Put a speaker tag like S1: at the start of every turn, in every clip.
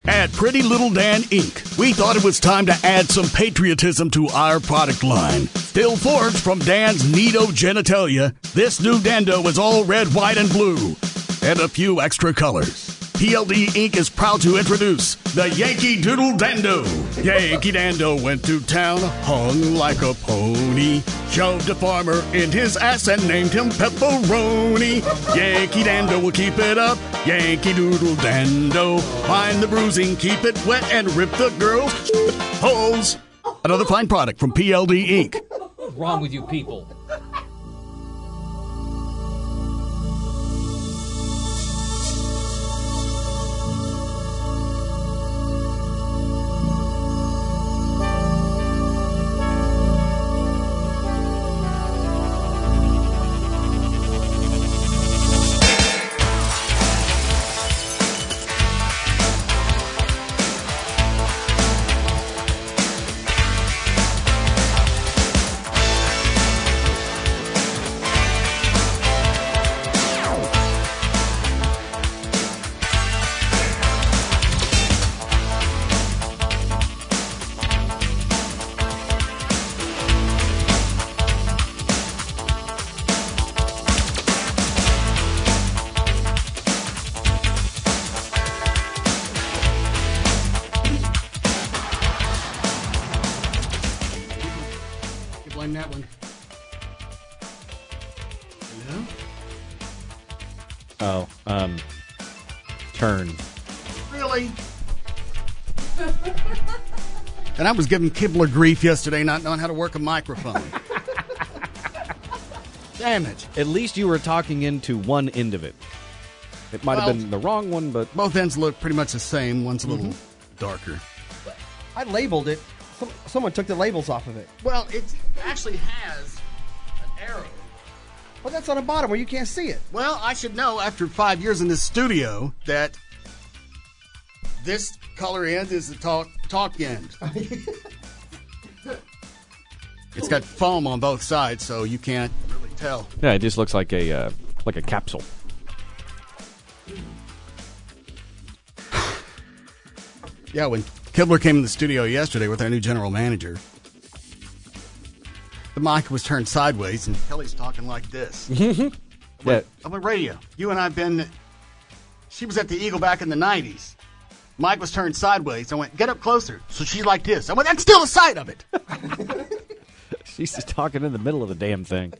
S1: At Pretty Little Dan Inc., we thought it was time to add some patriotism to our product line. Still forged from Dan's neato genitalia, this new Dando is all red, white, and blue, and a few extra colors. PLD Inc. is proud to introduce the Yankee Doodle Dando. Yankee Dando went to town, hung like a pony, shoved a farmer in his ass and named him Pepperoni. Yankee Dando will keep it up, Yankee Doodle Dando. Find the bruising, keep it wet, and rip the girls' holes. Another fine product from PLD Inc.
S2: What's wrong with you people?
S1: That one.
S3: Hello? Turn.
S1: Really? And I was giving Kibler grief yesterday not knowing how to work a microphone. Damn it.
S3: At least you were talking into one end of it. It might have been the wrong one, but...
S1: Both ends look pretty much the same. One's a little darker.
S4: I labeled it. Someone took the labels off of it.
S1: Well, it actually has an arrow.
S4: Well, that's on the bottom where you can't see it.
S1: Well, I should know after 5 years in this studio that this color end is the talk end. It's got foam on both sides, so you can't really tell.
S3: Yeah, it just looks like a capsule.
S1: Yeah, when Kibler came in the studio yesterday with our new general manager, the mic was turned sideways, and Kelly's talking like this.
S3: Yeah.
S1: I'm on radio. You and I have been... She was at the Eagle back in the 90s. Mike was turned sideways. I went, get up closer. So she's like this. I went, that's still the side of it.
S3: She's just talking in the middle of the damn thing.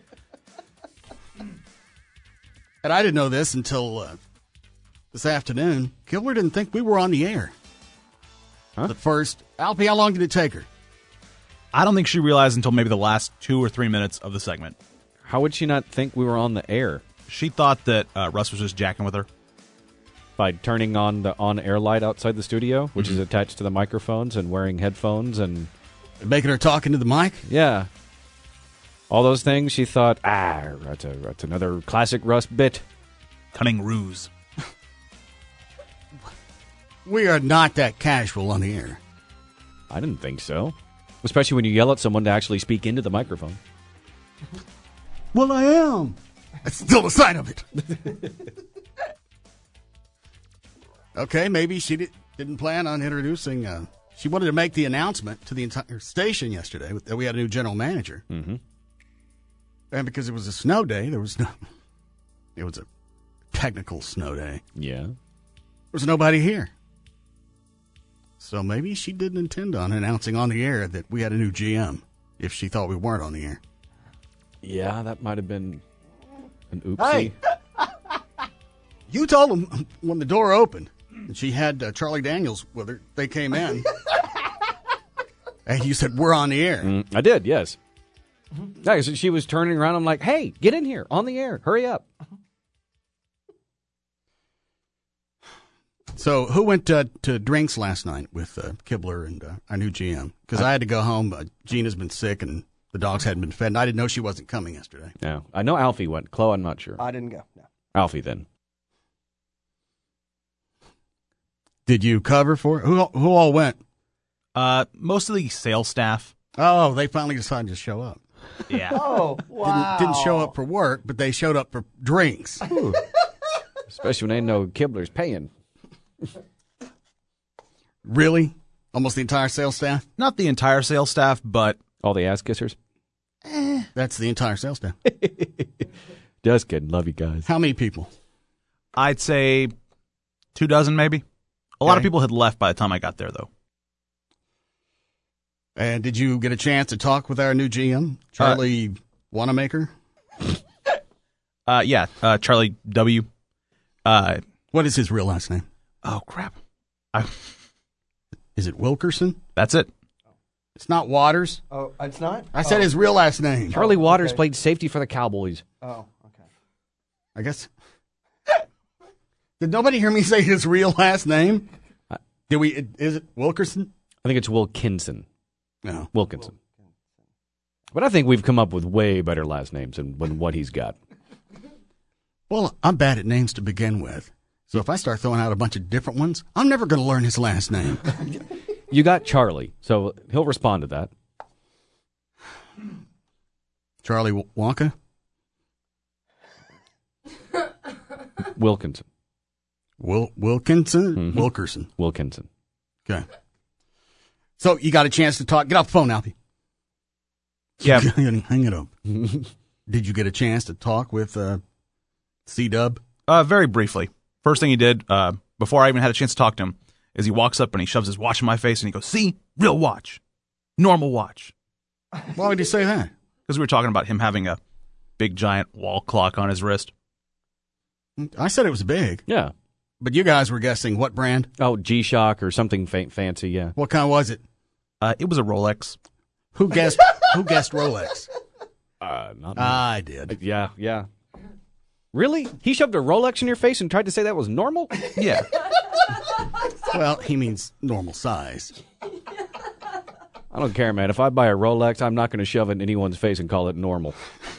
S1: And I didn't know this until this afternoon. Kibler didn't think we were on the air.
S3: Huh?
S1: The first... Alfie, how long did it take her?
S5: I don't think she realized until maybe the last 2 or 3 minutes of the segment.
S3: How would she not think we were on the air?
S5: She thought that Russ was just jacking with her.
S3: By turning on the on-air light outside the studio, which is attached to the microphones, and wearing headphones, and...
S1: Making her talk into the mic?
S3: Yeah. All those things, she thought, that's another classic Russ bit.
S5: Cunning ruse.
S1: We are not that casual on the air.
S3: I didn't think so. Especially when you yell at someone to actually speak into the microphone.
S1: Well, I am. That's still the sign of it. Okay, maybe she didn't plan on introducing... she wanted to make the announcement to the entire station yesterday that we had a new general manager.
S3: Mm-hmm.
S1: And because it was a snow day, there was no... It was a technical snow day.
S3: Yeah.
S1: There was nobody here. So maybe she didn't intend on announcing on the air that we had a new GM if she thought we weren't on the air.
S3: Yeah, that might have been an oopsie.
S1: Hey! You told them when the door opened, and she had Charlie Daniels with her, they came in, and you said, we're on the air.
S3: I did, yes. Yeah, so she was turning around. I'm like, hey, get in here, on the air, hurry up.
S1: So who went to drinks last night with Kibler and our new GM? Because I had to go home. Gina's been sick, and the dogs hadn't been fed, and I didn't know she wasn't coming yesterday.
S3: No, I know Alfie went. Chloe, I'm not sure.
S4: I didn't go, no.
S3: Alfie, then.
S1: Did you cover for it? Who all went?
S5: Mostly sales staff.
S1: Oh, they finally decided to show up.
S5: Yeah.
S4: Oh, wow.
S1: Didn't show up for work, but they showed up for drinks.
S3: Especially when they know Kibler's paying.
S1: Really? Almost the entire sales staff?
S5: Not the entire sales staff, but
S3: All the ass kissers?
S1: That's the entire sales staff.
S3: Just kidding. Love you guys.
S1: How many people?
S5: I'd say 24 maybe. A lot of
S1: Okay.
S5: people had left by the time I got there, though.
S1: And did you get a chance to talk with our new GM, Charlie Wanamaker?
S5: Yeah, Charlie W.
S1: What is his real last name?
S5: Oh, crap.
S1: Is it Wilkerson?
S5: That's it.
S1: It's not Waters.
S4: Oh, it's not?
S1: I said his real last name.
S2: Charlie Waters
S4: okay.
S2: played safety for the Cowboys.
S4: Oh, okay.
S1: I guess. Did nobody hear me say his real last name? Did we? Is it Wilkerson?
S3: I think it's Wilkinson.
S1: No.
S3: Wilkinson. But I think we've come up with way better last names than what he's got.
S1: Well, I'm bad at names to begin with. So if I start throwing out a bunch of different ones, I'm never going to learn his last name.
S3: You got Charlie, so he'll respond to that.
S1: Charlie Wonka?
S3: Wilkinson.
S1: Wilkinson?
S3: Mhm.
S1: Wilkerson.
S3: Wilkinson.
S1: Okay. So you got a chance to talk. Get off the phone, Alfie.
S5: Yeah.
S1: Hang it up. Did you get a chance to talk with C-Dub?
S5: Very briefly. First thing he did, before I even had a chance to talk to him, is he walks up and he shoves his watch in my face and he goes, "See? Real watch. Normal watch."
S1: Why would you say that?
S5: Because we were talking about him having a big giant wall clock on his wrist.
S1: I said it was big,
S3: Yeah.
S1: but you guys were guessing what brand?
S3: Oh, G-Shock or something fancy, yeah.
S1: What kind was it?
S5: It was a Rolex.
S1: Who guessed? Who guessed Rolex?
S3: Not me.
S1: I did.
S3: Yeah. Really? He shoved a Rolex in your face and tried to say that was normal?
S5: Yeah.
S1: Well, he means normal size.
S3: I don't care, man. If I buy a Rolex, I'm not going to shove it in anyone's face and call it normal.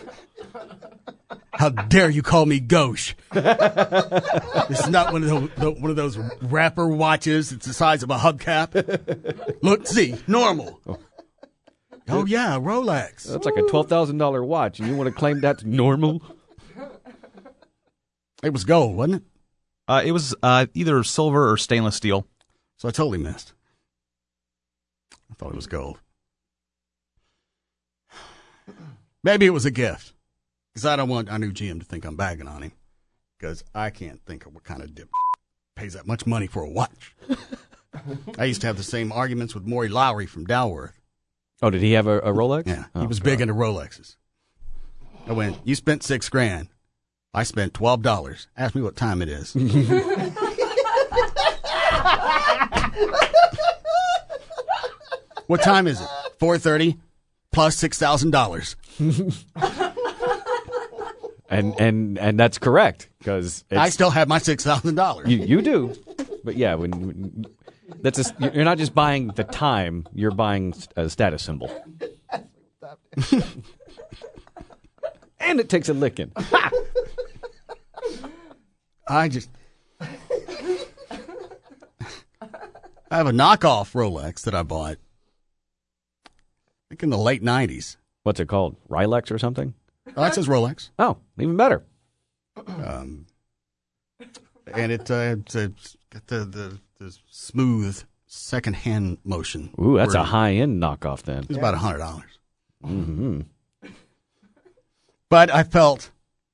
S1: How dare you call me gauche? This is not one of those wrapper watches. It's the size of a hubcap. Look, see, normal. Oh yeah, Rolex.
S3: That's like a $12,000 watch, and you want to claim that's normal?
S1: It was gold, wasn't it?
S5: It was either silver or stainless steel.
S1: So I totally missed. I thought it was gold. Maybe it was a gift. Because I don't want our new GM to think I'm bagging on him. Because I can't think of what kind of dip pays that much money for a watch. I used to have the same arguments with Maury Lowry from Dalworth.
S3: Oh, did he have a Rolex?
S1: Yeah, he
S3: Oh,
S1: was
S3: God.
S1: big into Rolexes. I went, you spent $6,000. I spent $12. Ask me what time it is. What time is it? 4:30 plus $6,000.
S3: And that's correct, because
S1: I still have my $6,000.
S3: you do. But yeah, when you're not just buying the time, you're buying a status symbol. And it takes a licking.
S1: I have a knockoff Rolex that I bought, I think in the late 90s.
S3: What's it called? Rylex or something?
S1: Oh, it says Rolex.
S3: Oh, even better.
S1: And it's got the smooth second-hand motion.
S3: Ooh, that's a
S1: where
S3: high-end knockoff then.
S1: It's about $100.
S3: Mm-hmm.
S1: But I felt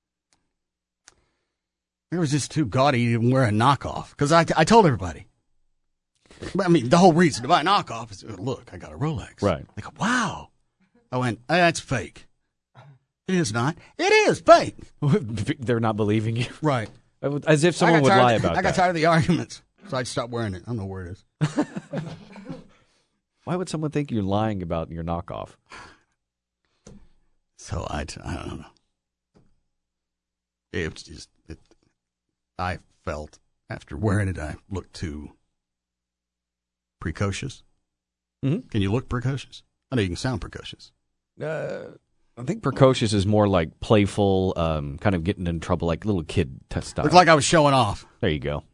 S1: it was just too gaudy to even wear a knockoff. Because I told everybody. I mean, the whole reason to buy a knockoff is, look, I got a Rolex.
S3: Right.
S1: They go, wow. I went, that's fake. It is not. It is fake.
S3: They're not believing you.
S1: Right.
S3: As if someone would lie about
S1: I got
S3: that.
S1: tired of the arguments, so I stopped wearing it. I don't know where it is.
S3: Why would someone think you're lying about your knockoff?
S1: So I don't know. It was just, I felt after wearing it, I looked too precocious.
S3: Mhm.
S1: Can you look precocious? I know you can sound precocious.
S3: I think precocious is more like playful, kind of getting in trouble, like little kid style.
S1: Looked like I was showing off.
S3: There you go.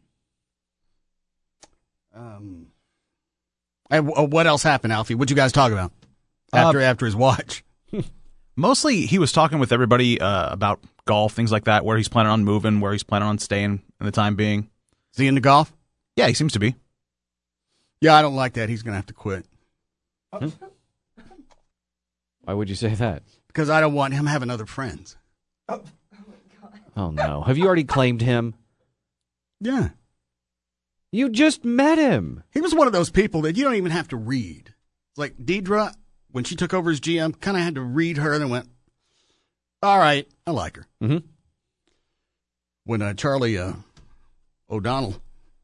S1: And what else happened, Alfie? What'd you guys talk about after his watch?
S5: Mostly he was talking with everybody about golf, things like that, where he's planning on moving, where he's planning on staying in the time being.
S1: Is he into golf?
S5: Yeah, he seems to be.
S1: Yeah, I don't like that. He's going to have to quit.
S3: Why would you say that?
S1: Because I don't want him having other friends.
S3: Oh, no. Have you already claimed him?
S1: Yeah.
S3: You just met him.
S1: He was one of those people that you don't even have to read. Like Deidre, when she took over as GM, kind of had to read her and then went, all right, I like her.
S3: Mm-hmm.
S1: When Charlie O'Donnell,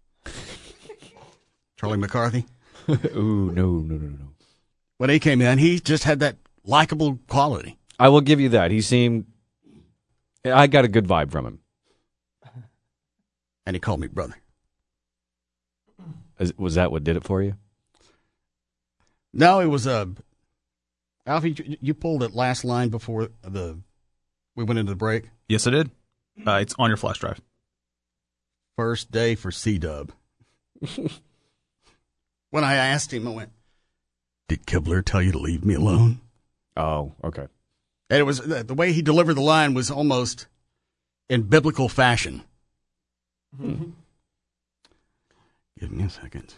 S1: Charlie McCarthy,
S3: Ooh, no.
S1: when he came in, he just had that likable quality.
S3: I will give you that. He seemed... I got a good vibe from him.
S1: And he called me brother.
S3: Was that what did it for you?
S1: No, it was Alfie, you pulled that last line before we went into the break.
S5: Yes, I did. It's on your flash drive.
S1: First day for C-Dub. When I asked him, I went, did Kibler tell you to leave me alone?
S3: Oh, okay.
S1: And it was the way he delivered the line was almost in biblical fashion. Give me a second.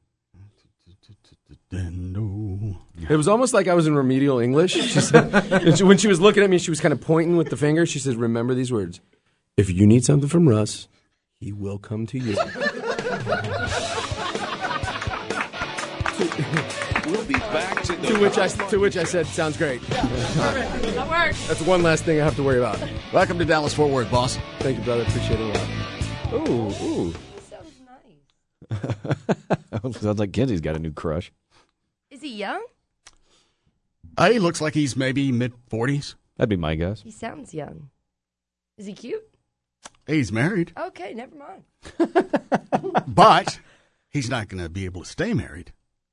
S6: It was almost like I was in remedial English. She said, when she was looking at me, she was kind of pointing with the finger. She says, remember these words. If you need something from Russ, he will come to you.
S7: We'll be back to
S6: To which I said, sounds great.
S8: Perfect. That works.
S6: That's one last thing I have to worry about.
S1: Welcome to Dallas Fort Worth, boss.
S6: Thank you, brother. Appreciate it a lot.
S3: Ooh.
S8: He sounds nice.
S3: Sounds like Kenzie's got a new crush.
S8: Is he young?
S1: He looks like he's maybe mid-40s.
S3: That'd be my guess.
S8: He sounds young. Is he cute?
S1: He's married,
S8: Okay, never mind.
S1: but he's not going to be able to stay married.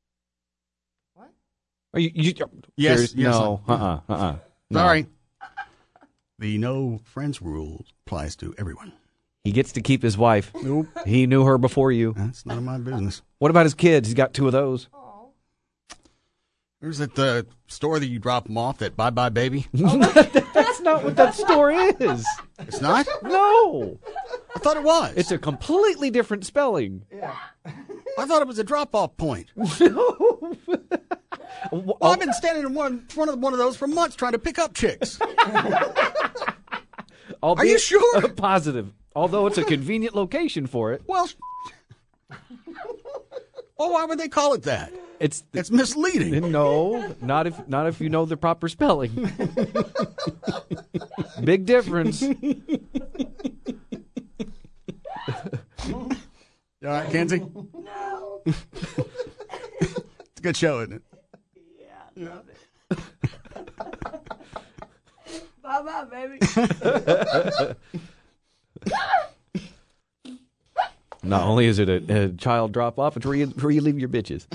S3: Are you
S1: Yes,
S3: serious?
S1: yes,
S3: No. No.
S1: Sorry. The no friends rule applies to everyone.
S3: He gets to keep his wife. Nope. He knew her before you.
S1: That's none of my business.
S3: What about his kids? He's got 2 of those.
S1: There's at the store that you drop them off, that Bye-Bye Baby.
S3: That's not what that store is.
S1: It's not?
S3: No.
S1: I thought it was.
S3: It's a completely different spelling.
S1: I thought it was a drop-off point. Well, I've been standing in front of one of those for months trying to pick up chicks. Are you sure?
S3: Positive. Although it's a convenient location for it.
S1: Well, why would they call it that?
S3: It's
S1: misleading.
S3: No, not if you know the proper spelling. Big difference.
S1: You all right, Kenzie?
S8: No.
S1: It's a good show, isn't it?
S8: Yeah, love it. Bye-bye, baby.
S3: Not only is it a child drop-off, it's where you leave your bitches.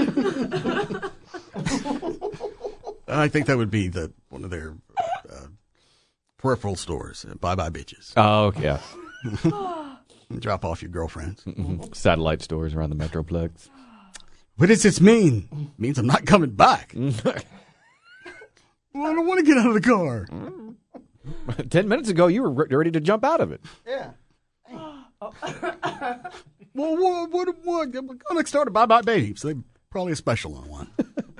S1: I think that would be one of their peripheral stores. Bye-bye, bitches.
S3: Oh, yeah.
S1: Drop off your girlfriends.
S3: Mm-hmm. Satellite stores around the Metroplex.
S1: What does this mean? It means I'm not coming back. Well, I don't want to get out of the car.
S3: 10 minutes ago, you were ready to jump out of it.
S4: Yeah.
S1: Well, what? I'm going to start a Bye-Bye Baby, so they probably a special on one.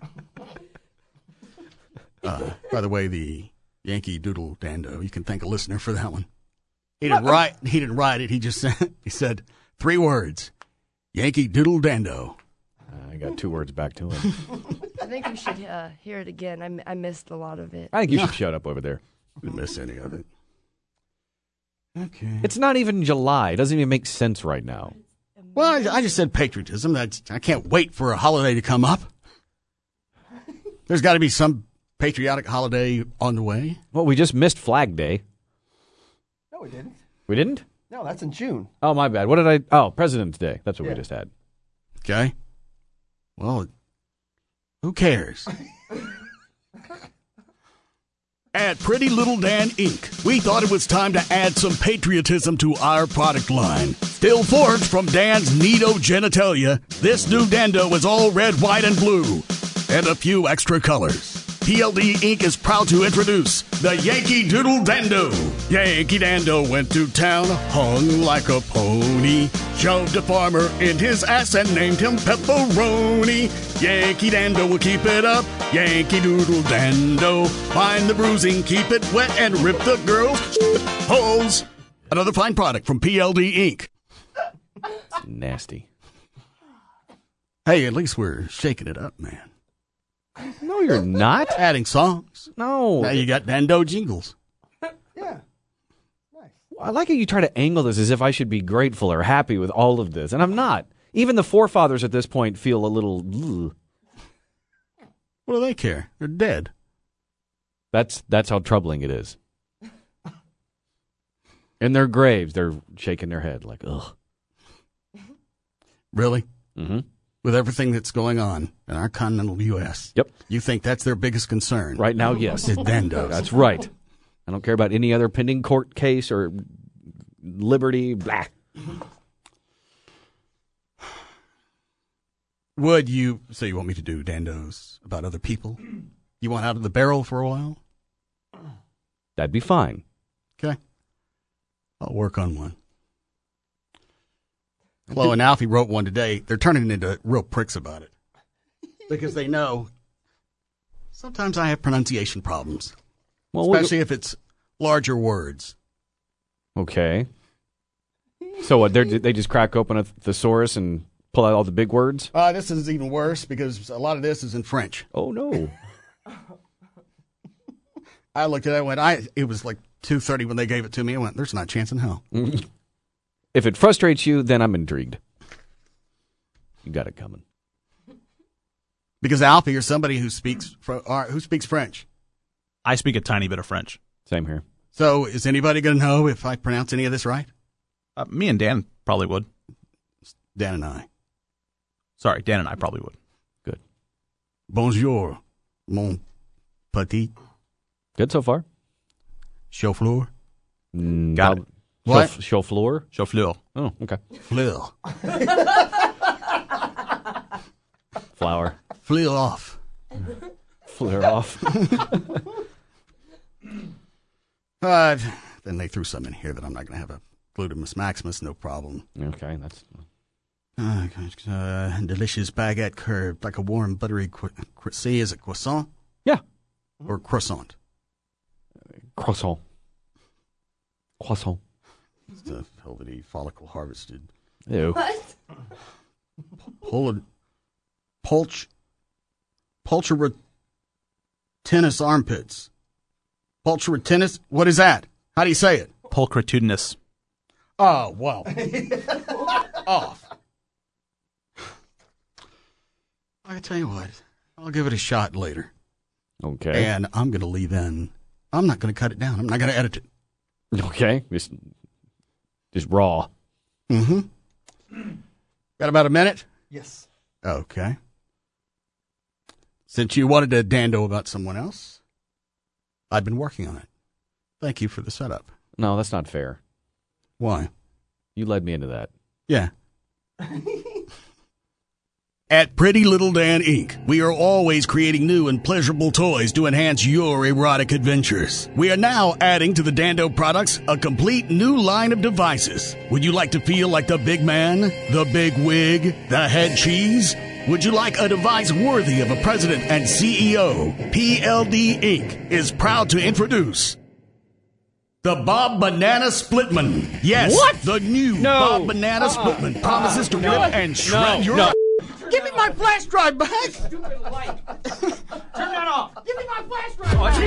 S1: By the way, the Yankee Doodle Dando, you can thank a listener for that one. He didn't write it. He just said 3 words. Yankee Doodle Dando.
S3: I got 2 words back to him.
S8: I think we should hear it again. I missed a lot of it.
S3: I think you should shut up over there.
S1: Didn't miss any of it. Okay.
S3: It's not even July. It doesn't even make sense right now.
S1: Well, I just said patriotism. I can't wait for a holiday to come up. There's got to be some patriotic holiday on the way.
S3: Well, we just missed Flag Day.
S4: No, we didn't.
S3: We didn't?
S4: No, that's in June.
S3: Oh, my bad. What did I... Oh, President's Day. That's what we just had.
S1: Okay. Well, who cares? At Pretty Little Dan Inc., we thought it was time to add some patriotism to our product line. Still forged from Dan's Neato genitalia, this new Dando is all red, white, and blue, and a few extra colors. PLD Inc. is proud to introduce the Yankee Doodle Dando. Yankee Dando went to town, hung like a pony, shoved a farmer in his ass and named him Pepperoni. Yankee Dando will keep it up, Yankee Doodle Dando. Find the bruising, keep it wet, and rip the girls' holes. Another fine product from PLD Inc.
S3: Nasty.
S1: Hey, at least we're shaking it up, man.
S3: No, you're not.
S1: Adding songs.
S3: No.
S1: Now you got Dando jingles.
S4: Yeah.
S3: I like how you try to angle this as if I should be grateful or happy with all of this, and I'm not. Even the forefathers at this point feel a little... Ugh.
S1: What do they care? They're dead.
S3: That's how troubling it is. In their graves, they're shaking their head like, ugh.
S1: Really?
S3: Mm-hmm.
S1: With everything that's going on in our continental U.S.
S3: Yep.
S1: You think that's their biggest concern?
S3: Right now, yes.
S1: Is Dandos.
S3: That's right. I don't care about any other pending court case or liberty, blah.
S1: Would you, so you want me to do Dandos about other people? You want out of the barrel for a while?
S3: That'd be fine.
S1: Okay. I'll work on one. Chloe and Alfie wrote one today. They're turning into real pricks about it. Because they know sometimes I have pronunciation problems.
S3: Well,
S1: especially if it's larger words.
S3: Okay. So what, they just crack open a thesaurus and pull out all the big words?
S1: This is even worse because a lot of this is in French.
S3: Oh, no.
S1: I looked at it and went, it was like 2:30 when they gave it to me. I went, there's not a chance in hell.
S3: If it frustrates you, then I'm intrigued. You got it coming.
S1: Because Alfie, or somebody who speaks French.
S5: I speak a tiny bit of French.
S3: Same here.
S1: So is anybody going to know if I pronounce any of this right?
S5: Me and Dan probably would.
S1: Dan and I.
S5: Sorry, Dan and I probably would.
S3: Good.
S1: Bonjour, mon petit
S3: Good so far.
S1: chauffeur.
S5: Got it.
S1: What?
S3: Chauffeur?
S5: Chauffeur.
S3: Oh, okay.
S1: Fleur.
S3: Flower.
S1: Fleur off.
S3: Flare off.
S1: But then they threw some in here that I'm not going to have a gluteus maximus, no problem.
S3: Okay, that's...
S1: Delicious baguette curved like a warm, buttery see, is it croissant?
S3: Yeah.
S1: Or croissant?
S3: Croissant. Croissant.
S1: It's the velvety follicle harvested.
S3: Ew.
S8: What?
S1: Pulcheratinous armpits. Pulcheratinous? What is that? How do you say it?
S5: Pulchritudinous.
S1: Oh, well. Off. I tell you what, I'll give it a shot later.
S3: Okay.
S1: And I'm going to leave in. I'm not going to cut it down. I'm not going to edit it.
S3: Okay. Just raw.
S1: Mm-hmm. Got about a minute?
S4: Yes.
S1: Okay. Since you wanted to dando about someone else, I've been working on it. Thank you for the setup.
S3: No, that's not fair.
S1: Why?
S3: You led me into that.
S1: Yeah. At Pretty Little Dan Inc., we are always creating new and pleasurable toys to enhance your erotic adventures. We are now adding to the Dando products a complete new line of devices. Would you like to feel like the big man, the big wig, the head cheese? Would you like a device worthy of a president and CEO? PLD Inc. is proud to introduce the Bob Banana Splitman. Yes,
S3: What?
S1: the new Bob Banana Splitman promises to rip and shred your... Give me my flash drive back!
S2: Stupid light. Turn that off. Give me my flash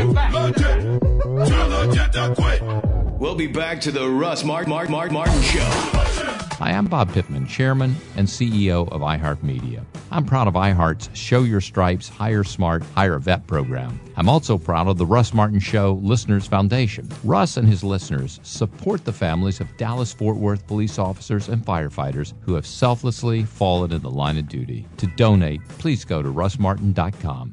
S2: drive.
S7: We'll be back to the Russ Martin Show.
S9: Hi, I'm Bob Pittman, Chairman and CEO of iHeartMedia. I'm proud of iHeart's Show Your Stripes, Hire Smart, Hire a Vet program. I'm also proud of the Russ Martin Show Listeners Foundation. Russ and his listeners support the families of Dallas-Fort Worth police officers and firefighters who have selflessly fallen in the line of duty. To donate, please go to russmartin.com.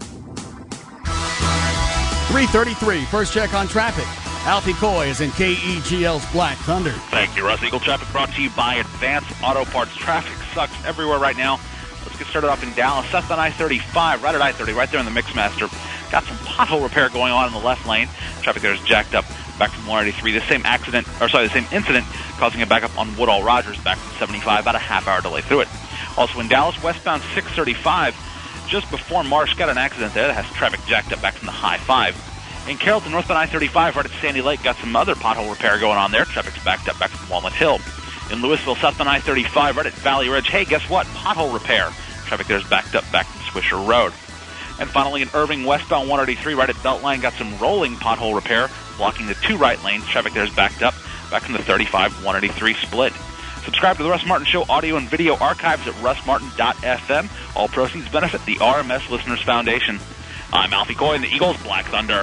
S1: 3:33, first check on traffic. Alfie Coy is in KEGL's Black Thunder.
S10: Thank you, Russ. Eagle Traffic brought to you by Advance Auto Parts. Traffic sucks everywhere right now. Let's get started off in Dallas. South on I-35, right at I-30, right there in the Mixmaster. got some pothole repair going on in the left lane. Traffic there is jacked up back from 183. The same incident causing a backup on Woodall Rogers back from 75, about a half-hour delay through it. Also in Dallas, westbound 635, just before Marsh, got an accident there that has traffic jacked up back from the high 5. In Carrollton, northbound I-35, right at Sandy Lake, got some other pothole repair going on there. Traffic's backed up back from Walnut Hill. In Louisville, southbound I-35, right at Valley Ridge, hey, guess what? Pothole repair. Traffic there's backed up back from Swisher Road. And finally, in Irving, westbound 183, right at Beltline, got some rolling pothole repair, blocking the 2 right lanes. Traffic there's backed up back from the 35-183 split. Subscribe to the Russ Martin Show audio and video archives at russmartin.fm. All proceeds benefit the RMS Listeners Foundation. I'm Alfie Coy in the Eagles Black Thunder.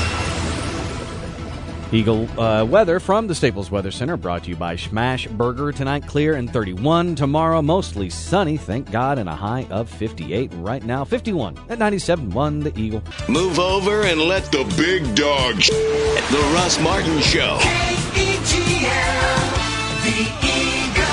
S3: Eagle weather from the Staples Weather Center, brought to you by Smash Burger. Tonight, clear and 31. Tomorrow, mostly sunny, thank God, and a high of 58. Right now, 51 at 97.1 The Eagle.
S7: Move over and let the big dog at the Russ Martin Show.
S11: KEGL, The Eagle.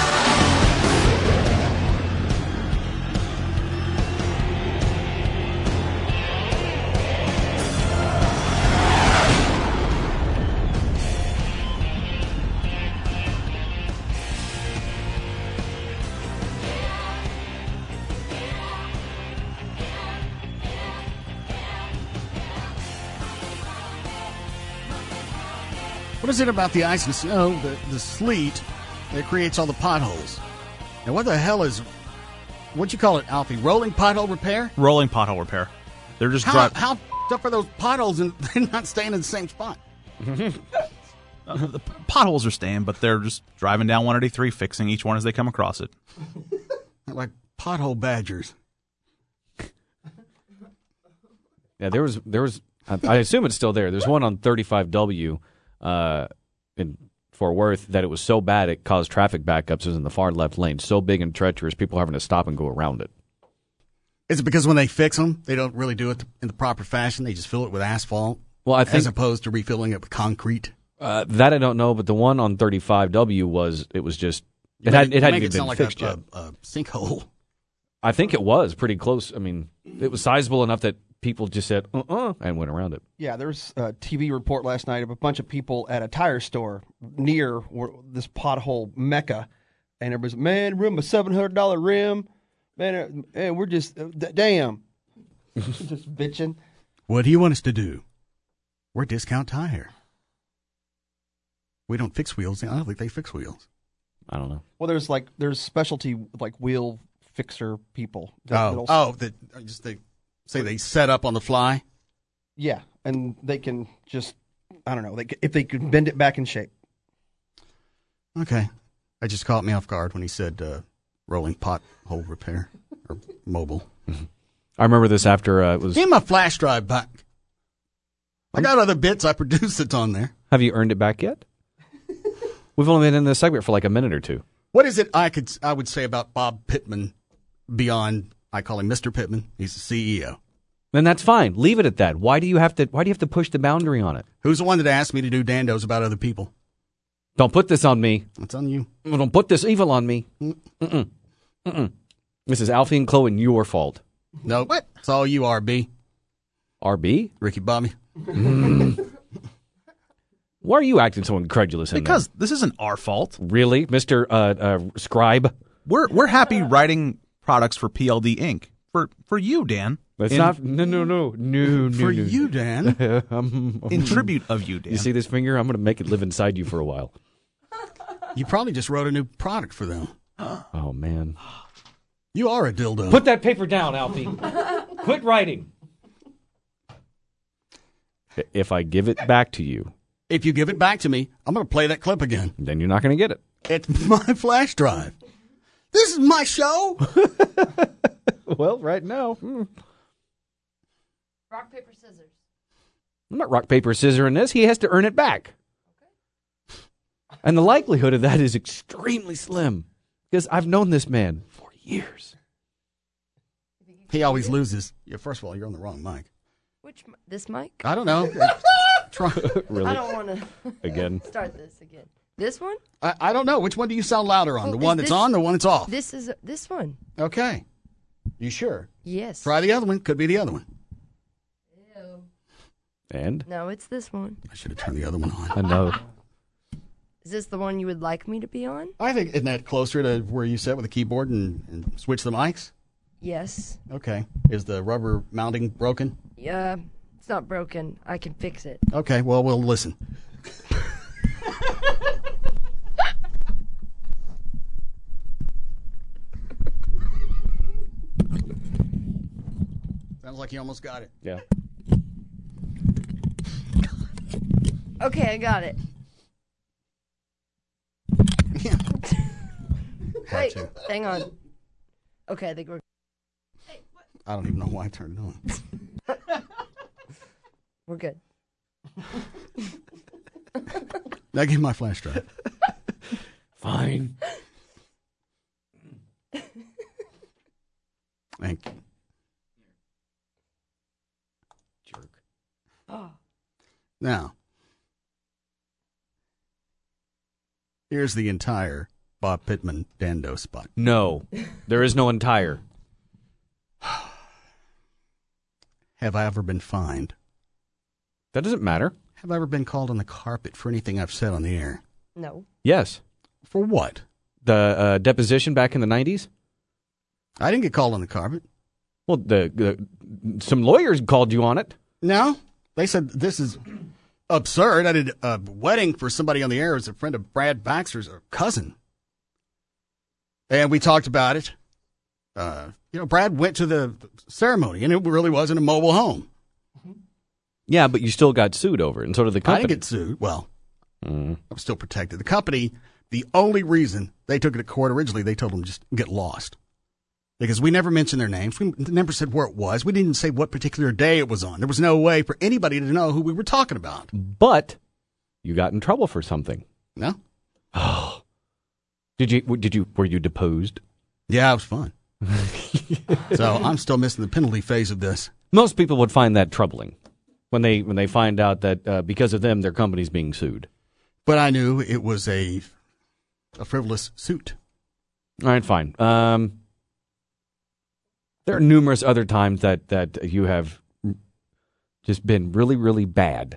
S1: What is it about the ice and snow, the sleet, that creates all the potholes? And what the hell is, what'd you call it, Alfie? Rolling pothole repair?
S5: Rolling pothole repair. They're just
S1: How up are those potholes and they're not staying in the same spot?
S5: The potholes are staying, but they're just driving down 183, fixing each one as they come across it.
S1: They're like pothole badgers.
S3: Yeah, there was. I assume it's still there. There's one on 35W in Fort Worth that it was so bad it caused traffic backups. It was in the far left lane, so big and treacherous, people having to stop and go around it.
S1: Is it because when they fix them, they don't really do it in the proper fashion? They just fill it with asphalt, as opposed to refilling it with concrete?
S3: That I don't know, but the one on 35W was just it hadn't even been fixed yet.
S1: A sinkhole.
S3: I think it was pretty close. I mean, it was sizable enough that people just said, and went around it.
S4: Yeah, there was a TV report last night of a bunch of people at a tire store near this pothole mecca. And there was, man, rim a $700 rim. Man, and we're just, damn. Just bitching.
S1: What do you want us to do? We're Discount Tire. We don't fix wheels. I don't think they fix wheels.
S3: I don't know.
S4: Well, there's specialty, like, wheel fixer people.
S1: They set up on the fly?
S4: Yeah, and they can just, I don't know, if they could bend it back in shape.
S1: Okay. That just caught me off guard when he said rolling pothole repair or mobile.
S3: I remember this after it was...
S1: Give my flash drive back. I got other bits I produced that's on there.
S3: Have you earned it back yet? We've only been in this segment for like a minute or two.
S1: What is it I would say about Bob Pittman beyond... I call him Mr. Pittman. He's the CEO.
S3: Then that's fine. Leave it at that. Why do you have to push the boundary on it?
S1: Who's the one that asked me to do dandos about other people?
S3: Don't put this on me.
S1: It's on you.
S3: Don't put this evil on me. This is Alfie and Chloe and your fault.
S1: No, what? It's all you, RB.
S3: RB?
S1: Ricky Bobby.
S3: Why are you acting so incredulous?
S5: Because this isn't our fault.
S3: Really, Mr. Scribe?
S5: We're happy writing products for PLD Inc. For you, Dan.
S3: That's not no.
S1: For you, Dan.
S5: In tribute of you, Dan.
S3: You see this finger? I'm going to make it live inside you for a while.
S1: You probably just wrote a new product for them.
S3: Oh, man.
S1: You are a dildo.
S3: Put that paper down, Alfie. Quit writing. If I give it back to you.
S1: If you give it back to me, I'm going to play that clip again.
S3: Then you're not going to get it.
S1: It's my flash drive. This is my show.
S3: Well, right now.
S8: Rock, paper, scissors.
S3: I'm not rock, paper, scissors in this. He has to earn it back. Okay. And the likelihood of that is extremely slim. Because I've known this man for years.
S1: He always loses. Yeah, first of all, you're on the wrong mic.
S8: This mic?
S1: I don't know.
S3: Really?
S8: I don't want to
S3: again
S8: start this again. This one?
S1: I don't know. Which one do you sound louder on? The one that's on, the one that's off?
S8: This is this one.
S1: Okay. You sure?
S8: Yes.
S1: Try the other one. Could be the other one.
S8: Ew.
S3: And?
S8: No, it's this one.
S1: I should have turned the other one on.
S3: I know.
S8: Is this the one you would like me to be on?
S1: I think, isn't that closer to where you sit with the keyboard and switch the mics?
S8: Yes.
S1: Okay. Is the rubber mounting broken?
S8: Yeah, it's not broken. I can fix it.
S1: Okay, well, we'll listen. Sounds like you almost got it.
S3: Yeah.
S8: Okay, I got it. Wait, hang on. Okay, I think we're...
S1: I don't even know why I turned it on.
S8: We're good.
S1: Now give me my flash drive.
S3: Fine.
S1: Thank you.
S3: Jerk.
S8: Oh.
S1: Now, here's the entire Bob Pittman Dando spot.
S3: No, there is no entire.
S1: Have I ever been fined?
S3: That doesn't matter.
S1: Have I ever been called on the carpet for anything I've said on the air?
S8: No.
S3: Yes.
S1: For what?
S3: The deposition back in the 90s?
S1: I didn't get called on the carpet.
S3: Well, some lawyers called you on it.
S1: No. They said this is absurd. I did a wedding for somebody on the air as a friend of Brad Baxter's cousin. And we talked about it. Brad went to the ceremony, and it really wasn't a mobile home.
S3: Yeah, but you still got sued over it, and so did the company.
S1: I didn't get sued. Well, I was still protected. The company, the only reason they took it to court originally, they told them just get lost. Because we never mentioned their names. We never said where it was. We didn't say what particular day it was on. There was no way for anybody to know who we were talking about.
S3: But you got in trouble for something.
S1: No.
S3: Oh. Were you deposed?
S1: Yeah, it was fun. So I'm still missing the penalty phase of this.
S3: Most people would find that troubling when they find out that because of them, their company's being sued.
S1: But I knew it was a frivolous suit.
S3: All right, fine. There are numerous other times that you have just been really, really bad.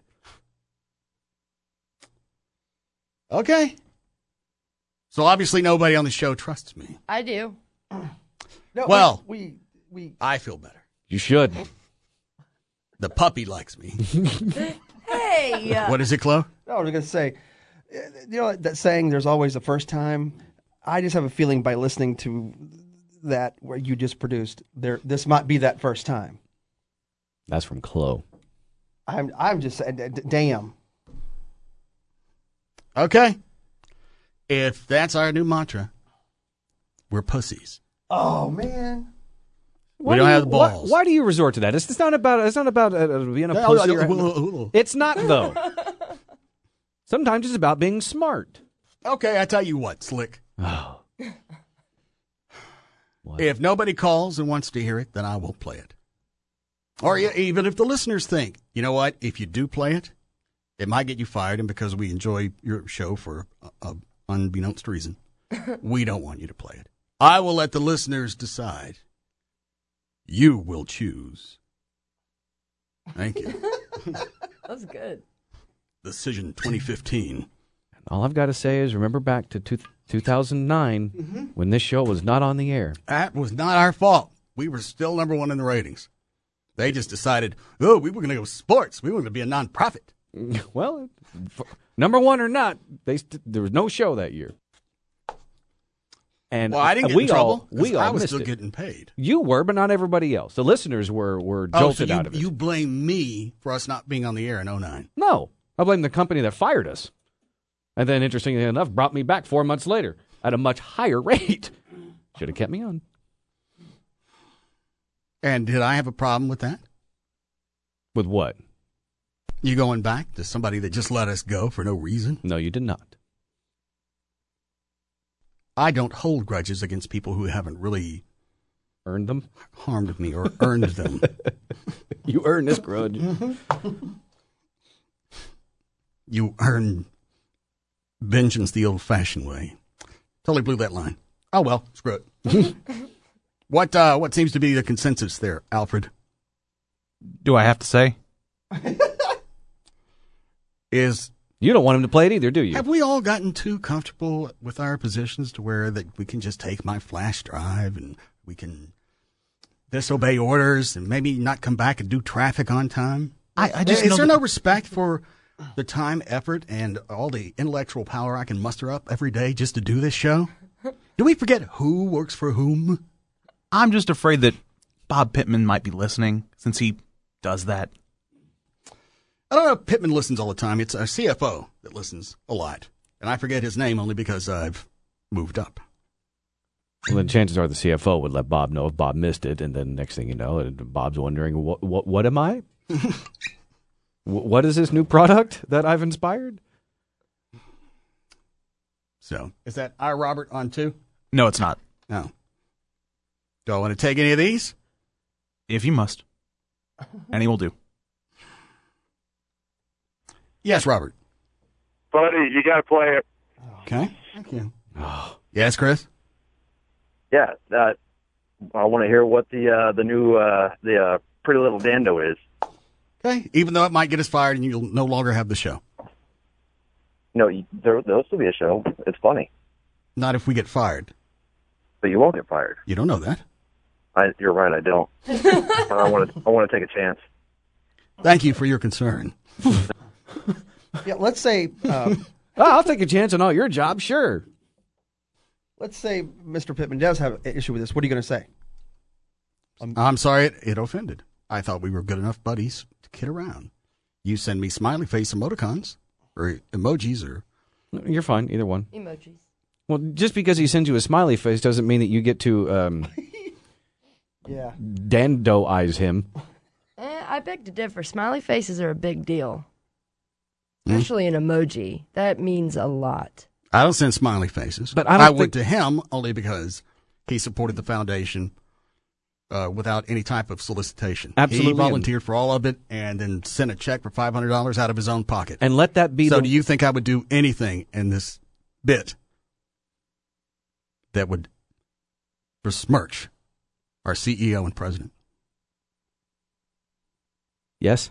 S1: Okay. So obviously nobody on the show trusts me.
S8: I do.
S4: No,
S1: well,
S4: we
S1: I feel better.
S3: You should.
S1: The puppy likes me.
S8: Hey!
S1: What is it, Chloe?
S4: No, I was going to say, that saying, there's always a first time. I just have a feeling by listening to that where you just produced, this might be that first time.
S3: That's from Chloe.
S4: I'm just saying, damn.
S1: Okay. If that's our new mantra, we're pussies.
S4: Oh, man.
S1: We don't have the balls.
S3: Why do you resort to that? It's not about being a pussy. It's not, though. Sometimes it's about being smart.
S1: Okay, I tell you what, Slick.
S3: Oh.
S1: If nobody calls and wants to hear it, then I will play it. Or even if the listeners think, you know what, if you do play it, it might get you fired, and because we enjoy your show for a unbeknownst reason, we don't want you to play it. I will let the listeners decide. You will choose. Thank you.
S8: That was good.
S1: Decision 2015.
S3: All I've got to say is remember back to 2009 when this show was not on the air.
S1: That was not our fault. We were still number one in the ratings. They just decided, we were going to go sports. We were going to be a nonprofit.
S3: Well, number one or not, there was no show that year. And
S1: well, I didn't get in trouble. I was still
S3: it.
S1: getting paid.
S3: You were, but not everybody else. The listeners were jolted out of it.
S1: You blame me for us not being on the air in 2009.
S3: No. I blame the company that fired us. And then, interestingly enough, brought me back 4 months later at a much higher rate. Should have kept me on.
S1: And did I have a problem with that?
S3: With what?
S1: You going back to somebody that just let us go for no reason?
S3: No, you did not.
S1: I don't hold grudges against people who haven't really
S3: earned them,
S1: harmed me, or earned them.
S3: You earned this grudge.
S1: You earn vengeance the old-fashioned way. Totally blew that line. Oh, well, screw it. What seems to be the consensus there, Alfred?
S5: Do I have to say?
S1: is
S3: You don't want him to play it either, do you?
S1: have we all gotten too comfortable with our positions to where that we can just take my flash drive and we can disobey orders and maybe not come back and do traffic on time? Is there no respect for the time, effort, and all the intellectual power I can muster up every day just to do this show? Do we forget who works for whom?
S5: I'm just afraid that Bob Pittman might be listening since he does that.
S1: I don't know if Pittman listens all the time. It's our CFO that listens a lot. And I forget his name only because I've moved up.
S3: Well, then chances are the CFO would let Bob know if Bob missed it, and then next thing you know, Bob's wondering, what am I? What is this new product that I've inspired?
S1: So, is that our Robert on too?
S5: No, it's not.
S1: No. Do I want to take any of these?
S5: If you must. Any will do.
S1: Yes, Robert.
S12: Buddy, you got to play it.
S1: Okay. Thank you. Yes, Chris?
S12: Yeah, I want to hear what the new Pretty Little Dando is.
S1: Okay. Even though it might get us fired and you'll no longer have the show.
S12: No, there'll still be a show. It's funny.
S1: Not if we get fired.
S12: But you won't get fired.
S1: You don't know that.
S12: You're right, I don't. I want to take a chance.
S1: Thank you for your concern.
S4: Yeah, let's say...
S3: I'll take a chance on all your jobs, sure.
S4: Let's say Mr. Pittman does have an issue with this. What are you going to say?
S1: I'm sorry it offended. I thought we were good enough buddies to kid around. You send me smiley face emoticons or emojis or...
S3: You're fine, either one.
S8: Emojis.
S3: Well, just because he sends you a smiley face doesn't mean that you get to Dando-ize him.
S8: I beg to differ. Smiley faces are a big deal. Especially an emoji. That means a lot.
S1: I don't send smiley faces.
S3: But
S1: I would to him only because he supported the foundation without any type of solicitation.
S3: Absolutely.
S1: He volunteered for all of it and then sent a check for $500 out of his own pocket.
S3: And let that be
S1: So do you think I would do anything in this bit that would besmirch our CEO and president?
S3: Yes.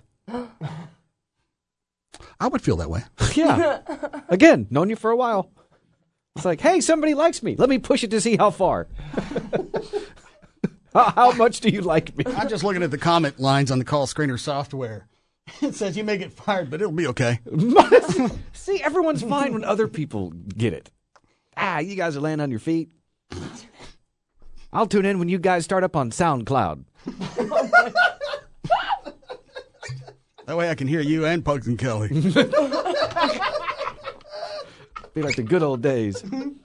S1: I would feel that way.
S3: Yeah. Again, known you for a while. It's like, hey, somebody likes me. Let me push it to see how far. How much do you like me?
S1: I'm just looking at the comment lines on the call screener software. It says you may get fired, but it'll be okay.
S3: See, everyone's fine when other people get it. You guys are laying on your feet. I'll tune in when you guys start up on SoundCloud.
S1: That way I can hear you and Pugs and Kelly.
S3: Be like the good old days.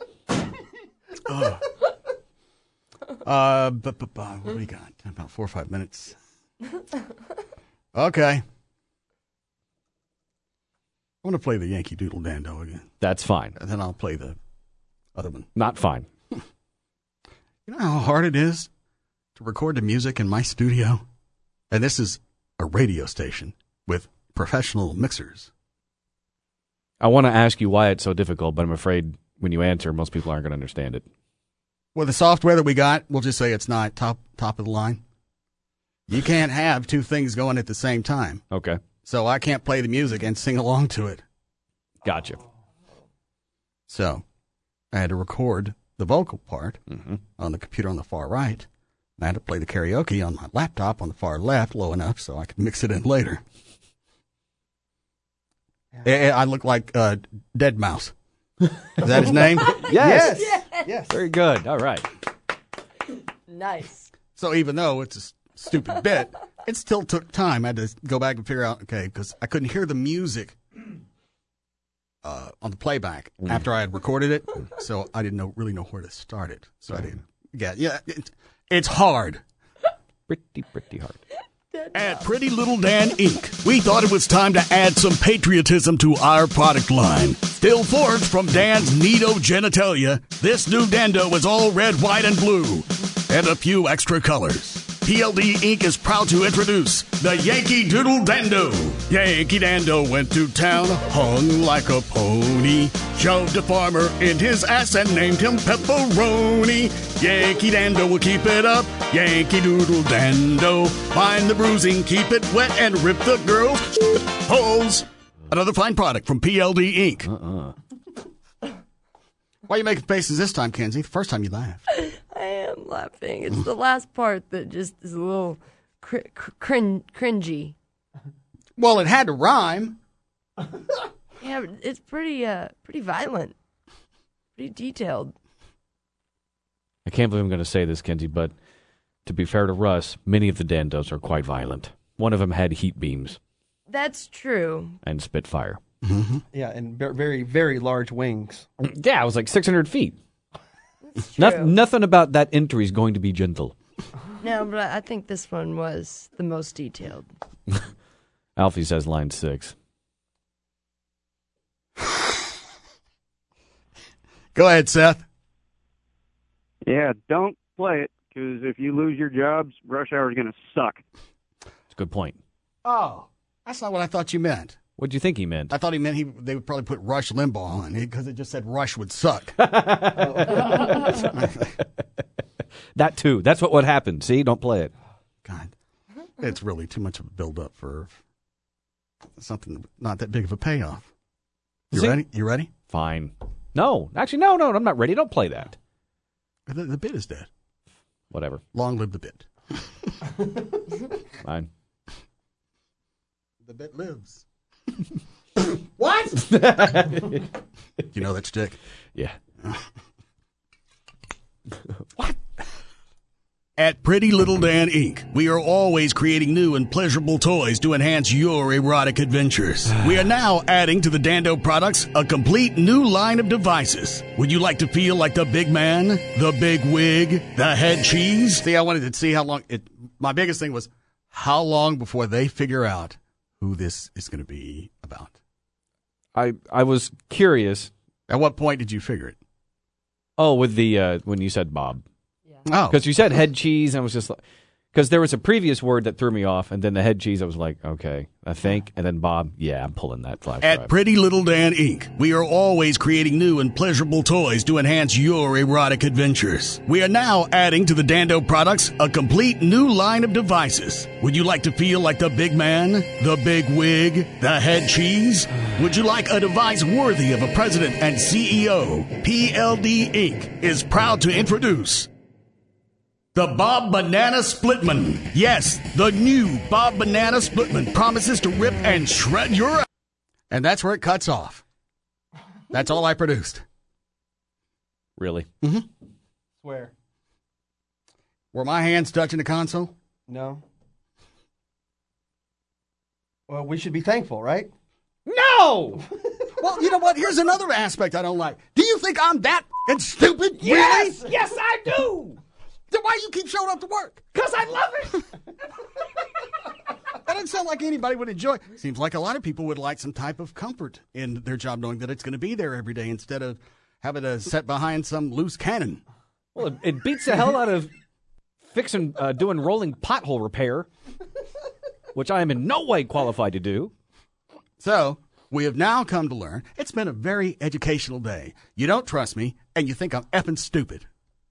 S1: What do we got? About 4 or 5 minutes. Okay. I want to play the Yankee Doodle Dando again.
S3: That's fine.
S1: And then I'll play the other one.
S3: Not fine.
S1: You know how hard it is to record the music in my studio? And this is a radio station with professional mixers.
S3: I want to ask you why it's so difficult, but I'm afraid when you answer, most people aren't going to understand it.
S1: With the software that we got, we'll just say it's not top of the line. You can't have two things going at the same time.
S3: Okay.
S1: So I can't play the music and sing along to it.
S3: Gotcha.
S1: So I had to record the vocal part on the computer on the far right. And I had to play the karaoke on my laptop on the far left low enough so I could mix it in later. I look like Dead Mouse. Is that his name?
S3: Yes.
S8: Yes.
S3: Very good. All right.
S8: Nice.
S1: So even though it's a stupid bit, it still took time. I had to go back and figure out, okay, because I couldn't hear the music on the playback after I had recorded it, so I didn't really know where to start it. So I didn't. Yeah, it's hard.
S3: Pretty hard.
S1: At Pretty Little Dan Inc., we thought it was time to add some patriotism to our product line. Still forged from Dan's Neato Genitalia, this new Dando is all red, white, and blue, and a few extra colors. PLD Inc. is proud to introduce the Yankee Doodle Dando. Yankee Dando went to town, hung like a pony, shoved a farmer in his ass and named him Pepperoni. Yankee Dando will keep it up, Yankee Doodle Dando. Find the bruising, keep it wet, and rip the girl's holes. Another fine product from PLD Inc. Why are you making faces this time, Kenzie? The first time you laughed.
S8: I am laughing. It's the last part that just is a little cringy.
S1: Well, it had to rhyme.
S8: Yeah, but it's pretty violent, pretty detailed.
S3: I can't believe I'm going to say this, Kenzie, but to be fair to Russ, many of the Dandos are quite violent. One of them had heat beams
S8: That's true.
S3: and spitfire.
S4: Yeah, and very, very large wings.
S3: Yeah, it was like 600 feet.
S8: That's true.
S3: Nothing about that entry is going to be gentle.
S8: No, but I think this one was the most detailed.
S3: Alfie says line 6.
S1: Go ahead, Seth.
S13: Yeah, don't play it, because if you lose your jobs, Rush Hour is going to suck.
S3: It's a good point.
S1: Oh, that's not what I thought you meant.
S3: What do you think he meant?
S1: I thought he meant they would probably put Rush Limbaugh on because it just said Rush would suck.
S3: That too. That's what would happen. See, don't play it.
S1: God, it's really too much of a build-up for something not that big of a payoff. You ready? You ready?
S3: Fine. No, actually, no, I'm not ready. Don't play that.
S1: The bit is dead.
S3: Whatever.
S1: Long live the bit.
S3: Fine.
S1: The bit lives. What? You know that stick?
S3: Yeah.
S1: What? At Pretty Little Dan Inc., we are always creating new and pleasurable toys to enhance your erotic adventures. We are now adding to the Dando products a complete new line of devices. Would you like to feel like the big man, the big wig, the head cheese? See, I wanted to see how long my biggest thing was how long before they figure out who this is going to be about.
S3: I was curious.
S1: At what point did you figure it?
S3: Oh, with the when you said Bob.
S1: Oh.
S3: Because you said head cheese, and I was just like, because there was a previous word that threw me off, and then the head cheese, I was like, okay, I think, and then Bob, yeah, I'm pulling that flash drive.
S1: At Pretty Little Dan Inc., we are always creating new and pleasurable toys to enhance your erotic adventures. We are now adding to the Dando products a complete new line of devices. Would you like to feel like the big man, the big wig, the head cheese? Would you like a device worthy of a president and CEO? PLD Inc. is proud to introduce the Bob Banana Splitman. Yes, the new Bob Banana Splitman promises to rip and shred your... And that's where it cuts off. That's all I produced.
S3: Really?
S1: Mm-hmm.
S4: Swear.
S1: Were my hands touching the console?
S4: No. Well, we should be thankful, right?
S1: No! Well, you know what? Here's another aspect I don't like. Do you think I'm that f***ing stupid?
S2: Yes!
S1: Really?
S2: Yes, I do!
S1: Then why do you keep showing up to work?
S2: Because I love it!
S1: That doesn't sound like anybody would enjoy. Seems like a lot of people would like some type of comfort in their job knowing that it's going to be there every day instead of having to sit behind some loose cannon.
S3: Well, it beats the hell out of doing rolling pothole repair, which I am in no way qualified to do.
S1: So, we have now come to learn it's been a very educational day. You don't trust me, and you think I'm effing stupid.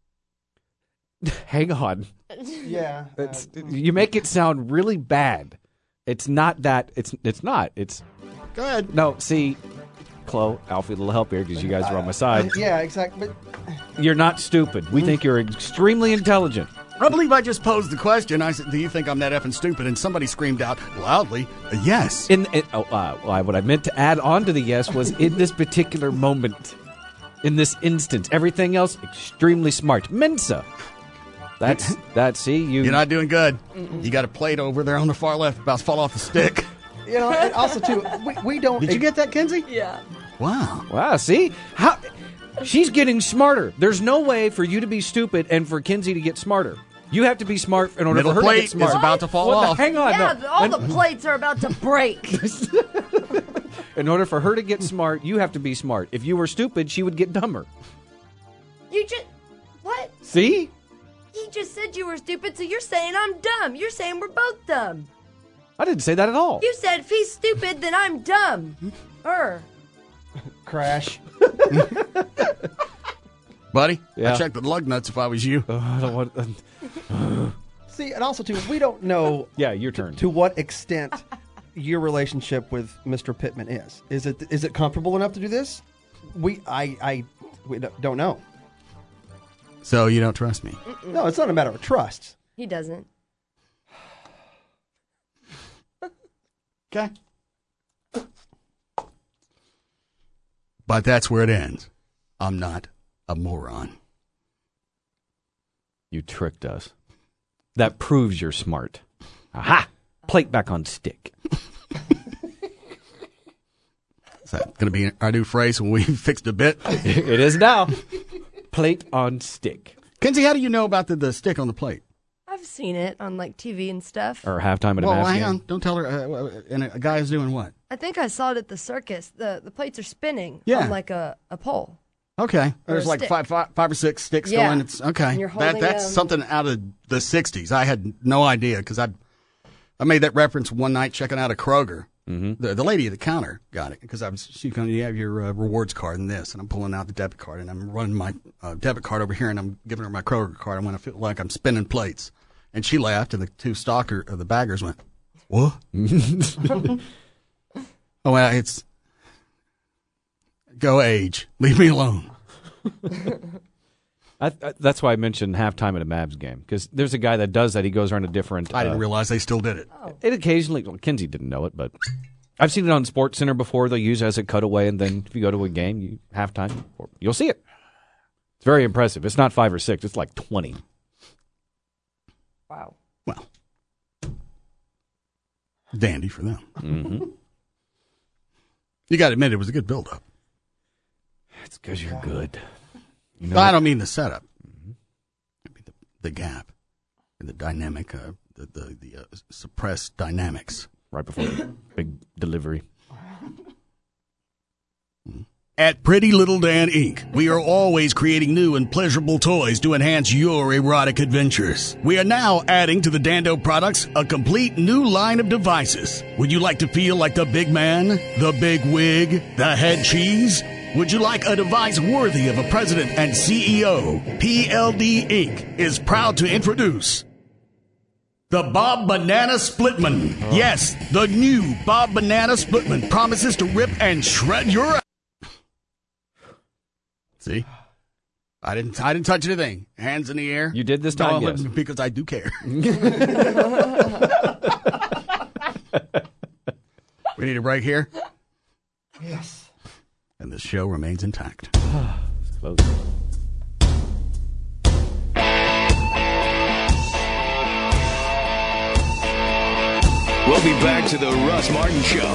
S3: Hang on.
S4: Yeah.
S3: You make it sound really bad. It's not that. It's not. It's.
S1: Go ahead.
S3: No, see, Chloe, Alfie, a little help here because you guys are on my side.
S4: Yeah, exactly. But
S3: You're not stupid. We think you're extremely intelligent.
S1: I believe I just posed the question. I said, do you think I'm that effing stupid? And somebody screamed out loudly, yes.
S3: What I meant to add on to the yes was in this particular moment, in this instance. Everything else, extremely smart. Mensa. See,
S1: You're not doing good. You got a plate over there on the far left about to fall off the stick.
S4: you know, and also too, we don't.
S1: Did you get that, Kenzie?
S8: Yeah.
S3: Wow, see? How she's getting smarter. There's no way for you to be stupid and for Kinsey to get smarter. You have to be smart in order
S1: Middle
S3: for her to get
S1: plate
S3: smart.
S1: is about to fall off.
S3: Hang on.
S8: Yeah,
S3: no.
S8: all the plates are about to break.
S3: In order for her to get smart, you have to be smart. If you were stupid, she would get dumber.
S8: You just... What?
S3: See?
S8: He just said you were stupid, so you're saying I'm dumb. You're saying we're both dumb.
S3: I didn't say that at all.
S8: You said if he's stupid, then I'm dumb.
S4: Crash.
S1: Buddy,
S3: Yeah.
S1: I checked the lug nuts if I was you.
S3: I don't want...
S4: See, and also too, we don't know.
S3: Yeah, your turn.
S4: To what extent, your relationship with Mr. Pittman is. Is it comfortable enough to do this? We don't know.
S1: So you don't trust me?
S4: No, it's not a matter of trust.
S8: He doesn't.
S1: Okay. But that's where it ends. I'm not a moron.
S3: You tricked us. That proves you're smart. Aha! Plate back on stick.
S1: Is that going to be our new phrase when we fixed a bit?
S3: It is now. Plate on stick.
S1: Kenzie, how do you know about the stick on the plate?
S8: I've seen it on like TV and stuff.
S3: Or halftime at a
S1: Well,
S3: Mavs
S1: hang
S3: game.
S1: on. Don't tell her. And a guy is doing what?
S8: I think I saw it at the circus. The plates are spinning
S1: Yeah.
S8: on like a pole.
S1: Okay.
S8: Or
S1: There's
S8: a
S1: like
S8: stick.
S1: five or six sticks
S8: Yeah.
S1: going. It's okay.
S8: And you're holding
S1: That's
S8: them.
S1: something out of the 60s. I had no idea because I made that reference one night checking out a Kroger.
S3: Mm-hmm.
S1: The lady at the counter got it because she's going, you have your rewards card and this, and I'm pulling out the debit card and I'm running my debit card over here and I'm giving her my Kroger card. I want to feel like I'm spinning plates, and she laughed, and the two the baggers went, "What?" Oh, well, it's go age. Leave me alone.
S3: That's why I mentioned halftime at a Mavs game, because there's a guy that does that. He goes around a different...
S1: I didn't realize they still did it.
S3: It occasionally... Well, Kinsey didn't know it, but I've seen it on SportsCenter before. They'll use it as a cutaway, and then if you go to a game, halftime, you'll see it. It's very impressive. It's not 5 or 6. It's like 20.
S8: Wow.
S1: Well, dandy for them.
S3: Mm-hmm.
S1: You got to admit, it was a good build-up.
S3: It's because you're good. You
S1: I don't mean the setup. I mean the gap, and the dynamic, the suppressed dynamics.
S3: Right before the big delivery.
S1: At Pretty Little Dan Inc., we are always creating new and pleasurable toys to enhance your erotic adventures. We are now adding to the Dando products a complete new line of devices. Would you like to feel like the big man, the big wig, the head cheese? Would you like a device worthy of a president and CEO? PLD Inc. is proud to introduce the Bob Banana Splitman. Yes, the new Bob Banana Splitman promises to rip and shred your... See? I didn't touch anything. Hands in the air.
S3: You did this time,
S1: No,
S3: yes.
S1: because I do care. We need a break here.
S4: Yes.
S1: And the show remains intact.
S3: Close.
S7: We'll be back to the Russ Martin Show.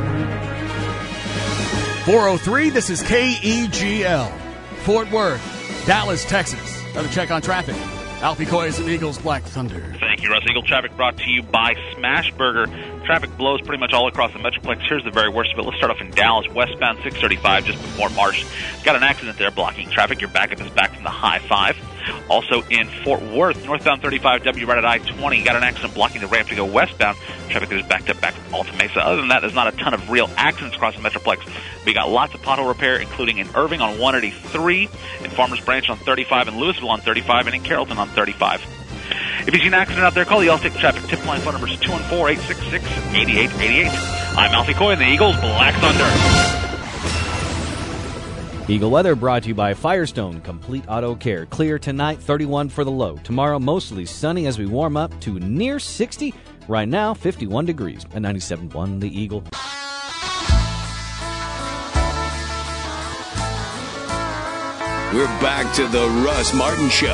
S1: 403, this is KEGL. Fort Worth, Dallas, Texas. Another check on traffic. Alfie Coyes and Eagles Black Thunder.
S10: Thank you, Russ. Eagle traffic brought to you by Smashburger. Traffic blows pretty much all across the Metroplex. Here's the very worst of it. Let's start off in Dallas, westbound 635, just before Marsh. Got an accident there blocking traffic. Your backup is back from the high 5. Also in Fort Worth, northbound 35W right at I-20. Got an accident blocking the ramp to go westbound. Traffic is backed up back from Alta Mesa. Other than that, there's not a ton of real accidents across the Metroplex. We got lots of pothole repair, including in Irving on 183, in Farmers Branch on 35, in Louisville on 35, and in Carrollton on 35. If you see an accident out there, call the Allstate Traffic Tip Line. Phone number is 214-866-8888. I'm Alfie Coy and the Eagles Black Thunder.
S3: Eagle weather brought to you by Firestone Complete Auto Care. Clear tonight, 31 for the low. Tomorrow, mostly sunny as we warm up to near 60. Right now, 51 degrees at 97.1 The Eagle.
S7: We're back to the Russ Martin Show.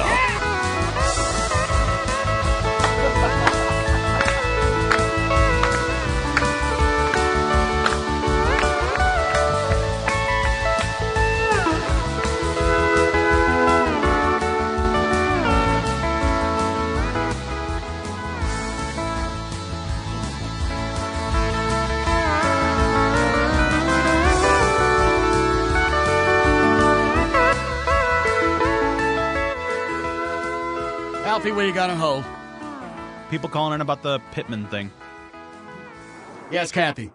S1: Alfie, what you got on hold?
S5: People calling in about the Pittman thing.
S1: Yes, Kathy.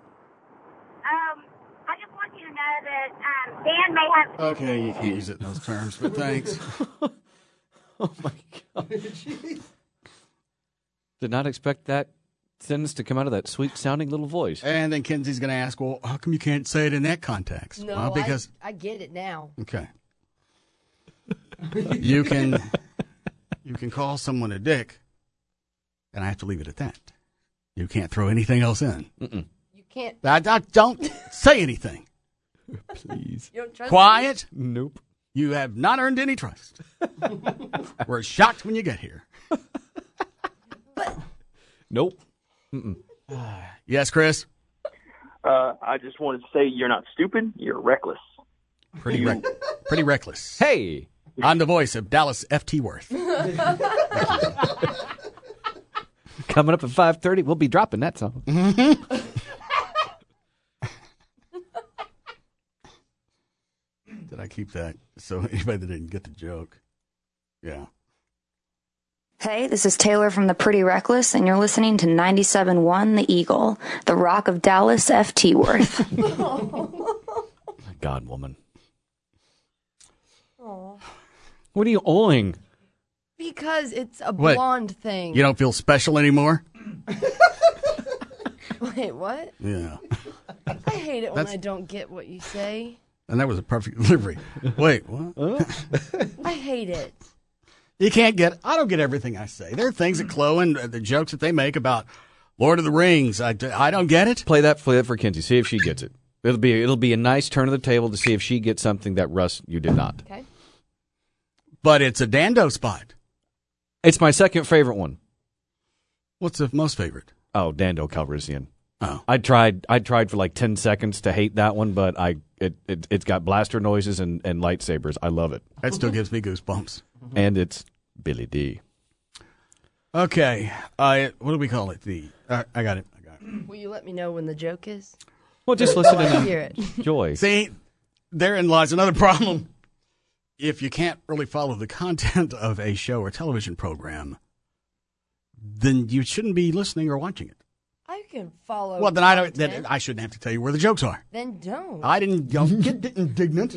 S14: I just want you to know that Dan may have...
S1: Okay, you can't use it in those terms, but thanks.
S3: Oh, my God. Did not expect that sentence to come out of that sweet-sounding little voice.
S1: And then Kenzie's going to ask, well, how come you can't say it in that context?
S8: No,
S1: well, because
S8: I get it now.
S1: Okay. You can call someone a dick, and I have to leave it at that. You can't throw anything else in.
S3: Mm-mm.
S8: You can't.
S1: I don't say anything.
S3: Please.
S8: You don't trust
S1: Quiet.
S8: me?
S3: Nope.
S1: You have not earned any trust. We're shocked when you get here.
S3: Nope. Mm-mm.
S1: Yes, Chris?
S15: I just wanted to say you're not stupid. You're reckless.
S1: Pretty reckless.
S3: Hey.
S1: I'm the voice of Dallas F.T. Worth.
S3: Coming up at 5:30, we'll be dropping that song.
S1: Did I keep that? So anybody that didn't get the joke. Yeah.
S16: Hey, this is Taylor from the Pretty Reckless, and you're listening to 97.1 The Eagle, the Rock of Dallas F.T. Worth.
S3: God, woman.
S8: Aw.
S3: What are you owing?
S8: Because it's a
S1: What?
S8: blonde thing.
S1: You don't feel special anymore?
S8: Wait, what?
S1: Yeah.
S8: I hate it when
S1: That's-
S8: I don't get what you say.
S1: And that was a perfect delivery. Wait, what?
S8: I hate it.
S1: You can't get, I don't get everything I say. There are things that Chloe and the jokes that they make about Lord of the Rings. I don't get it.
S3: Play that for Kinsey. See if she gets it. It'll be a nice turn of the table to see if she gets something that Russ, you did not.
S8: Okay.
S1: But it's a Dando spot.
S3: It's my second favorite one.
S1: What's the most favorite?
S3: Oh, Dando Calrissian.
S1: Oh.
S3: I tried for like 10 seconds to hate that one, but it's got blaster noises and lightsabers. I love it.
S1: That still gives me goosebumps.
S3: And it's Billy D.
S1: Okay. What do we call it? I got it.
S8: Will you let me know when the joke is?
S3: Well, just listen
S8: I
S3: and
S8: hear it.
S3: enjoy.
S1: See, therein lies another problem. If you can't really follow the content of a show or television program, then you shouldn't be listening or watching it.
S8: I can follow.
S1: Well, then I don't.
S8: content.
S1: Then I shouldn't have to tell you where the jokes are.
S8: Then don't.
S1: I didn't get indignant.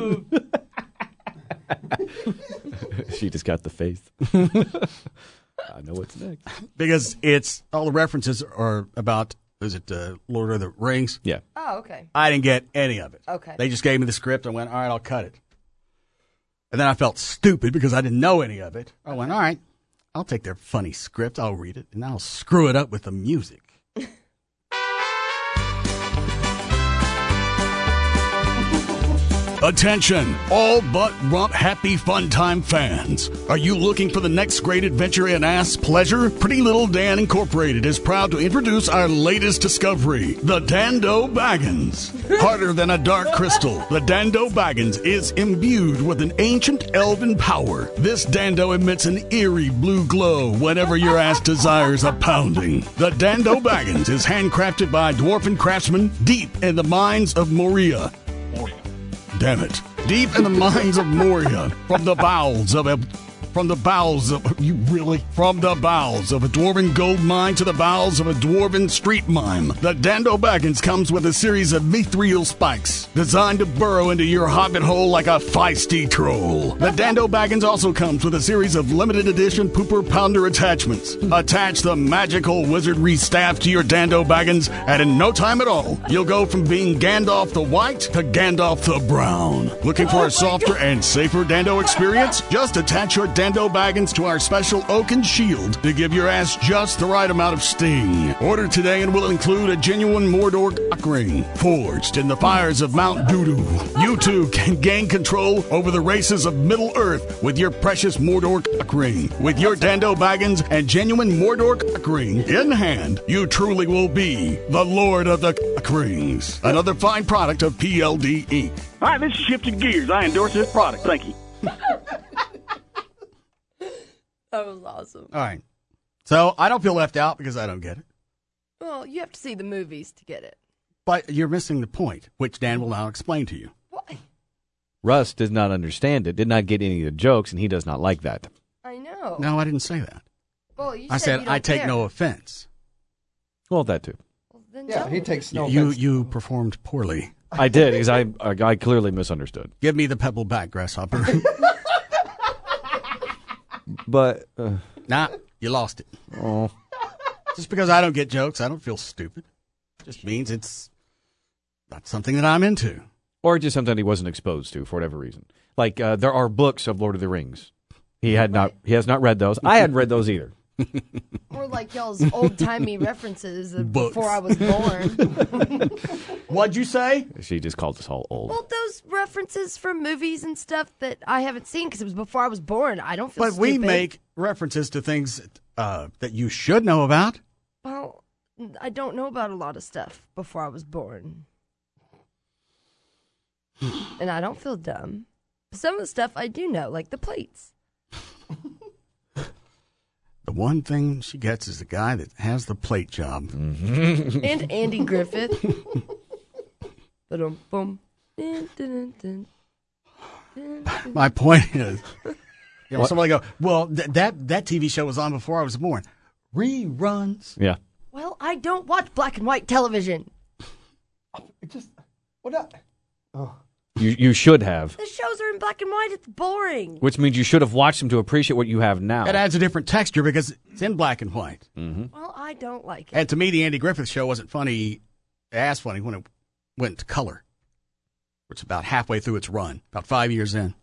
S3: She just got the face. I know what's next.
S1: Because it's all the references are about. Is it Lord of the Rings?
S3: Yeah.
S8: Oh, okay.
S1: I didn't get any of it.
S8: Okay.
S1: They just gave me the script. I went, all right, I'll cut it. And then I felt stupid because I didn't know any of it. I went, all right, I'll take their funny script. I'll read it, and I'll screw it up with the music. Attention, all but Rump Happy Fun Time fans. Are you looking for the next great adventure in ass pleasure? Pretty Little Dan Incorporated is proud to introduce our latest discovery, the Dando Baggins. Harder than a dark crystal, the Dando Baggins is imbued with an ancient elven power. This Dando emits an eerie blue glow whenever your ass desires a pounding. The Dando Baggins is handcrafted by dwarfen craftsmen deep in the mines of Moria. Damn it. Deep in the mines of Moria, from the bowels of a dwarven gold mine to the bowels of a dwarven street mime, the Dando Baggins comes with a series of mithril spikes designed to burrow into your hobbit hole like a feisty troll. The Dando Baggins also comes with a series of limited edition pooper pounder attachments. Attach the magical wizardry staff to your Dando Baggins, and in no time at all, you'll go from being Gandalf the White to Gandalf the Brown. Looking for a softer and safer Dando experience? Just attach your Dando Baggins to our special oaken shield to give your ass just the right amount of sting. Order today and will include a genuine Mordor cock ring forged in the fires of Mount Doodoo. You too can gain control over the races of Middle-earth with your precious Mordor cock ring. With your Dando Baggins and genuine Mordor cock ring in hand, you truly will be the Lord of the Cock Rings. Another fine product of PLD Inc.
S15: Hi, this is Shifting Gears. I endorse this product. Thank you.
S8: That was awesome.
S1: All right. So I don't feel left out because I don't get it.
S8: Well, you have to see the movies to get it.
S1: But you're missing the point, which Dan will now explain to you.
S8: Why?
S3: Russ does not understand it, did not get any of the jokes, and he does not like that.
S8: I know.
S1: No, I didn't say that.
S8: Well, you
S1: I said
S8: you
S1: I
S8: don't
S1: take
S8: care.
S1: no offense.
S3: Well, that too.
S8: Well, then
S4: Yeah,
S8: don't.
S4: he takes no offense.
S1: You performed poorly.
S3: I did, because I clearly misunderstood.
S1: Give me the pebble back, grasshopper.
S3: But,
S1: nah, you lost it.
S3: oh.
S1: Just because I don't get jokes, I don't feel stupid. Just means it's not something that I'm into.
S3: Or just something he wasn't exposed to for whatever reason. Like there are books of Lord of the Rings. He has not read those. I hadn't read those either.
S8: Or like y'all's old-timey references of before I was born.
S1: What'd you say?
S3: She just called us all old.
S8: Well, those references from movies and stuff that I haven't seen because it was before I was born. I don't feel
S1: But
S8: stupid.
S1: we make references to things that you should know about.
S8: Well, I don't know about a lot of stuff before I was born. And I don't feel dumb. Some of the stuff I do know, like the plates.
S1: The one thing she gets is the guy that has the plate job.
S8: And Andy Griffith. Ba-dum-bum. Dun, dun, dun, dun.
S1: My point is, somebody go, well, that TV show was on before I was born. Reruns.
S3: Yeah.
S8: Well, I don't watch black and white television.
S3: You should have.
S8: The shows are in black and white. It's boring.
S3: Which means you should have watched them to appreciate what you have now.
S1: It adds a different texture because it's in black and white.
S3: Mm-hmm.
S8: Well, I don't like it.
S1: And to me, the Andy Griffith Show wasn't funny when it went to color. It's about halfway through its run, about 5 years in.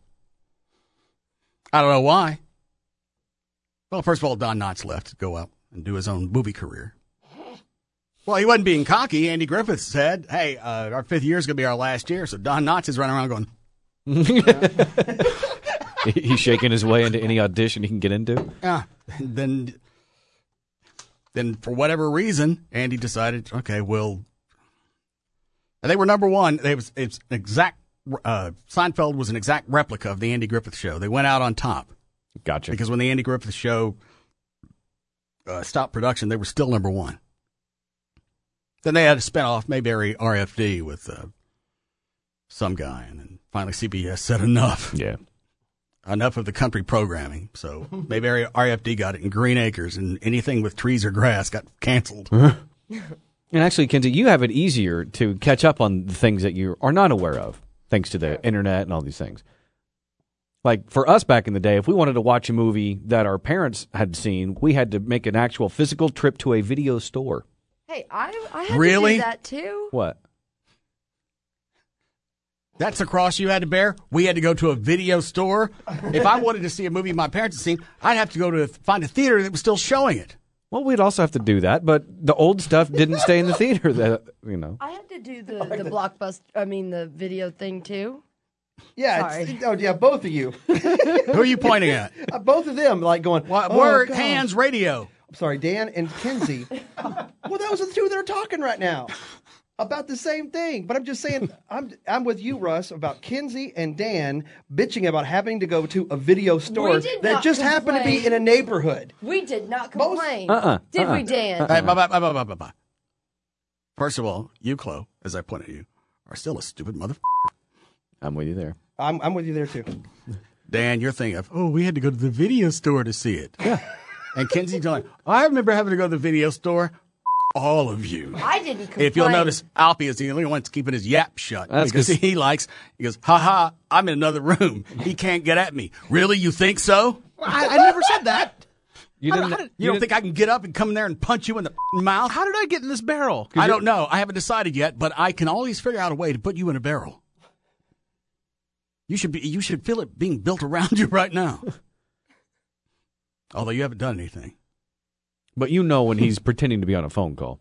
S1: I don't know why. Well, first of all, Don Knotts left to go out and do his own movie career. Well, he wasn't being cocky. Andy Griffith said, hey, our 5th year is going to be our last year. So Don Knotts is running around going...
S3: He's shaking his way into any audition he can get into.
S1: Yeah. Then for whatever reason, Andy decided, okay, well... And they were number one. It's an exact... Seinfeld was an exact replica of the Andy Griffith Show. They went out on top.
S3: Gotcha.
S1: Because when the Andy Griffith Show stopped production, they were still number one. Then they had a spinoff, Mayberry RFD, with some guy. And then finally CBS said enough.
S3: Yeah.
S1: Enough of the country programming. So Mayberry RFD got it in Green Acres, and anything with trees or grass got canceled.
S3: And actually, Kenzie, you have it easier to catch up on the things that you are not aware of, thanks to the internet and all these things. Like, for us back in the day, if we wanted to watch a movie that our parents had seen, we had to make an actual physical trip to a video store.
S8: Hey, I had
S1: Really?
S8: to do that too.
S3: What?
S1: That's a cross you had to bear. We had to go to a video store. If I wanted to see a movie my parents had seen, I'd have to go to find a theater that was still showing it.
S3: Well, we'd also have to do that, but the old stuff didn't stay in the theater.
S8: I had to do the the video thing too.
S4: Yeah, both of you.
S1: Who are you pointing at?
S4: Both of them, like going,
S1: We're Hands Radio.
S4: I'm sorry, Dan and Kenzie. Well, those are the two that are talking right now about the same thing. But I'm just saying, I'm with you, Russ, about Kenzie and Dan bitching about having to go to a video store that just happened to be in a neighborhood.
S8: We did not complain. Did we, Dan?
S1: Hey, bye. First of all, you, Chloe, as I point at you, are still a stupid motherfucker.
S3: I'm with you there.
S4: I'm with you there, too.
S1: Dan, you're thinking of, we had to go to the video store to see it. Yeah. And Kenzie's going, I remember having to go to the video store. All of you.
S8: I didn't complain.
S1: If you'll notice, Alfie is the only one that's keeping his yap shut.
S3: That's
S1: because he goes, ha, I'm in another room. He can't get at me. Really? You think so?
S5: I never said that.
S1: You don't think I can get up and come in there and punch you in the mouth?
S5: How did I get in this barrel?
S1: I don't know. I haven't decided yet, but I can always figure out a way to put you in a barrel. You should feel it being built around you right now. Although you haven't done anything.
S3: But you know when he's pretending to be on a phone call.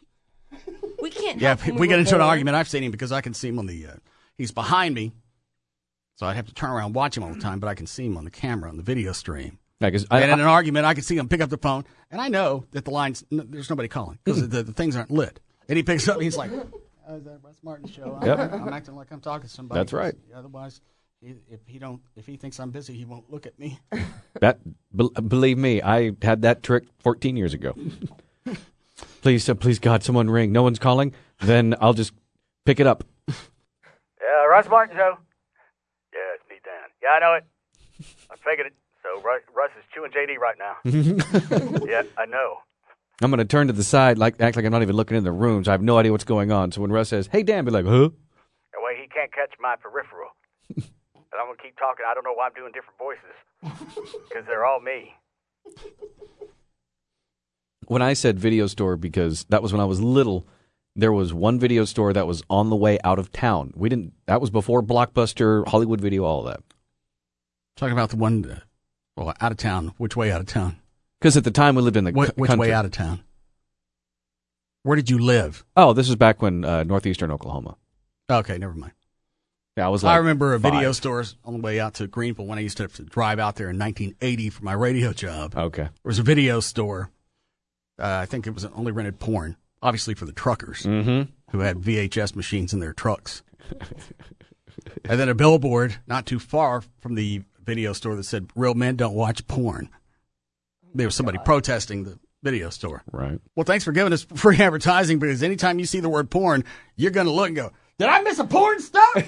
S8: We can't.
S1: Yeah, if we get into an argument, I've seen him because I can see him on the. He's behind me, so I'd have to turn around and watch him all the time. But I can see him on the camera on the video stream.
S3: Yeah,
S1: and in an argument, I can see him pick up the phone, and I know that the lines there's nobody calling because the things aren't lit. And he picks up, and he's like, "Is that Russ Martin show?" I'm acting like I'm talking to somebody.
S3: That's right.
S1: Otherwise, if he thinks I'm busy, he won't look at me.
S3: Believe me, I had that trick 14 years ago. Please, God, someone ring. No one's calling. Then I'll just pick it up.
S12: Yeah, Russ Martin show. Yeah, it's me, Dan. Yeah, I know it. I figured it. So Russ is chewing JD right now. Yeah, I know.
S3: I'm going to turn to the side, act like I'm not even looking in the room, so I have no idea what's going on. So when Russ says, "Hey, Dan," be like, "Huh?"
S12: That way he can't catch my peripheral. And I'm going to keep talking. I don't know why I'm doing different voices. Because they're all me.
S3: When I said video store, because that was when I was little, there was one video store that was on the way out of town. That was before Blockbuster, Hollywood Video, all of that.
S1: Talking about the one, out of town. Which way out of town?
S3: Because at the time we lived in the
S1: Which
S3: country.
S1: way out of town? Where did you live?
S3: Oh, this was back when northeastern Oklahoma.
S1: Okay, never mind.
S3: Yeah,
S1: I remember a video store on the way out to Greenville when I used to have to drive out there in 1980 for my radio job.
S3: Okay.
S1: There was a video store. I think it was only rented porn, obviously for the truckers who had VHS machines in their trucks. And then a billboard not too far from the video store that said, "Real men don't watch porn." There was somebody protesting the video store.
S3: Right.
S1: Well, thanks for giving us free advertising, because anytime you see the word porn, you're going to look and go, "Did I miss a porn stuff?"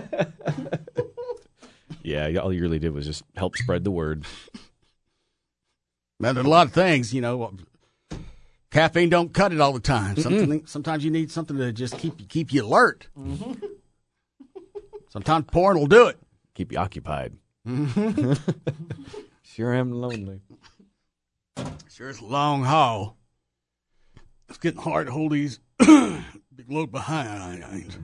S3: Yeah, all you really did was just help spread the word.
S1: Man, there's a lot of things, caffeine don't cut it all the time. Sometimes you need something to just keep you alert. Sometimes porn will do it.
S3: Keep you occupied. Sure am lonely.
S1: Sure, it's a long haul. It's getting hard to hold these big load behind.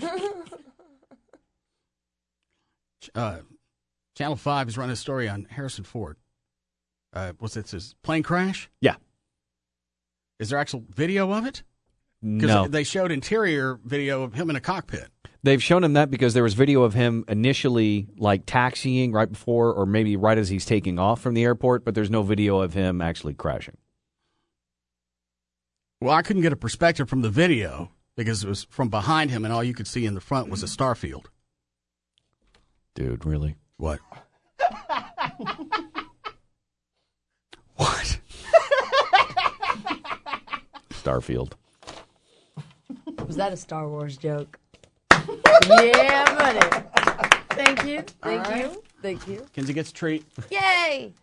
S1: Channel 5 is running a story on Harrison Ford. What's it? His plane crash?
S3: Yeah.
S1: Is there actual video of it?
S3: No.
S1: Because they showed interior video of him in a cockpit.
S3: They've shown him that because there was video of him initially taxiing right before or maybe right as he's taking off from the airport, but there's no video of him actually crashing.
S1: Well, I couldn't get a perspective from the video because it was from behind him and all you could see in the front was a star field.
S3: Dude, really?
S1: What? What?
S3: Starfield.
S8: Was that a Star Wars joke? Yeah, buddy. Thank you. Thank you.
S1: Kenzie gets a treat.
S8: Yay!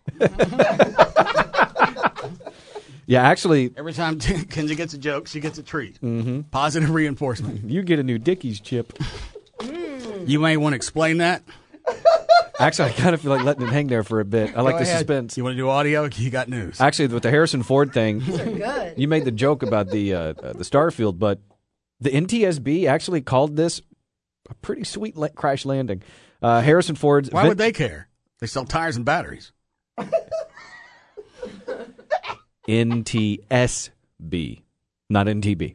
S3: Yeah, actually,
S1: every time Kenzie gets a joke, she gets a treat.
S3: Mm-hmm.
S1: Positive reinforcement.
S3: You get a new Dickies chip.
S1: You may want to explain that.
S3: Actually, I kind of feel like letting it hang there for a bit. I like the suspense.
S1: You want to do audio? You got news.
S3: Actually, with the Harrison Ford thing,
S8: These are good.
S3: You made the joke about the Starfield, but the NTSB actually called this a pretty sweet crash landing. Harrison Ford's...
S1: Why would they care? They sell tires and batteries.
S3: NTSB, not NTB.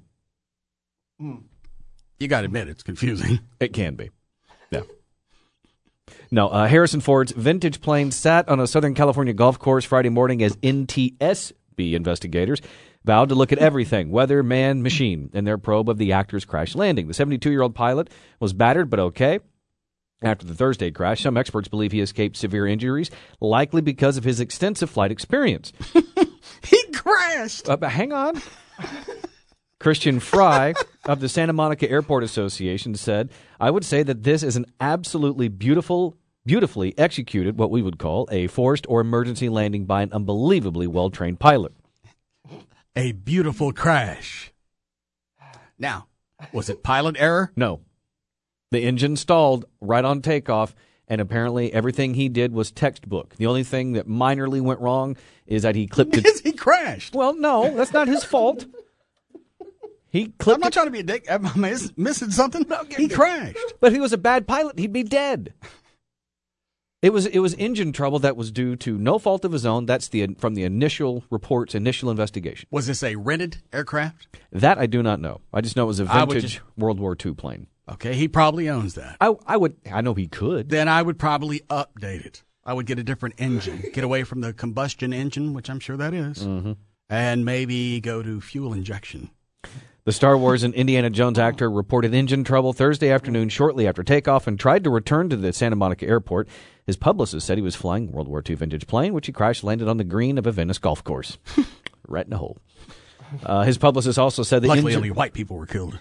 S1: You got to admit, it's confusing.
S3: It can be. Yeah. No, Harrison Ford's vintage plane sat on a Southern California golf course Friday morning as NTSB investigators vowed to look at everything, weather, man, machine, in their probe of the actor's crash landing. The 72-year-old pilot was battered but okay. After the Thursday crash, some experts believe he escaped severe injuries, likely because of his extensive flight experience.
S1: He crashed!
S3: But hang on. Christian Fry of the Santa Monica Airport Association said, "I would say that this is an absolutely beautifully executed, what we would call a forced or emergency landing by an unbelievably well-trained pilot."
S1: A beautiful crash. Now, was it pilot error?
S3: No. The engine stalled right on takeoff, and apparently everything he did was textbook. The only thing that minorly went wrong is that he clipped it.
S1: He crashed.
S3: Well, no, that's not his fault. He clipped
S1: I'm not trying to be a dick. Am I missing something? He crashed.
S3: But if he was a bad pilot, he'd be dead. It was engine trouble that was due to no fault of his own. That's from the initial reports, initial investigation.
S1: Was this a rented aircraft?
S3: That I do not know. I just know it was a vintage World War II plane.
S1: Okay, he probably owns that.
S3: I know he could.
S1: Then I would probably update it. I would get a different engine, get away from the combustion engine, which I'm sure that is, and maybe go to fuel injection.
S3: The Star Wars and Indiana Jones actor reported engine trouble Thursday afternoon shortly after takeoff and tried to return to the Santa Monica airport. His publicist said he was flying a World War II vintage plane, which he crash landed on the green of a Venice golf course. Right in the hole. His publicist also said that
S1: luckily only white people were killed.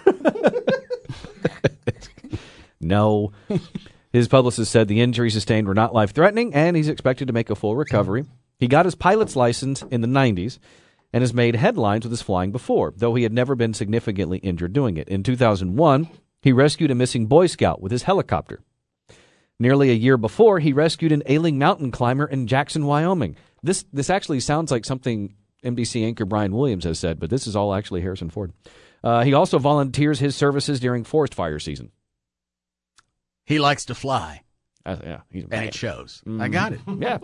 S3: No. His publicist said the injuries sustained were not life-threatening, and he's expected to make a full recovery. He got his pilot's license in the 90s and has made headlines with his flying before, though he had never been significantly injured doing it. In 2001, he rescued a missing Boy Scout with his helicopter. Nearly a year before, he rescued an ailing mountain climber in Jackson, Wyoming. This actually sounds like something NBC anchor Brian Williams has said, but this is all actually Harrison Ford. He also volunteers his services during forest fire season.
S1: He likes to fly.
S3: Yeah, he's a
S1: and
S3: man.
S1: it shows.
S3: Mhm.
S1: I got it.
S3: Yeah.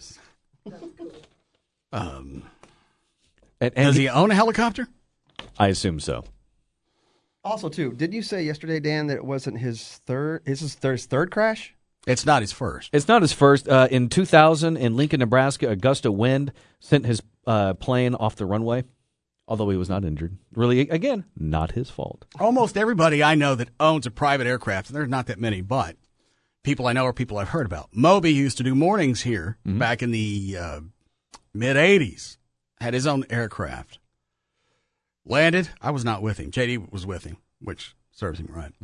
S1: Does he own a helicopter?
S3: I assume so.
S4: Also, too, didn't you say yesterday, Dan, that it wasn't his third? Is his third crash?
S1: It's not his first.
S3: It's not his first. In 2000, in Lincoln, Nebraska, a gust of wind sent his plane off the runway, although he was not injured. Really, again, not his fault.
S1: Almost everybody I know that owns a private aircraft, and there's not that many, but people I know are people I've heard about. Moby used to do mornings here back in the mid-'80s. Had his own aircraft. Landed. I was not with him. JD was with him, which serves him right.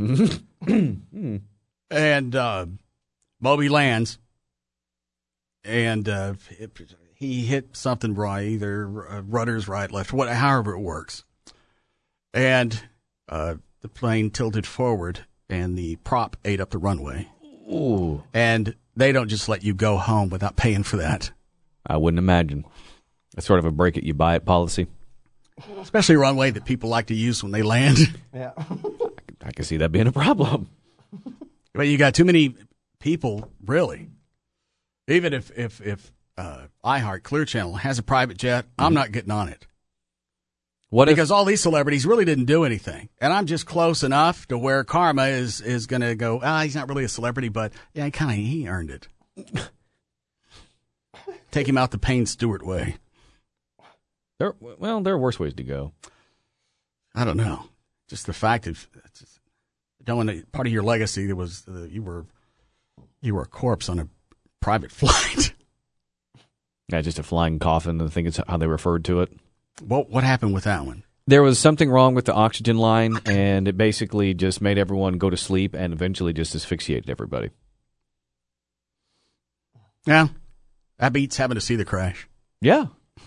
S1: And Moby lands, and he hit something right, either rudders right, left, however it works. And the plane tilted forward, and the prop ate up the runway.
S3: Ooh.
S1: And they don't just let you go home without paying for that.
S3: I wouldn't imagine. It's sort of a break it, you buy it policy.
S1: Especially a runway that people like to use when they land.
S4: Yeah.
S3: I can see that being a problem.
S1: But you got too many people, really. Even if iHeart Clear Channel has a private jet, I'm not getting on it. Because all these celebrities really didn't do anything. And I'm just close enough to where karma is going to go, he's not really a celebrity, but yeah, he earned it. Take him out the Payne Stewart way.
S3: There are worse ways to go.
S1: I don't know. Just the fact that part of your legacy that was you were a corpse on a private flight.
S3: Yeah, just a flying coffin. I think it's how they referred to it.
S1: What happened with that one?
S3: There was something wrong with the oxygen line, and it basically just made everyone go to sleep and eventually just asphyxiated everybody.
S1: Yeah, that beats having to see the crash.
S3: Yeah.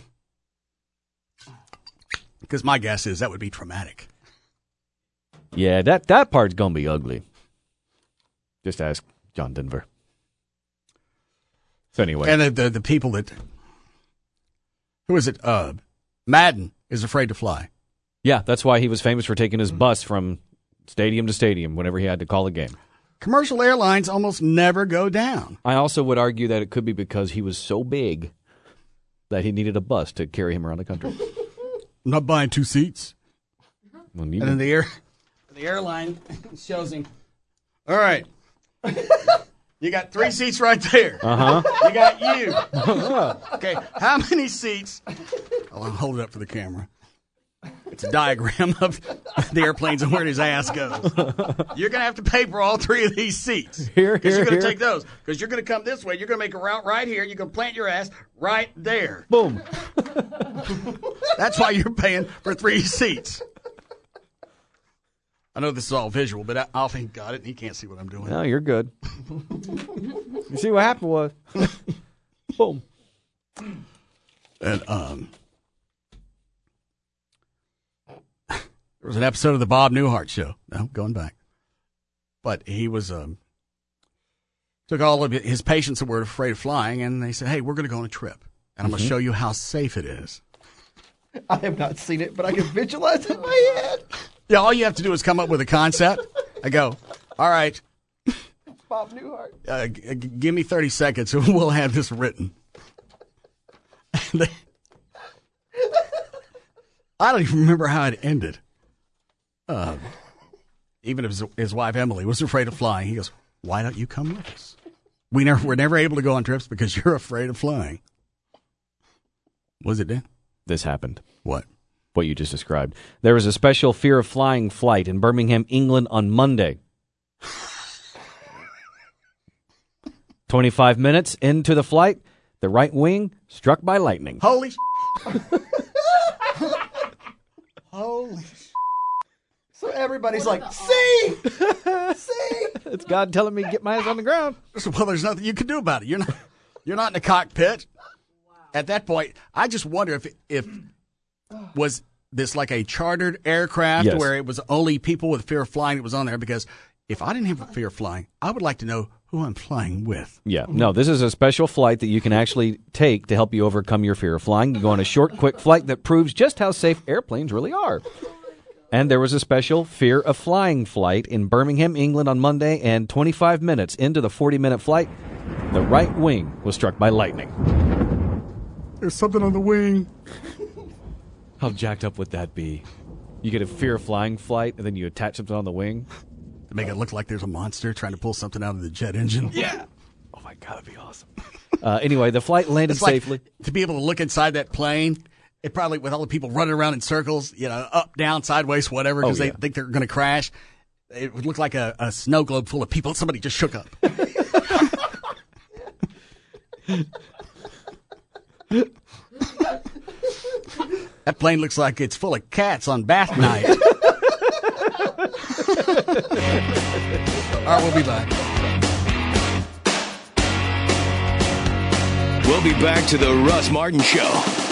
S1: Because my guess is that would be traumatic.
S3: Yeah, that part's going to be ugly. Just ask John Denver. So anyway.
S1: And the people that... Who is it? Madden is afraid to fly.
S3: Yeah, that's why he was famous for taking his bus from stadium to stadium whenever he had to call a game.
S1: Commercial airlines almost never go down.
S3: I also would argue that it could be because he was so big that he needed a bus to carry him around the country.
S1: I'm not buying 2 seats.
S3: Well,
S1: and then the airline shows him, all right, you got 3 seats right there.
S3: Uh-huh.
S1: You got you. Okay, how many seats? I'll hold it up for the camera. It's a diagram of the airplanes and where his ass goes. You're going to have to pay for all 3 of these seats. Because you're going to take those. Because you're going to come this way. You're going to make a route right here. You're going to plant your ass right there.
S3: Boom.
S1: That's why you're paying for 3 seats. I know this is all visual, but Alfie got it, and he can't see what I'm doing.
S3: No, you're good. You see what happened was, boom.
S1: And there was an episode of the Bob Newhart show. No, going back. But he was took all of his patients that were afraid of flying, and they said, hey, we're going to go on a trip, and I'm going to show you how safe it is.
S4: I have not seen it, but I can visualize it in my head.
S1: Yeah, all you have to do is come up with a concept. I go, all right.
S4: Bob Newhart.
S1: Give me 30 seconds, and we'll have this written. I don't even remember how it ended. Even if his wife Emily was afraid of flying, he goes, why don't you come with us? We're never able to go on trips because you're afraid of flying. Was it, Dan?
S3: This happened.
S1: What?
S3: What you just described. There was a special fear of flying flight in Birmingham, England on Monday. 25 minutes into the flight, the right wing struck by lightning.
S1: Holy Holy
S4: So everybody's like, see?
S3: It's God telling me to get my ass on the ground.
S1: Well, there's nothing you can do about it. You're not in the cockpit. Wow. At that point, I just wonder if was this like a chartered aircraft where it was only people with fear of flying that was on there? Because if I didn't have a fear of flying, I would like to know who I'm flying with.
S3: Yeah, no, this is a special flight that you can actually take to help you overcome your fear of flying. You go on a short, quick flight that proves just how safe airplanes really are. And there was a special fear of flying flight in Birmingham, England on Monday, and 25 minutes into the 40-minute flight, the right wing was struck by lightning.
S1: There's something on the wing.
S3: How jacked up would that be? You get a fear of flying flight, and then you attach something on the wing?
S1: To make it look like there's a monster trying to pull something out of the jet engine.
S3: Yeah. Oh, my God, that'd be awesome. Anyway, the flight landed safely.
S1: To be able to look inside that plane, it probably, with all the people running around in circles, up, down, sideways, whatever, because they think they're going to crash, it would look like a snow globe full of people. Somebody just shook up. That plane looks like it's full of cats on bath night. All right, we'll be back.
S7: We'll be back to the Russ Martin Show.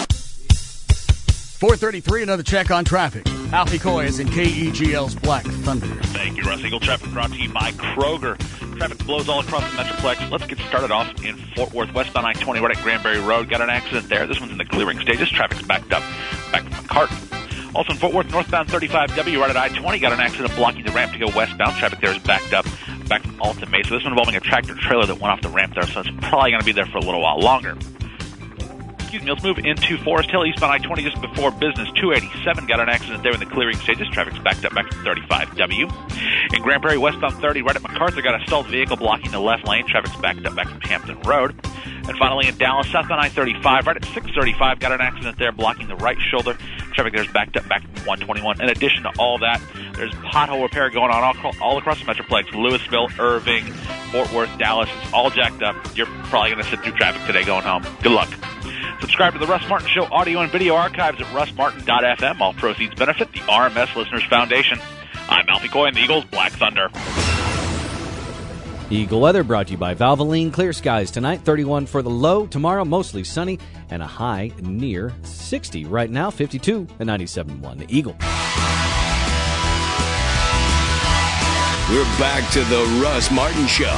S1: 4:33, another check on traffic. Alfie Coy is in KEGL's Black Thunder.
S10: Thank you, Russ. Eagle traffic brought to you by Kroger. Traffic blows all across the Metroplex. Let's get started off in Fort Worth, westbound I-20, right at Granbury Road. Got an accident there. This one's in the clearing stages. Traffic's backed up. Back from McCartan. Also in Fort Worth, northbound 35W, right at I-20. Got an accident blocking the ramp to go westbound. Traffic there is backed up. Back from Alta Mesa. This one involving a tractor trailer that went off the ramp there, so it's probably going to be there for a little while longer. Excuse me, let's move into Forest Hill, eastbound I-20, just before Business 287. Got an accident there in the clearing stages. Traffic's backed up back to 35W. In Grand Prairie, westbound 30, right at MacArthur, got a stalled vehicle blocking the left lane. Traffic's backed up back from Hampton Road. And finally, in Dallas, southbound I-35, right at 635, got an accident there blocking the right shoulder. Traffic there's backed up back from 121. In addition to all that, there's pothole repair going on all across the Metroplex. Louisville, Irving, Fort Worth, Dallas. It's all jacked up. You're probably going to sit through traffic today going home. Good luck. Subscribe to the Russ Martin Show audio and video archives at russmartin.fm. All proceeds benefit the RMS Listeners Foundation. I'm Alfie Coy in the Eagles Black Thunder.
S3: Eagle weather brought to you by Valvoline. Clear skies tonight, 31 for the low. Tomorrow, mostly sunny and a high near 60. Right now, 52 and 97.1. The Eagle.
S7: We're back to the Russ Martin Show.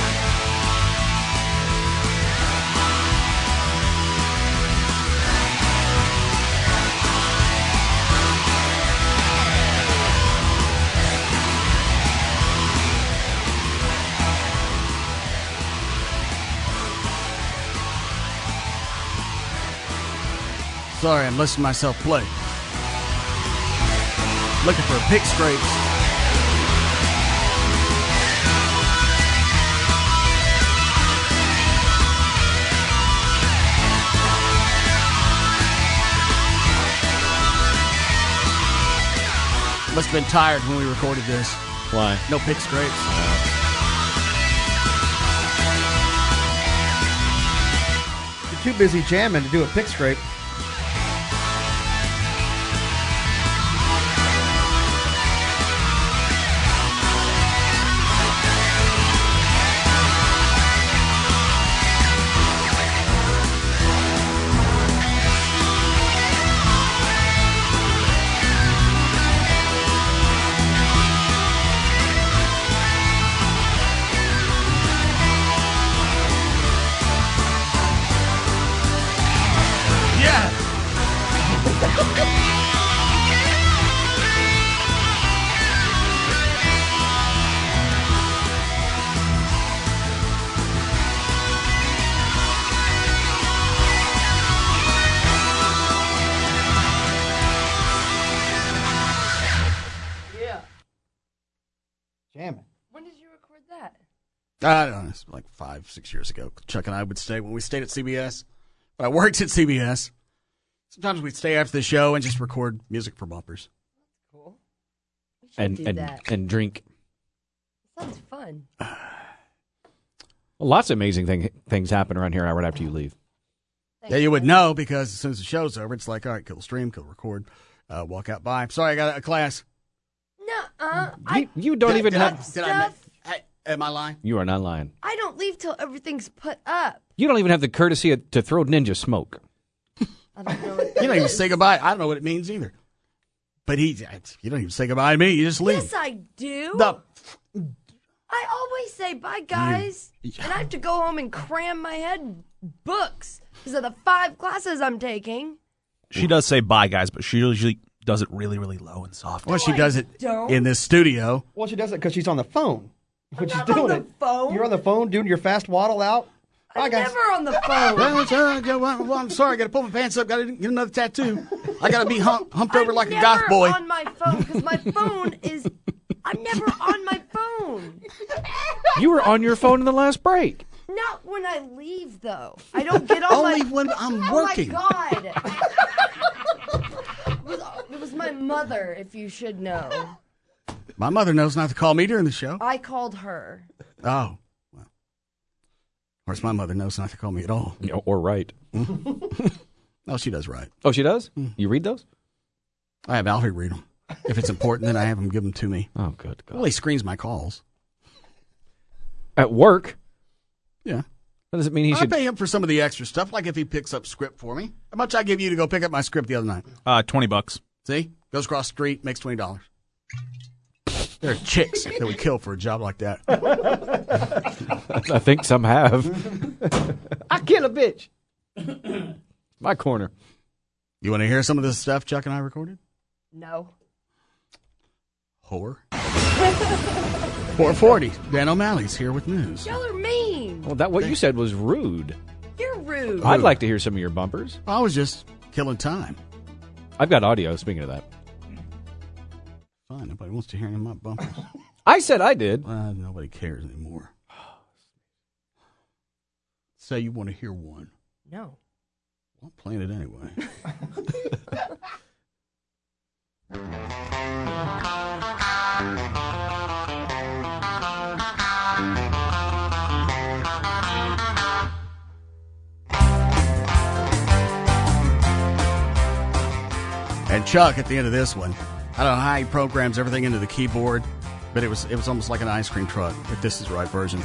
S1: Sorry, I'm listening to myself play. Looking for a pick scrapes. Must have been tired when we recorded this.
S3: Why?
S1: No pick scrapes.
S4: You're too busy jamming to do a pick scrape. Jamming.
S8: When did you record that?
S1: I don't know. It's like 5-6 years ago. Chuck and I would stay when we stayed at CBS. But I worked at CBS. Sometimes we'd stay after the show and just record music for bumpers.
S8: Cool. We should do that.
S3: And drink.
S8: Sounds fun.
S3: Well, lots of amazing things happen around here right after you leave.
S1: Yeah, you would know because as soon as the show's over, it's like, all right, kill stream, kill record, walk out by. Sorry, I got a class.
S3: You don't even have...
S1: Am I lying?
S3: You are not lying.
S8: I don't leave till everything's put up.
S3: You don't even have the courtesy to throw ninja smoke.
S8: I don't know what
S1: You don't even say goodbye. I don't know what it means either. But you don't even say goodbye to me. You just leave.
S8: Yes, I do. I always say bye, guys. And I have to go home and cram my head books because of the 5 classes I'm taking.
S5: She does say bye, guys, but she usually does it really, really low and soft.
S1: Well, she does it in this studio.
S4: Well, she does it because she's on the phone. When she's doing it, you're on the phone doing your fast waddle out.
S8: I'm never on the phone.
S1: Well, I'm sorry. I got to pull my pants up. Got to get another tattoo. I got to be humped over like a goth boy.
S8: I'm never on my phone because my phone is... I'm never on my phone.
S3: You were on your phone in the last break.
S8: Not when I leave, though. I don't get on
S1: Only when I'm working.
S8: Oh, my God. It was my mother, if you should know.
S1: My mother knows not to call me during the show.
S8: I called her.
S1: Oh. Well. Of course, my mother knows not to call me at all.
S3: Yeah, or write.
S1: No, she does write.
S3: Oh, she does? You read those?
S1: I have Alfie read them. If it's important, then I have him give them to me.
S3: Oh, good God.
S1: Well, he screens my calls.
S3: At work?
S1: Yeah.
S3: What does it mean he should...
S1: I pay him for some of the extra stuff, like if he picks up script for me. How much I give you to go pick up my script the other night?
S5: $20.
S1: See? Goes across the street, makes $20. There are chicks that would kill for a job like that.
S3: I think some have.
S4: I kill a bitch.
S3: My corner.
S1: You want to hear some of this stuff Chuck and I recorded?
S8: No.
S1: Whore. 440. Dan O'Malley's here with news.
S8: Y'all are mean.
S3: Well, what you said was rude.
S8: You're rude.
S3: I'd like to hear some of your bumpers.
S1: I was just killing time.
S3: I've got audio, speaking of that.
S1: Fine, nobody wants to hear any of my bumpers.
S3: I said I did.
S1: Nobody cares anymore. Say you want to hear one.
S8: No.
S1: Well, I'm playing it anyway. And Chuck, at the end of this one, I don't know how he programs everything into the keyboard, but it was almost like an ice cream truck, if this is the right version.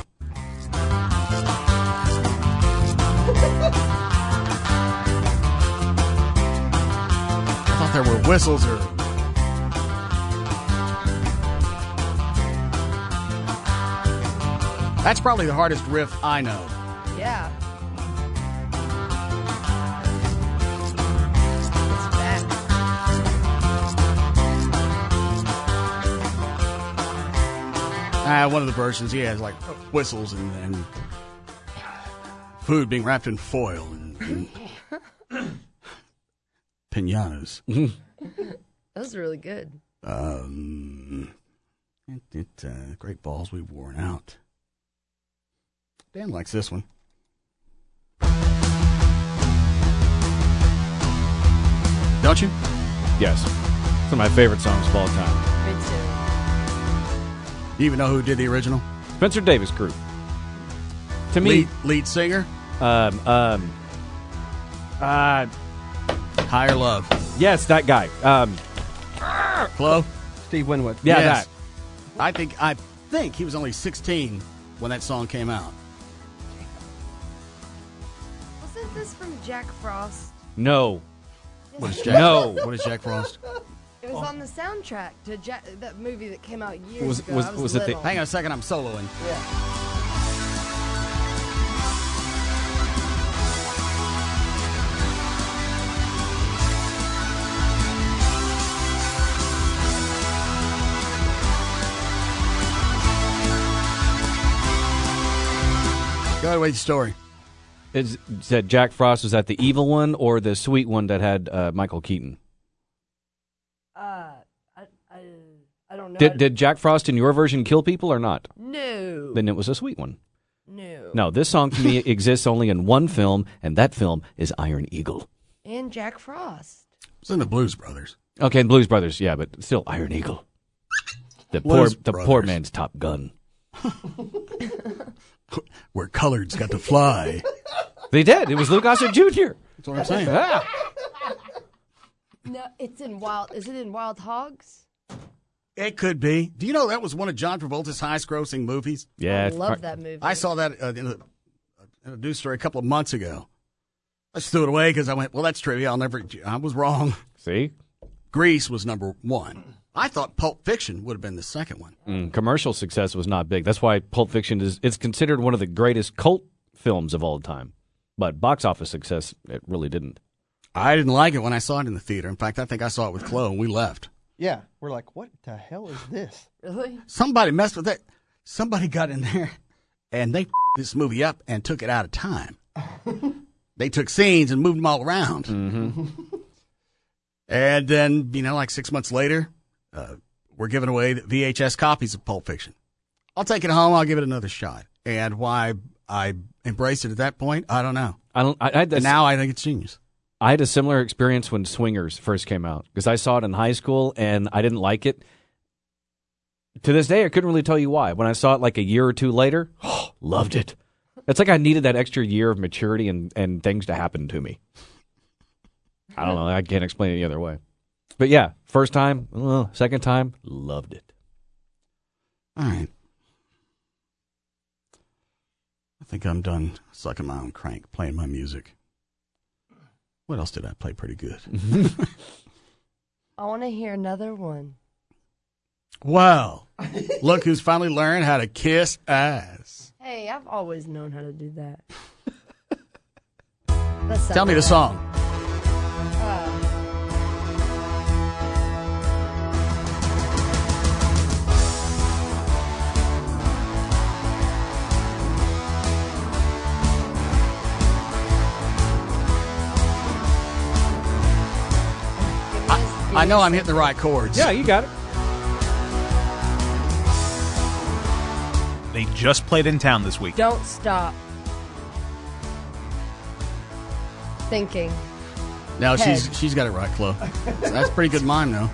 S1: I thought there were whistles or... That's probably the hardest riff I know.
S8: Yeah.
S1: One of the versions, he has like whistles and food being wrapped in foil and piñatas.
S8: That was really good.
S1: Great balls we've worn out. Dan likes this one. Don't you?
S3: Yes. It's one of my favorite songs of all time.
S8: Me too.
S1: You even know who did the original?
S3: Spencer Davis Group. To me,
S1: lead singer.
S3: Higher
S1: Love.
S3: Yes, that guy.
S1: Flo.
S4: Steve Winwood.
S3: Yeah,
S1: yes.
S3: that.
S1: I think he was only 16 when that song came out.
S8: Wasn't this from Jack Frost?
S3: No.
S1: What is Jack?
S3: No.
S1: What is Jack Frost?
S8: It was on the soundtrack to that movie that came out years ago. I
S3: Was it
S8: little.
S1: Hang on a second, I'm soloing.
S8: Yeah.
S1: Go ahead with the story.
S3: Is that Jack Frost, was that the evil one or the sweet one that had Michael Keaton?
S8: I don't know.
S3: Did Jack Frost in your version kill people or not?
S8: No.
S3: Then it was a sweet one.
S8: No.
S3: No, this song to me exists only in one film, and that film is Iron Eagle.
S8: And Jack Frost.
S1: It's in the Blues Brothers.
S3: Okay, Blues Brothers, yeah, but still Iron Eagle. The poor man's Top Gun.
S1: Where coloreds got to fly.
S3: They did. It was Lou Gossett Jr.
S1: That's what I'm saying.
S3: Yeah.
S8: No, it's in Wild. Is it in Wild Hogs?
S1: It could be. Do you know that was one of John Travolta's highest-grossing movies?
S3: Yeah,
S8: I love that movie.
S1: I saw that in a news story a couple of months ago. I just threw it away because I went, well, that's trivia. I was wrong.
S3: See?
S1: Grease was number one. I thought Pulp Fiction would have been the second one.
S3: Commercial success was not big. That's why Pulp Fiction it's considered one of the greatest cult films of all time. But box office success, it really didn't.
S1: I didn't like it when I saw it in the theater. In fact, I think I saw it with Chloe and we left.
S4: Yeah, we're like, what the hell is this?
S8: Really?
S1: Somebody messed with it. Somebody got in there and they this movie up and took it out of time. They took scenes and moved them all around.
S3: Mm-hmm.
S1: And then, like 6 months later, we're giving away VHS copies of Pulp Fiction. I'll take it home. I'll give it another shot. And why I embraced it at that point, I don't know. Now I think it's genius.
S3: I had a similar experience when Swingers first came out because I saw it in high school and I didn't like it. To this day, I couldn't really tell you why. When I saw it like a year or two later, loved it. It's like I needed that extra year of maturity and things to happen to me. I don't know. I can't explain it any other way. But yeah, first time, second time, loved it.
S1: All right. I think I'm done sucking my own crank, playing my music. What else did I play pretty good?
S8: I want to hear another one.
S1: Well, look who's finally learned how to kiss ass.
S8: Hey, I've always known how to do that.
S1: Tell me the song. I know I'm hitting the right chords.
S3: Yeah, you got it.
S5: They just played in town this week.
S8: Don't stop thinking.
S1: No, she's got it right, Chloe. That's pretty good mime, though.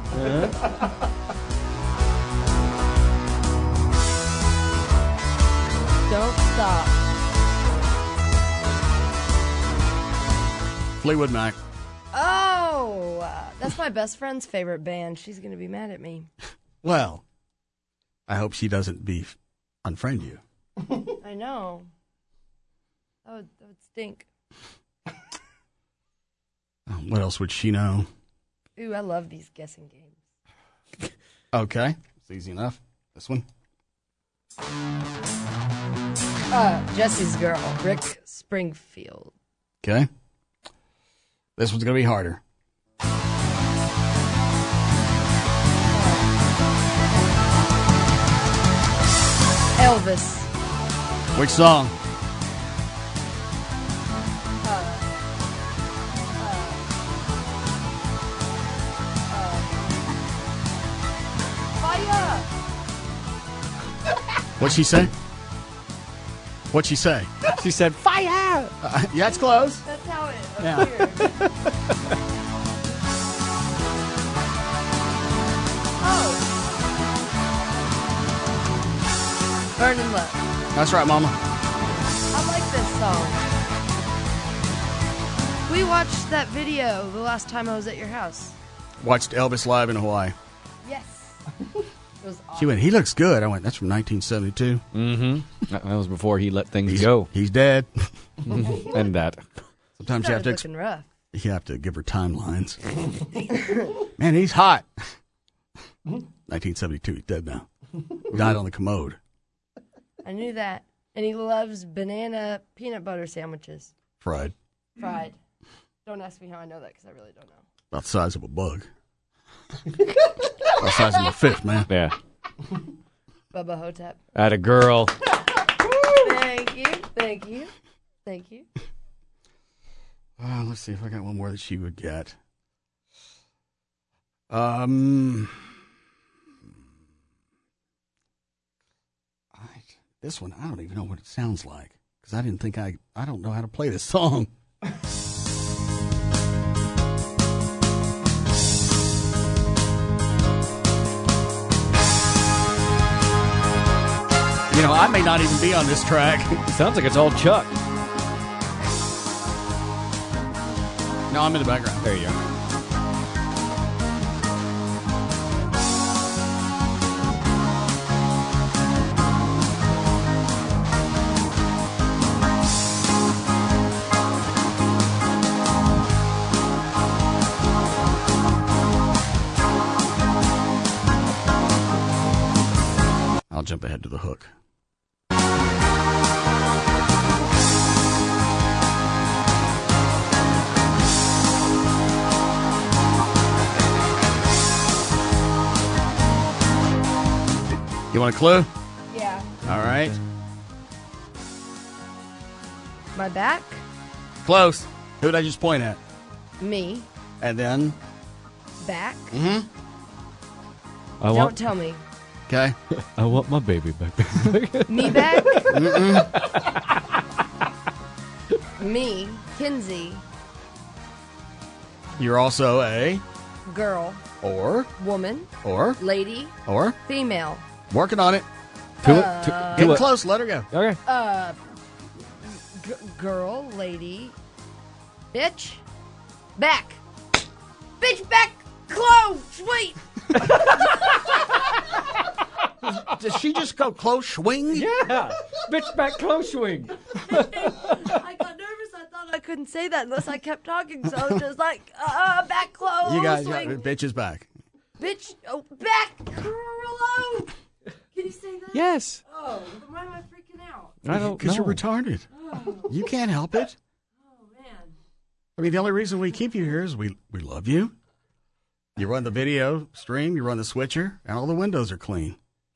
S8: Don't stop.
S1: Fleetwood Mac.
S8: Oh, that's my best friend's favorite band. She's going to be mad at me.
S1: Well, I hope she doesn't unfriend you.
S8: I know. That would stink.
S1: What else would she know?
S8: Ooh, I love these guessing games.
S1: Okay. It's easy enough. This one.
S8: Jesse's Girl, Rick Springfield.
S1: Okay. This one's going to be harder.
S8: Elvis.
S1: Which song?
S8: Fire.
S1: What'd she say? What'd she say?
S3: She said, fire!
S1: Yeah, it's close.
S8: That's how it
S1: Yeah.
S8: appeared. Burning Love.
S1: That's right, Mama.
S8: I like this song. We watched that video the last time I was at your house.
S1: Watched Elvis live in Hawaii.
S8: Yes. It was awesome.
S1: She went, he looks good. I went, that's from 1972.
S3: Mm-hmm. That was before he let things go.
S1: He's dead.
S3: And that.
S1: Sometimes
S8: Started looking rough.
S1: you have to give her timelines. Man, he's hot. 1972, he's dead now. Died on the commode.
S8: I knew that. And he loves banana peanut butter sandwiches.
S1: Fried.
S8: Fried. Don't ask me how I know that because I really don't know.
S1: About the size of a bug. About the size of a fish, man.
S3: Yeah.
S8: Bubba Hotep.
S3: Atta girl.
S8: Thank you. Thank you. Thank you.
S1: Let's see if I got one more that she would get. This one, I don't even know what it sounds like because I didn't think I don't know how to play this song. You know, I may not even be on this track.
S3: Sounds like it's all Chuck.
S1: No, I'm in the background.
S3: There you go.
S1: I'll jump ahead to the hook. You want a clue?
S8: Yeah.
S1: All right.
S8: My back?
S1: Close. Who did I just point at?
S8: Me.
S1: And then?
S8: Back?
S1: Mm-hmm.
S8: Don't tell me.
S1: Okay.
S3: I want my baby back.
S8: Me back?
S1: Mm-mm.
S8: Me. Kinsey.
S1: You're also a?
S8: Girl.
S1: Or?
S8: Woman.
S1: Or?
S8: Lady.
S1: Or?
S8: Female.
S1: Working on it. Getting close. Let her go.
S3: Okay.
S8: Girl. Lady. Bitch. Back. Bitch back. Close. Sweet.
S1: Did she just go close swing?
S3: Yeah. Bitch back close swing.
S8: I got nervous. I thought I couldn't say that unless I kept talking. So I was just like, back close.
S1: You guys,
S8: swing.
S1: bitch is back.
S8: Bitch, back. Hello. Can you say that?
S3: Yes.
S8: Oh, why am I freaking out?
S3: I don't know.
S1: Because you're retarded.
S8: Oh.
S1: You can't help it.
S8: Oh, man.
S1: I mean, the only reason we keep you here is we love you. You run the video stream, you run the switcher, and all the windows are clean.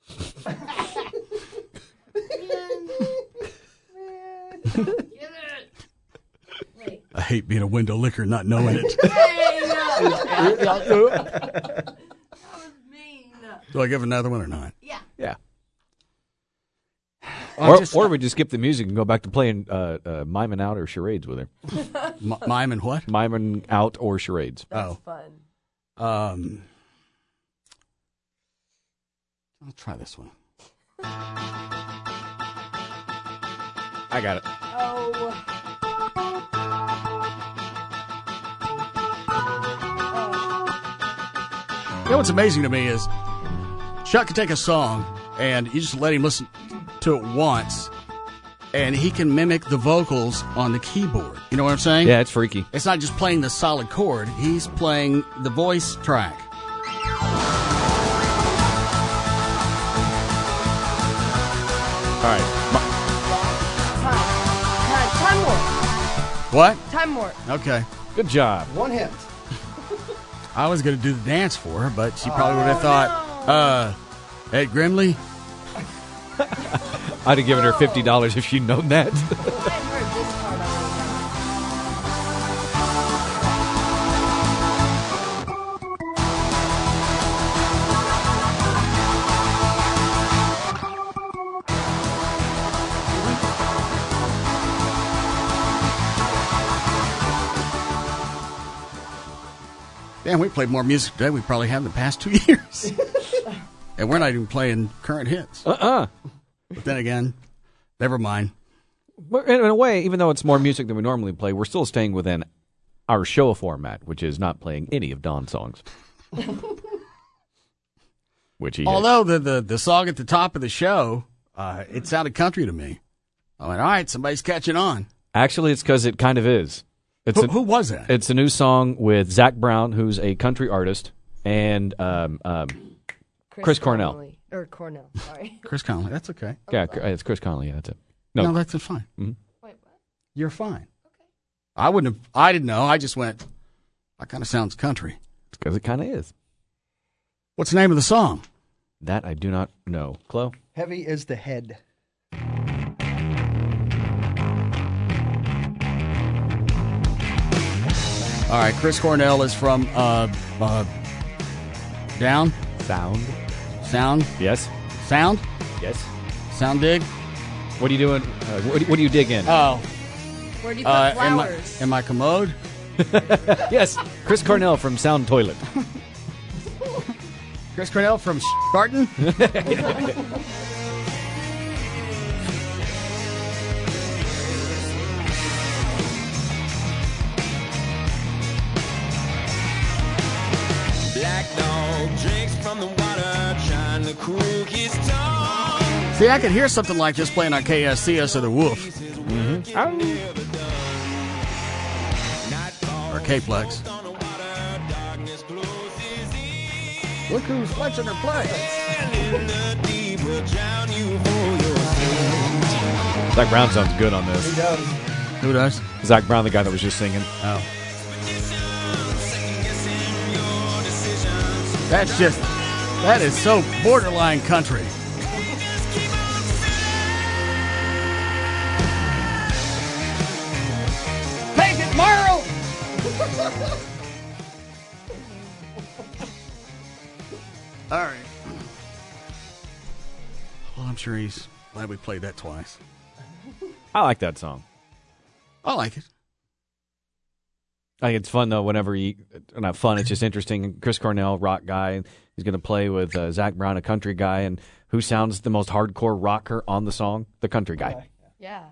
S1: I hate being a window licker, not knowing it.
S8: That was mean.
S1: Do I give another one or not?
S8: Yeah.
S3: Yeah.
S1: Or
S3: Or we just skip the music and go back to playing miming out or charades with her.
S1: Miming what?
S3: Miming out or charades.
S8: That's fun.
S1: I'll try this one.
S3: I got it.
S8: Oh.
S1: You know what's amazing to me is Chuck can take a song and you just let him listen to it once and he can mimic the vocals on the keyboard. You know what I'm saying?
S3: Yeah, it's freaky.
S1: It's not just playing the solid chord. He's playing the voice track.
S3: All right.
S8: Time warp.
S1: What?
S8: Time warp.
S1: Okay.
S3: Good job.
S4: One hit.
S1: I was going to do the dance for her, but she probably would have thought, Ed Grimley?
S3: I'd have given her $50 if she'd known that.
S1: Damn, we played more music today we probably have in the past 2 years. And we're not even playing current hits. But then again, never mind.
S3: But in a way, even though it's more music than we normally play, we're still staying within our show format, which is not playing any of Don's songs. Which he
S1: Although the song at the top of the show, it sounded country to me. I went, all right, somebody's catching on.
S3: Actually, it's because it kind of is.
S1: Who was that?
S3: It's a new song with Zach Brown, who's a country artist, and Chris Cornell.
S8: Connolly. Or Cornell, sorry.
S1: Chris Connolly, that's okay.
S3: Yeah, it's Chris Connolly. Yeah, that's it.
S1: No, that's fine.
S3: Mm-hmm.
S8: Wait, what?
S1: You're fine. Okay. I didn't know. I just went, that kind of sounds country.
S3: It's because it kind of is.
S1: What's the name of the song?
S3: That I do not know. Chloe?
S4: Heavy is the head.
S1: All right, Chris Cornell is from Down?
S3: Sound.
S1: Sound?
S3: Yes.
S1: Sound?
S3: Yes.
S1: Sound dig?
S3: What are you doing? What do you dig in?
S1: Oh.
S8: Where do you put flowers?
S1: In my commode?
S3: Yes. Chris Cornell from Sound Toilet.
S1: Chris Cornell from Spartan?
S11: Black dog drinks from the water, trying to cool his tongue.
S1: See, I could hear something like this playing on KSCS or the Wolf.
S3: Mm-hmm.
S1: Or K-Plex. Look who's flexing her play.
S3: Zach Brown sounds good on this.
S4: He does.
S1: Who does?
S3: Zach Brown, the guy that was just singing.
S1: Oh. That is so borderline country. Take it, Merle! All right. Well, I'm sure he's glad we played that twice.
S3: I like that song.
S1: I like it.
S3: I think it's fun, though, whenever not fun, it's just interesting. Chris Cornell, rock guy, he's going to play with Zach Brown, a country guy, and who sounds the most hardcore rocker on the song? The country guy.
S8: Yeah.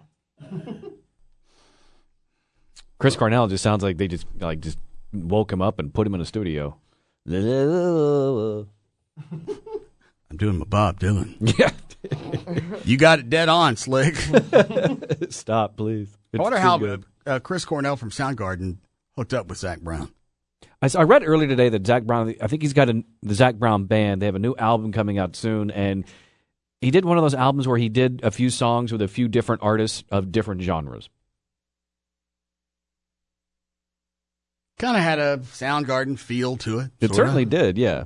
S3: Chris Cornell just sounds like they just woke him up and put him in a studio.
S1: I'm doing my Bob Dylan.
S3: Yeah.
S1: You got it dead on, Slick.
S3: Stop, please.
S1: I wonder how Chris Cornell from Soundgarden hooked up with Zach Brown.
S3: I read earlier today that Zach Brown, I think he's got the Zach Brown Band. They have a new album coming out soon, and he did one of those albums where he did a few songs with a few different artists of different genres.
S1: Kind of had a Soundgarden feel to it.
S3: It certainly did, yeah.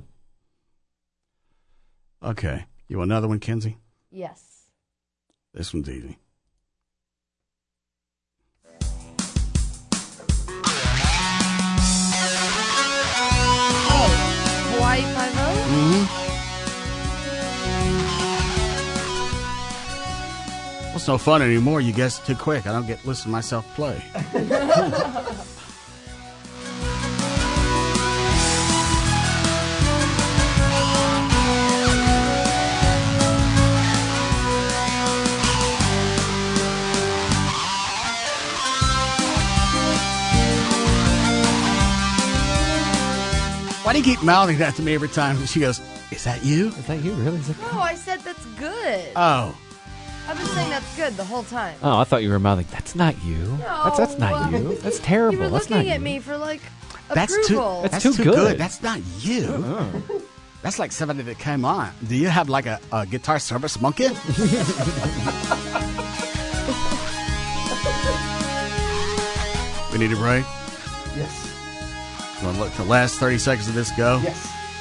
S1: Okay. You want another one, Kenzie?
S8: Yes.
S1: This one's easy.
S8: Hawaii Five-0?
S1: Well, it's no fun anymore. You guess too quick. I don't get to listen to myself play. Why do you keep mouthing that to me every time? She goes, "Is that you?
S3: Is that you? Really? Is that
S8: No, I said that's good.
S1: Oh.
S8: I've been saying that's good the whole time.
S3: Oh, I thought you were mouthing, that's not you.
S8: No.
S3: That's not you. That's terrible.
S8: You were
S3: That's
S8: looking
S3: not
S8: at
S3: you.
S8: me for like
S1: That's
S8: approval.
S1: That's too good. That's not you.
S3: Uh-uh.
S1: That's like somebody that came on. Do you have like a guitar service monkey? We need a break?
S4: Yes.
S1: You want to let the last 30 seconds of this go?
S4: Yes.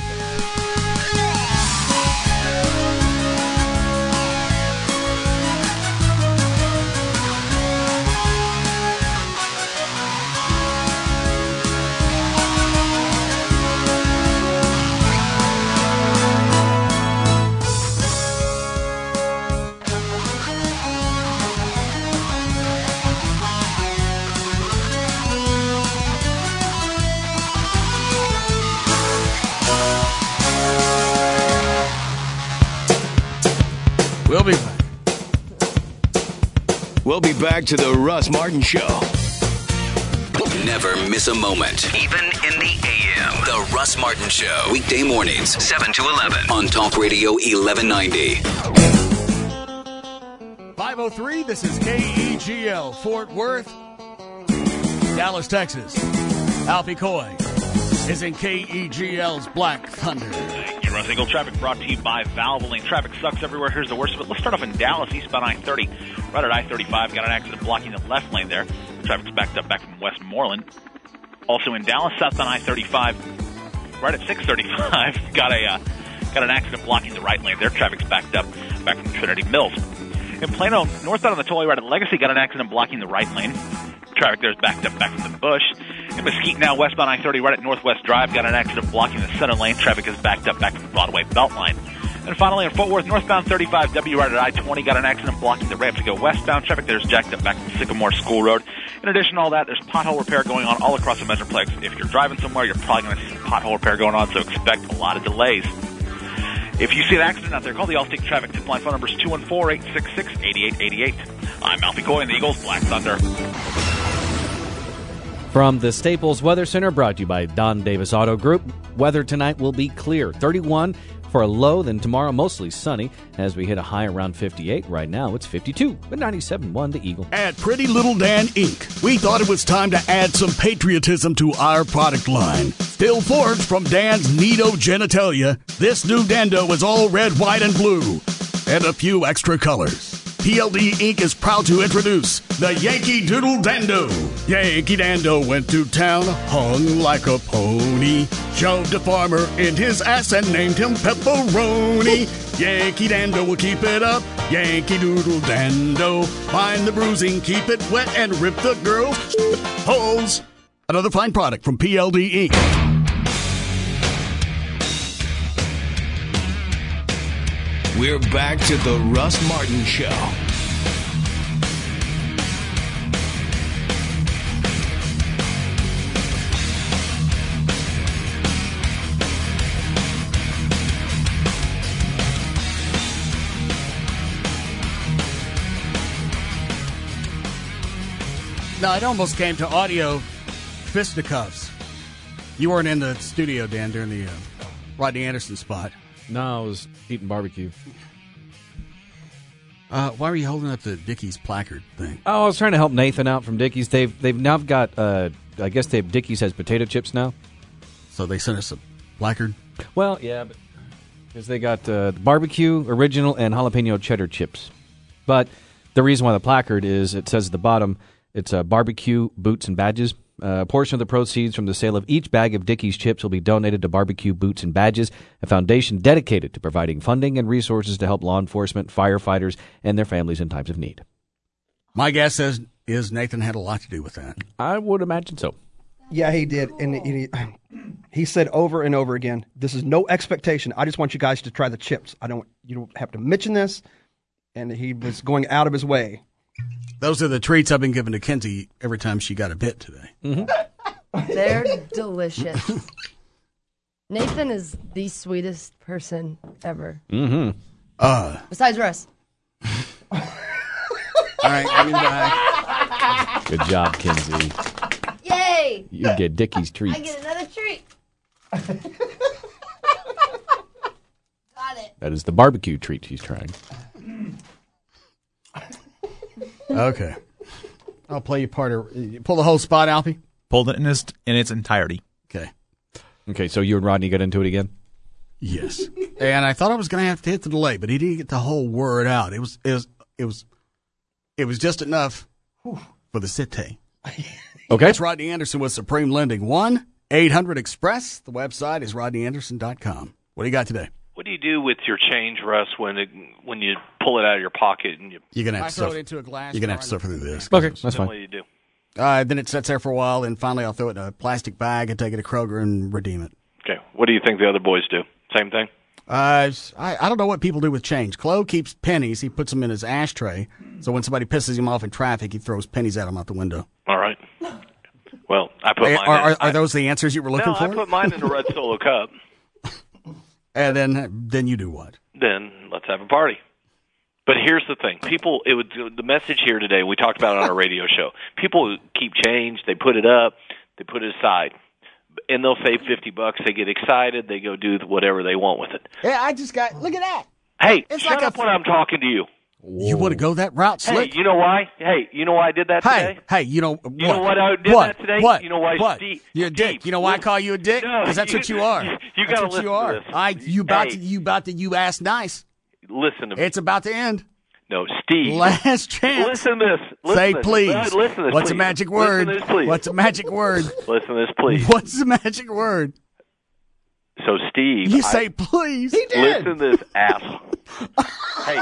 S1: We'll be back.
S7: We'll be back to the Russ Martin Show.
S17: Never miss a moment. Even in the AM. The Russ Martin Show. Weekday mornings, 7 to 11. On Talk Radio 1190.
S1: 503, this is KEGL, Fort Worth, Dallas, Texas. Alfie Coy is in KEGL's Black Thunder.
S10: Your Russ Eagle traffic brought to you by Valvoline. Traffic sucks everywhere. Here's the worst of it. Let's start off in Dallas, eastbound I-30. Right at I-35, got an accident blocking the left lane there. Traffic's backed up back from Westmoreland. Also in Dallas, southbound I-35, right at 635, got an accident blocking the right lane there. Traffic's backed up back from Trinity Mills. In Plano, northbound on the tollway right at Legacy, got an accident blocking the right lane. Traffic there is backed up back from the Bush. In Mesquite now, westbound I-30 right at Northwest Drive, got an accident blocking the center lane. Traffic is backed up back from the Broadway Beltline. And finally, in Fort Worth, northbound 35W right at I-20, got an accident blocking the ramp to go westbound. Traffic there is jacked up back from Sycamore School Road. In addition to all that, there's pothole repair going on all across the Metroplex. If you're driving somewhere, you're probably going to see some pothole repair going on, so expect a lot of delays. If you see an accident out there, call the Allstate Traffic Tip Line. Phone number is 214-866-8888. I'm Alfie Coy in the Eagles Black Thunder.
S3: From the Staples Weather Center, brought to you by Don Davis Auto Group. Weather tonight will be clear. 31 for a low, then tomorrow mostly sunny as we hit a high around 58. Right now it's 52, but 97.1 the Eagle.
S1: At Pretty Little Dan Inc., we thought it was time to add some patriotism to our product line. Still forged from Dan's Neato genitalia, this new Dando is all red, white, and blue, and a few extra colors. PLD Inc. is proud to introduce the Yankee Doodle Dando. Yankee Dando went to town, hung like a pony, shoved a farmer in his ass and named him Pepperoni. Yankee Dando will keep it up, Yankee Doodle Dando. Find the bruising, keep it wet, and rip the girl's holes. Another fine product from PLD Inc.
S7: We're back to the Russ Martin Show.
S1: No, it almost came to audio fisticuffs. You weren't in the studio, Dan, during the Rodney Anderson spot.
S3: No, I was eating barbecue.
S1: Why were you holding up the Dickies placard thing?
S3: Oh, I was trying to help Nathan out from Dickies. They've now got, I guess Dickies has potato chips now.
S1: So they sent us a placard?
S3: Well, yeah, but because they got barbecue, original, and jalapeno cheddar chips. But the reason why the placard is, it says at the bottom, it's barbecue, boots, and badges. A portion of the proceeds from the sale of each bag of Dickies chips will be donated to Barbecue Boots and Badges, a foundation dedicated to providing funding and resources to help law enforcement, firefighters, and their families in times of need.
S1: My guess is Nathan had a lot to do with that.
S3: I would imagine so.
S4: Yeah, he did. And he said over and over again, this is no expectation. I just want you guys to try the chips. You don't have to mention this. And he was going out of his way.
S1: Those are the treats I've been giving to Kenzie every time she got a bit today.
S8: Mm-hmm. They're delicious. Nathan is the sweetest person ever.
S3: Mm-hmm.
S8: Besides Russ.
S1: All right, give me back.
S3: Good job, Kenzie.
S8: Yay!
S3: You get Dickies treats.
S8: I get another treat. Got it.
S3: That is the barbecue treat she's trying.
S1: Okay. I'll play you part of... You pull the whole spot, Alfie?
S5: Pulled it in its entirety.
S1: Okay.
S3: Okay, so you and Rodney got into it again?
S1: Yes. And I thought I was going to have to hit the delay, but he didn't get the whole word out. It was just enough for the city.
S3: Okay.
S1: That's Rodney Anderson with Supreme Lending. 1-800-EXPRESS. The website is rodneyanderson.com. What do you got today?
S18: What do you do with your change, Russ, when you pull it out of your pocket and
S1: you're gonna have to
S18: throw
S1: it into a glass? You're gonna have to suffer through this.
S3: Okay, that's fine.
S18: What do you do?
S1: Then it sits there for a while, and finally I'll throw it in a plastic bag and take it to Kroger and redeem it.
S18: Okay. What do you think the other boys do? Same thing?
S1: I don't know what people do with change. Chloe keeps pennies. He puts them in his ashtray, so when somebody pisses him off in traffic, he throws pennies at them out the window.
S18: All right. Well, I put mine
S1: Are those the answers you were looking for?
S18: No, I put mine in a red Solo cup.
S1: And then you do what?
S18: Then let's have a party. But here's the thing. The message here today, we talked about it on our radio show. People keep change, they put it up, they put it aside. And they'll save $50, they get excited, they go do whatever they want with it.
S1: Yeah, I just got, look at that.
S18: Hey, shut up when I'm talking to you.
S1: You want to go that route, Slick?
S18: Hey, you know why? Hey, you know why I did that today?
S1: Hey, you know what?
S18: You know what I did that today?
S1: What?
S18: You know why?
S1: What?
S18: Steve,
S1: You're a dick. You know why I call you a dick? Because that's what you are.
S18: You got to listen to this.
S1: You ass nice.
S18: Listen to me.
S1: It's about to end.
S18: No, Steve.
S1: Last chance.
S18: Listen to this.
S1: Say please.
S18: Listen to this.
S1: What's a magic word?
S18: Listen to this, please.
S1: What's a magic word?
S18: Listen to this, please.
S1: What's the magic word?
S18: So, Steve.
S1: You say please.
S4: He did.
S18: Listen to this asshole. Hey.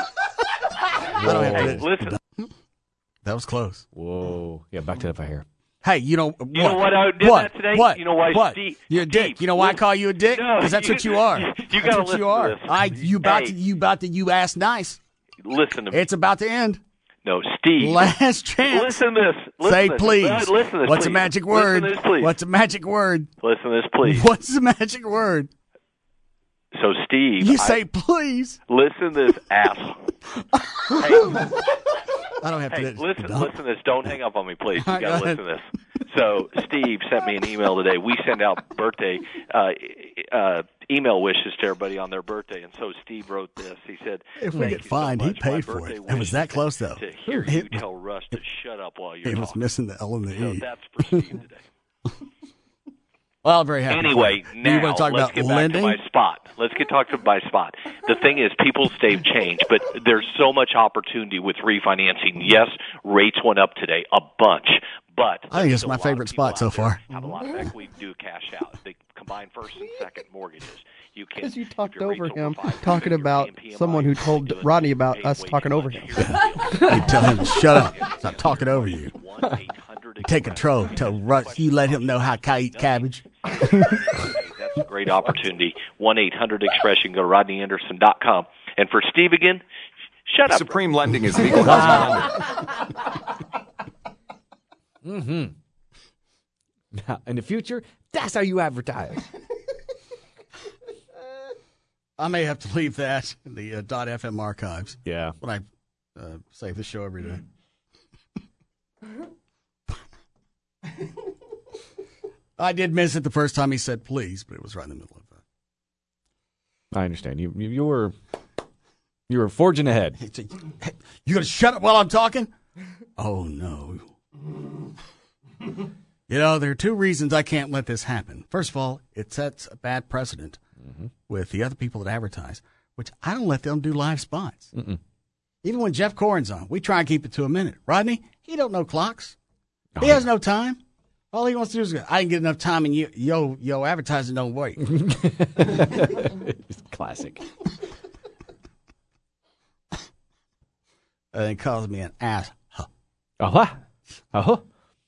S1: Listen. That was close.
S3: Whoa. Yeah, back to that hair.
S1: Hey, you know what?
S18: You know what I did that today?
S1: What?
S18: You know why?
S1: What?
S18: Steve,
S1: You're a dick. You know why I call you a dick? Because that's what you are.
S18: You got to listen to this.
S1: You ass nice.
S18: Listen to me.
S1: It's about to end.
S18: No, Steve.
S1: Last chance.
S18: Listen to this.
S1: Say please.
S18: Listen to this,
S1: What's
S18: please.
S1: a magic word?
S18: Listen to this, please.
S1: What's a magic word?
S18: Listen to this, please.
S1: What's the magic word?
S18: So, Steve.
S1: You say please.
S18: Listen to this asshole. Hey.
S1: I don't have to.
S18: Listen to this. Don't hang up on me, please. You got to listen to this. So Steve sent me an email today. We send out birthday email wishes to everybody on their birthday, and so Steve wrote this. He said,
S1: "If we get fined, he paid for it. It was that close, though.
S18: To hear you tell Russ to shut up while you're
S1: He was
S18: talking."
S1: missing the L and the E.
S18: So that's for Steve today.
S1: Well, I'm very happy.
S18: Anyway,
S1: Do you
S18: now
S1: want to talk
S18: let's
S1: about
S18: get
S1: lending?
S18: back to my spot. Let's get talk to my spot. The thing is, people's they've changed, but there's so much opportunity with refinancing. Yes, rates went up today a bunch, but
S1: I think it's my favorite spot so far.
S18: have a lot of equity to do cash out. They combine first and second mortgages. You can
S4: Because you talked over him, talking about someone who told Rodney about us talking over him.
S1: You tell him to shut up. Stop talking over you. Take control. Tell Russ you let him know how to eat cabbage.
S18: That's a great opportunity. 1-800-EXPRESS. You can go to RodneyAnderson.com. And for Steve again, shut up.
S19: Supreme Lending is legal.
S3: Mm-hmm. Now, in the future, that's how you advertise.
S1: I may have to leave that in the .fm archives.
S3: Yeah.
S1: When I save the show every day. I did miss it the first time he said please, but it was right in the middle of that.
S3: I understand. You were forging ahead.
S1: You gonna shut up while I'm talking? Oh no. You know, there are two reasons I can't let this happen. First of all, it sets a bad precedent with the other people that advertise, which I don't let them do live spots.
S3: Mm-mm.
S1: Even when Jeff Corrin's on, we try and keep it to a minute. Rodney, he don't know clocks. He has no time. All he wants to do is go, I didn't get enough time, and yo advertising don't wait.
S3: It's classic.
S1: And he calls me an ass.
S3: Uh-huh.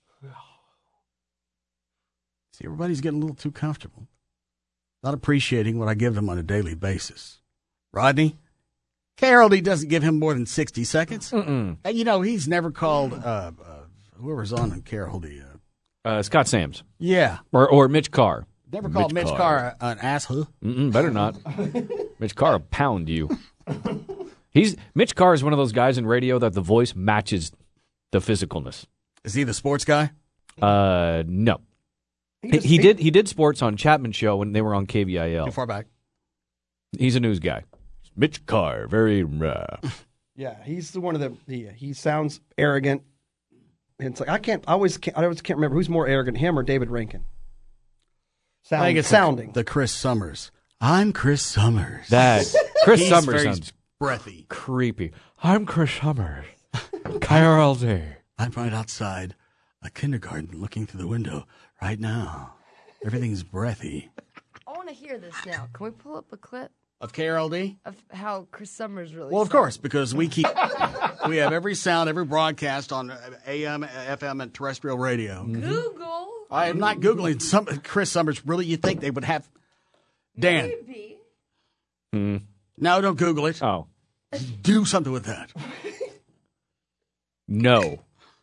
S1: See, everybody's getting a little too comfortable. Not appreciating what I give them on a daily basis. Rodney, KRLD doesn't give him more than 60 seconds.
S3: Mm-mm.
S1: And, you know, he's never called whoever's on KRLD.
S3: Scott Sams.
S1: Yeah.
S3: Or Mitch Carr.
S1: Never called Mitch Carr an asshole.
S3: Better not. Mitch Carr will pound you. Mitch Carr is one of those guys in radio that the voice matches the physicalness.
S1: Is he the sports guy?
S3: No. He did sports on Chapman Show when they were on KVIL.
S1: Too far back.
S3: He's a news guy. Mitch Carr, very
S4: Yeah, he's the one of the. He sounds arrogant. It's like I always can't remember who's more arrogant, him or David Rankin.
S1: I think it's
S4: sounding
S1: the Chris Summers. I'm Chris Summers.
S3: That Chris
S1: He's
S3: Summers
S1: very
S3: sounds
S1: breathy,
S3: creepy. I'm Chris Summers. KRLD.
S1: I'm right outside a kindergarten, looking through the window right now. Everything's breathy.
S8: I want to hear this now. Can we pull up a clip
S1: Of KRLD?
S8: of how Chris Summers really?
S1: Well, of
S8: sounds?
S1: course, because we have every sound, every broadcast on AM, FM, and terrestrial radio.
S8: Google.
S1: I am not Googling Chris Summers. Really, you think they would have Dan?
S8: Maybe.
S1: No, don't Google it.
S3: Oh.
S1: Do something with that.
S3: No.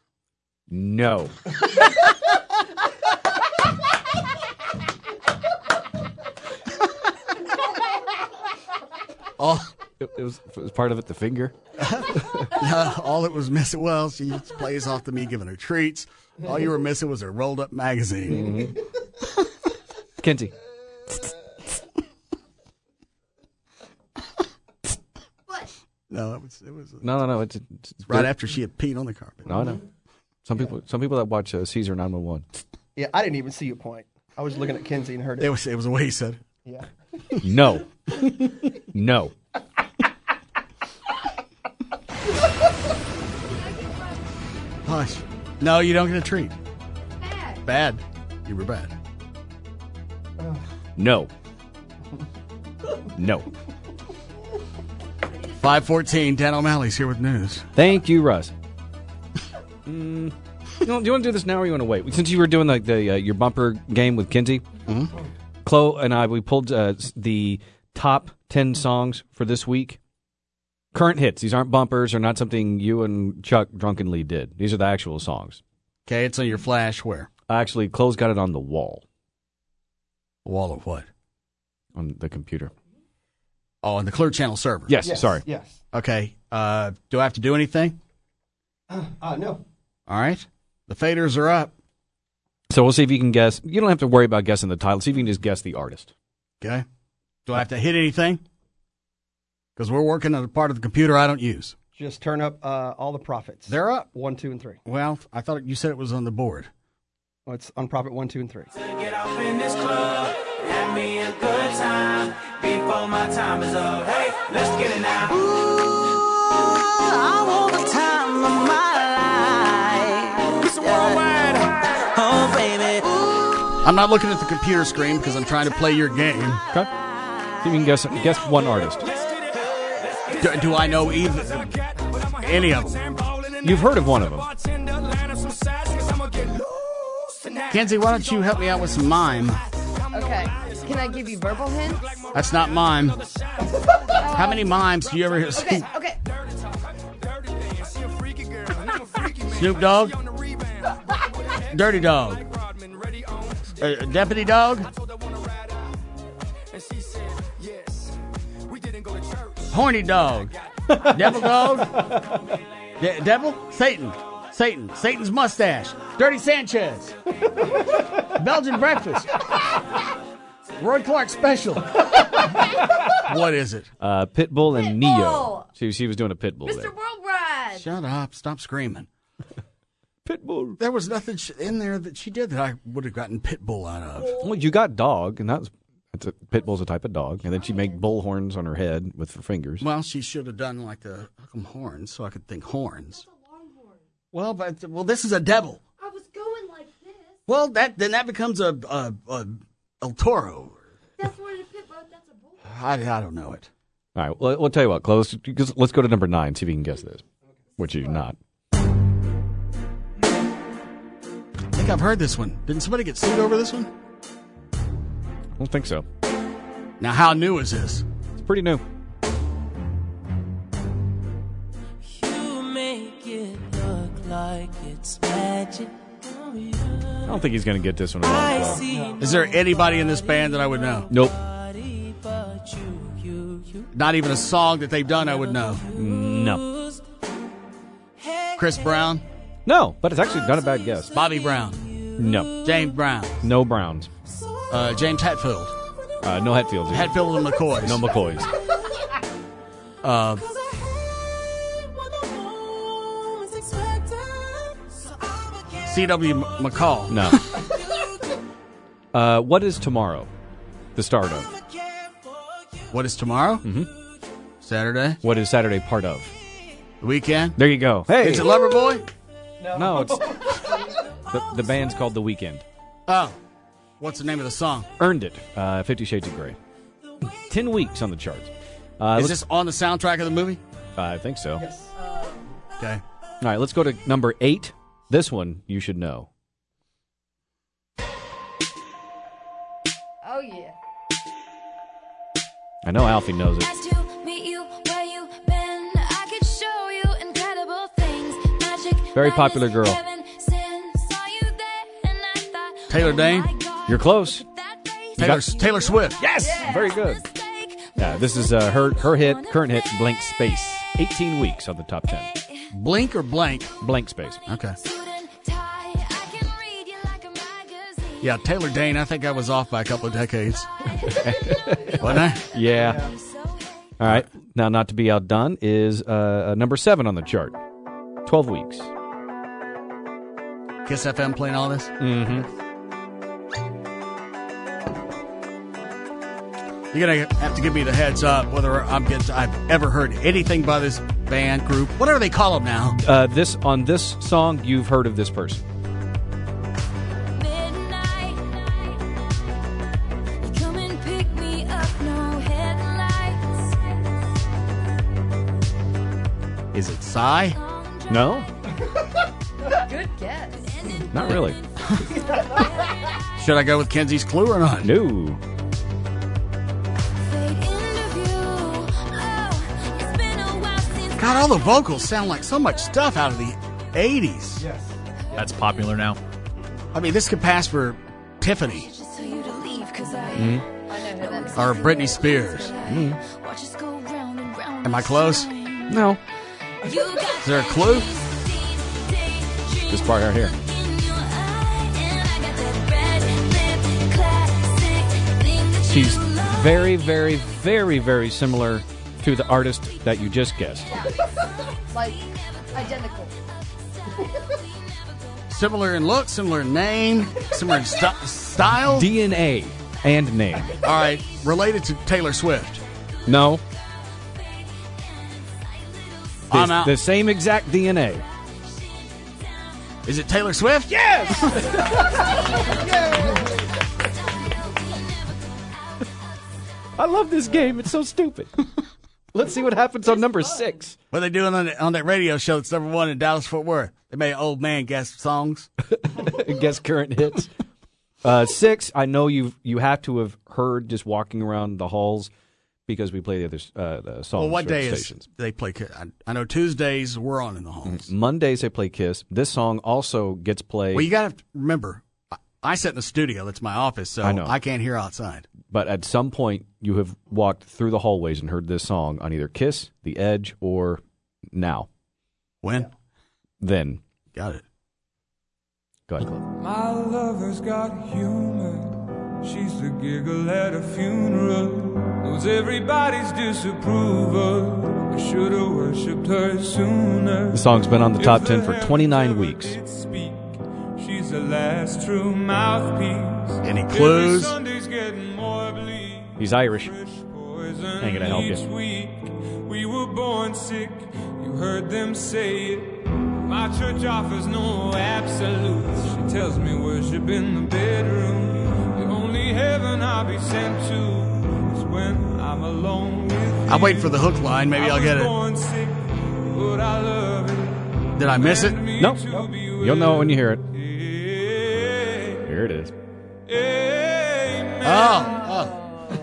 S3: It was part of it, the finger.
S1: All it was missing, well, she plays off to me giving her treats. All you were missing was a rolled up magazine.
S3: Kenzie.
S1: No, it was.
S3: No. It's
S1: right after she had peed on the carpet.
S3: No, I know. Some people that watch Caesar 911.
S4: Yeah, I didn't even see your point. I was looking at Kinsey and heard it.
S1: It was the way he said it.
S4: Yeah.
S3: No.
S1: Hush. No, you don't get a treat. Bad. You were bad.
S3: No.
S1: 5:14. Dan O'Malley's here with news.
S3: Thank you, Russ. Do you want to do this now, or you want to wait? Since you were doing your bumper game with Kinsey, Chloe and I, we pulled the top 10 songs for this week. Current hits. These aren't bumpers or not something you and Chuck drunkenly did. These are the actual songs.
S1: Okay, it's on your flash where?
S3: Actually, Chloe's got it on the wall.
S1: Wall of what?
S3: On the computer.
S1: Oh, on the Clear Channel server.
S3: Yes, sorry.
S4: Yes.
S1: Okay. Do I have to do anything?
S4: No.
S1: All right. The faders are up.
S3: So we'll see if you can guess. You don't have to worry about guessing the title. See if you can just guess the artist.
S1: Okay. Do I have to hit anything? Because we're working on a part of the computer I don't use.
S4: Just turn up all the profits.
S1: They're up.
S4: 1, 2, and 3.
S1: Well, I thought you said it was on the board.
S4: Oh, it's on profit 1, 2, and 3.
S11: Get off in this club, have me a good time before my time is up. Hey, let's get it now. I want the time of my life. It's worldwide. Oh, baby.
S1: I'm not looking at the computer screen because I'm trying to play your game.
S3: Okay. See if you can guess one artist.
S1: Do I know any of them?
S3: You've heard of one of them.
S1: Kenzie, why don't you help me out with some mime?
S8: Okay. Can I give you verbal hints?
S1: That's not mime. How many mimes do you ever hear?
S8: Okay.
S1: Snoop Dogg? Dirty Dog? Deputy Dog? Horny Dog? Devil Dog? Devil? Satan? Satan's mustache? Dirty Sanchez? Belgian breakfast? Roy Clark special? What is it?
S3: Pitbull and Neo. She was doing a Pitbull there.
S8: Mr. Worldwide.
S1: Shut up. Stop screaming.
S3: Pitbull.
S1: There was nothing in there that she did that I would have gotten Pitbull out of.
S3: Well, you got dog, and Pitbull's a type of dog, and then she made bull horns on her head with her fingers.
S1: Well, she should have done like the horns, so I could think horns. Well, this is a devil.
S8: I was going like this.
S1: Well, that becomes a El Toro.
S8: That's what a pit bull. That's a bull.
S1: I don't know it.
S3: All right, well, we'll tell you what, close. Let's go to number 9, see if you can guess this, which you're not.
S1: I think I've heard this one. Didn't somebody get sued over this one?
S3: I don't think so.
S1: Now, how new is this?
S3: It's pretty new.
S11: You make it look like it's magic.
S3: I don't think he's going to get this one wrong.
S1: Is there anybody in this band that I would know?
S3: Nope.
S1: Not even a song that they've done I would know?
S3: No.
S1: Chris Brown?
S3: No, but it's actually not a bad guess.
S1: Bobby Brown?
S3: No.
S1: James Brown?
S3: No Browns.
S1: James Hetfield?
S3: No Hetfields. Either.
S1: Hetfield and McCoys?
S3: No McCoys.
S1: C.W. McCall?
S3: No. What is tomorrow? The start of.
S1: What is tomorrow?
S3: Mm-hmm.
S1: Saturday?
S3: What is Saturday part of?
S1: The weekend?
S3: There you go. Hey!
S1: Is it Loverboy?
S3: No, it's... the band's called The Weeknd.
S1: Oh. What's the name of the song?
S3: Earned It. 50 Shades of Grey. 10 weeks on the charts.
S1: Is this on the soundtrack of the movie?
S3: I think so.
S4: Yes.
S1: Okay.
S3: All right, let's go to number 8. This one you should know.
S8: Oh, yeah.
S3: I know Alfie knows it. Very popular girl.
S1: Taylor Dane?
S3: You're close.
S1: Taylor Swift.
S3: Yes! Very good. Yeah, this is her current hit, Blank Space. 18 weeks on the top 10.
S1: Blink or blank?
S3: Blank Space.
S1: Okay. Yeah, Taylor Dane, I think I was off by a couple of decades. Wasn't I?
S3: Yeah. All right. Now, not to be outdone is number 7 on the chart. 12 weeks.
S1: Kiss FM playing all this?
S3: Mm-hmm.
S1: You're going to have to give me the heads up whether I've ever heard anything by this band, group, whatever they call them now.
S3: On this song, you've heard of this person.
S1: Is it Psy?
S3: No.
S8: Good guess.
S3: Not really.
S1: Should I go with Kenzie's clue or not?
S3: No.
S1: God, all the vocals sound like so much stuff out of the 80s.
S4: Yes.
S5: That's popular now.
S1: I mean, this could pass for Tiffany. Or Britney Spears. Am I close?
S3: No.
S1: Is there a clue?
S3: This part right here. She's very, very, very, very similar to the artist that you just guessed.
S8: Like, identical.
S1: Similar in look, similar in name, similar in style.
S3: DNA and name.
S1: All right, related to Taylor Swift.
S3: No.
S1: I'm out.
S3: The same exact DNA.
S1: Is it Taylor Swift?
S2: Yes!
S3: I love this game. It's so stupid. Let's see what happens on number 6.
S1: What are they doing on that radio show that's number 1 in Dallas-Fort Worth? They made an old man guess songs.
S3: Guess current hits. 6, I know you have to have heard just walking around the halls because we play the other the songs.
S1: Well, what day
S3: stations.
S1: is they play? I know Tuesdays we're on in the halls.
S3: Mondays they play Kiss. This song also gets played.
S1: Well, you got to remember, I sit in the studio. That's my office, so I can't hear outside.
S3: But at some point, you have walked through the hallways and heard this song on either Kiss, The Edge, or Now.
S1: When?
S3: Then.
S1: Got it.
S3: Go ahead, Cliff.
S11: My lover's got humor. She's the giggle at a funeral. Knows everybody's disapproval. I should have worshipped her sooner.
S3: The song's been on the top 10 for 29 weeks.
S11: She's the last true mouthpiece.
S1: Any clues?
S3: He's Irish. Ain't gonna help you.
S11: We were born sick. You heard them say it. My church offers no absolutes. She tells me worship in the bedroom. The only heaven I'll be sent to is when I'm alone with you.
S1: I'll wait for the hook line. Maybe I'll get it.
S11: Born sick, but I love it.
S1: Did I miss it?
S3: No. You'll know it when you hear it. Here it is.
S1: Oh.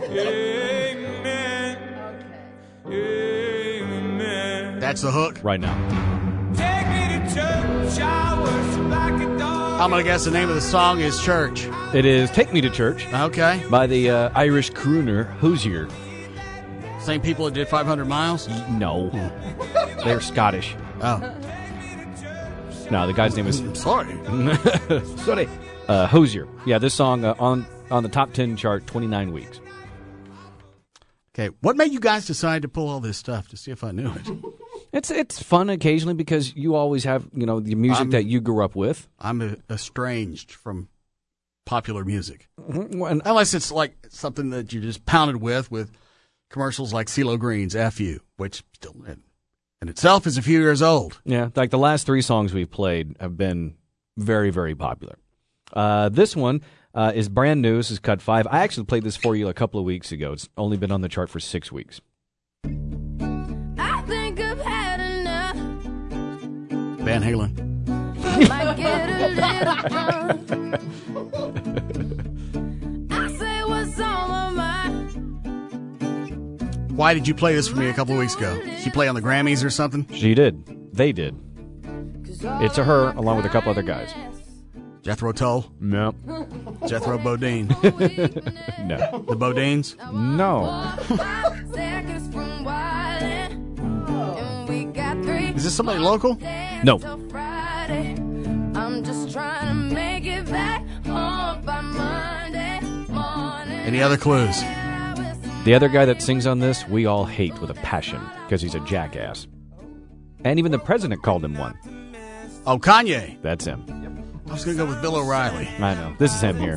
S1: That's the hook?
S3: Right now.
S11: Take me to church, I worship like a dog.
S1: I'm going to guess the name of the song is Church.
S3: It is Take Me to Church.
S1: Okay.
S3: By the Irish crooner Hozier.
S1: Same people that did 500 Miles?
S3: No. They're Scottish.
S1: Oh.
S3: No, the guy's name is...
S1: Sorry.
S3: Sorry. Hozier. Yeah, this song on the top 10 chart 29 weeks.
S1: Okay, what made you guys decide to pull all this stuff to see if I knew it?
S3: It's fun occasionally because you always have, the music that you grew up with.
S1: I'm estranged from popular music.
S3: Mm-hmm.
S1: Unless it's like something that you just pounded with commercials like CeeLo Green's F You, which still in itself is a few years old.
S3: Yeah, like the last 3 songs we've played have been very, very popular. This one is brand new. This is cut 5. I actually played this for you a couple of weeks ago. It's only been on the chart for 6 weeks.
S11: I think I've had enough.
S1: Van Halen.
S11: Might get a little drunk. I say what's on my mind.
S1: Why did you play this for me a couple of weeks ago? Did she play on the Grammys or something?
S3: She did. They did. It's a her along with a couple other guys.
S1: Jethro Tull?
S3: No.
S1: Jethro Bodine?
S3: No.
S1: The Bodines?
S3: No.
S1: Is this somebody local?
S3: No.
S11: I'm just trying to make it back home by Monday morning.
S1: Any other clues?
S3: The other guy that sings on this, we all hate with a passion because he's a jackass. And even the president called him one.
S1: Oh, Kanye.
S3: That's him.
S1: I was going to go with Bill O'Reilly.
S3: I know. This is him here.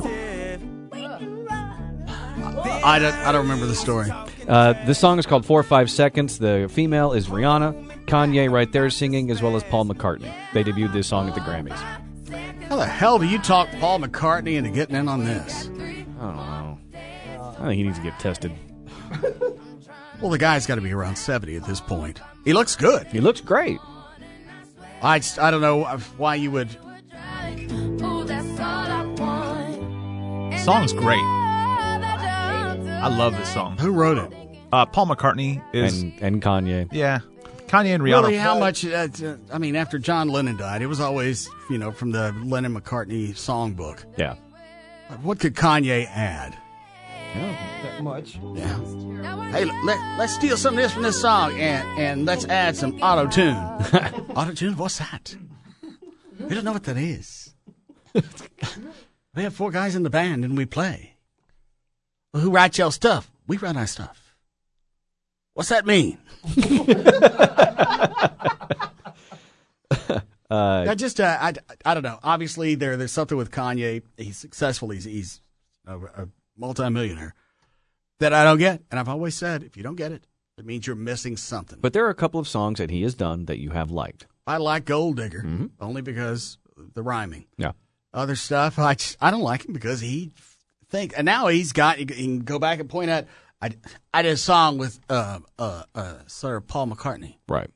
S1: I don't remember the story.
S3: This song is called 4 or 5 Seconds. The female is Rihanna. Kanye right there singing, as well as Paul McCartney. They debuted this song at the Grammys.
S1: How the hell do you talk Paul McCartney into getting in on this?
S3: I don't know. I think he needs to get tested.
S1: Well, the guy's got to be around 70 at this point. He looks good.
S3: He looks great.
S1: I don't know why you would...
S5: Song's great. I love this song.
S1: Who wrote it?
S5: Paul McCartney is
S3: and Kanye.
S5: Yeah, Kanye and Rihanna.
S1: Really, how much? I mean, after John Lennon died, it was always from the Lennon-McCartney songbook.
S3: Yeah.
S1: What could Kanye add?
S4: That much.
S1: Yeah. Hey, let's steal some of this from this song and let's add some auto-tune. Auto-tune? What's that? We don't know what that is. We have 4 guys in the band and we play. Well, who writes your stuff? We write our stuff. What's that mean? I don't know. Obviously, there's something with Kanye. He's successful. He's a multimillionaire that I don't get. And I've always said, if you don't get it, it means you're missing something.
S3: But there are a couple of songs that he has done that you have liked.
S1: I like Gold Digger, only because the rhyming.
S3: Yeah.
S1: Other stuff, I don't like him because he and now he can go back and point out, I did a song with Sir Paul McCartney.
S3: Right.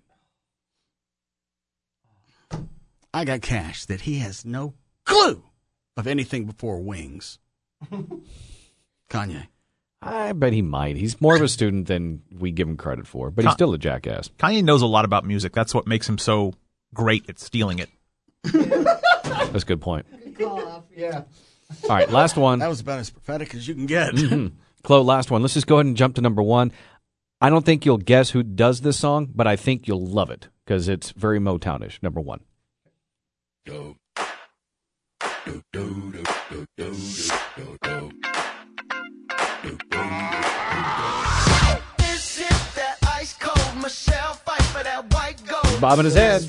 S1: I got cash that he has no clue of anything before Wings. Kanye.
S3: I bet he might. He's more of a student than we give him credit for, but he's still a jackass.
S5: Kanye knows a lot about music. That's what makes him so great at stealing it.
S3: That's a good point.
S1: Yeah.
S3: All right, last one.
S1: That was about as prophetic as you can get.
S3: Chloe, last one. Let's just go ahead and jump to number one. I don't think you'll guess who does this song, but I think you'll love it because it's very Motownish. Number one. He's bobbing his head.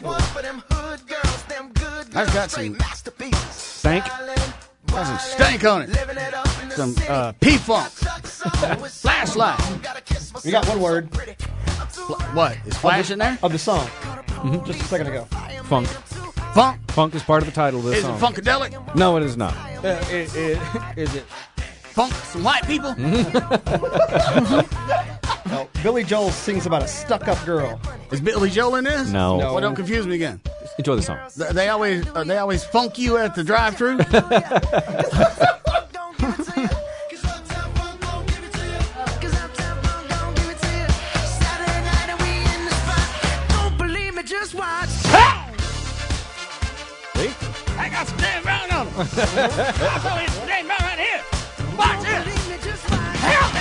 S1: I've got some stank. Got some stank on it. Some P-Funk. Flashlight.
S4: You got one word.
S1: What? Is Flash in there?
S4: Of the song. Just a second ago.
S3: Funk.
S1: Funk?
S3: Funk is part of the title of this
S1: Is
S3: song.
S1: it Funkadelic?
S3: No, it is not.
S1: Is it Funk some white people?
S4: No, Billy Joel sings about a stuck-up girl.
S1: Is Billy Joel in this?
S3: No.
S1: Well, don't confuse me again.
S3: Enjoy the song.
S1: They always funk you at the drive-thru.
S3: See?
S1: I got some damn brown on them. I saw some damn brown right here. Watch this. Help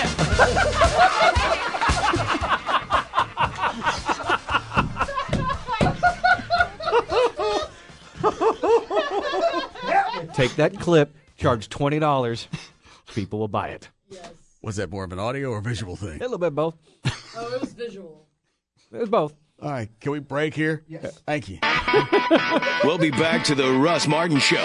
S1: me.
S3: Take that clip, charge $20. People will buy it.
S8: Yes.
S1: Was that more of an audio or visual thing?
S3: A little bit both.
S8: Oh, it was visual.
S3: It was both.
S1: All right, can we break here?
S8: Yes.
S1: Thank you.
S7: We'll be back to the Russ Martin Show.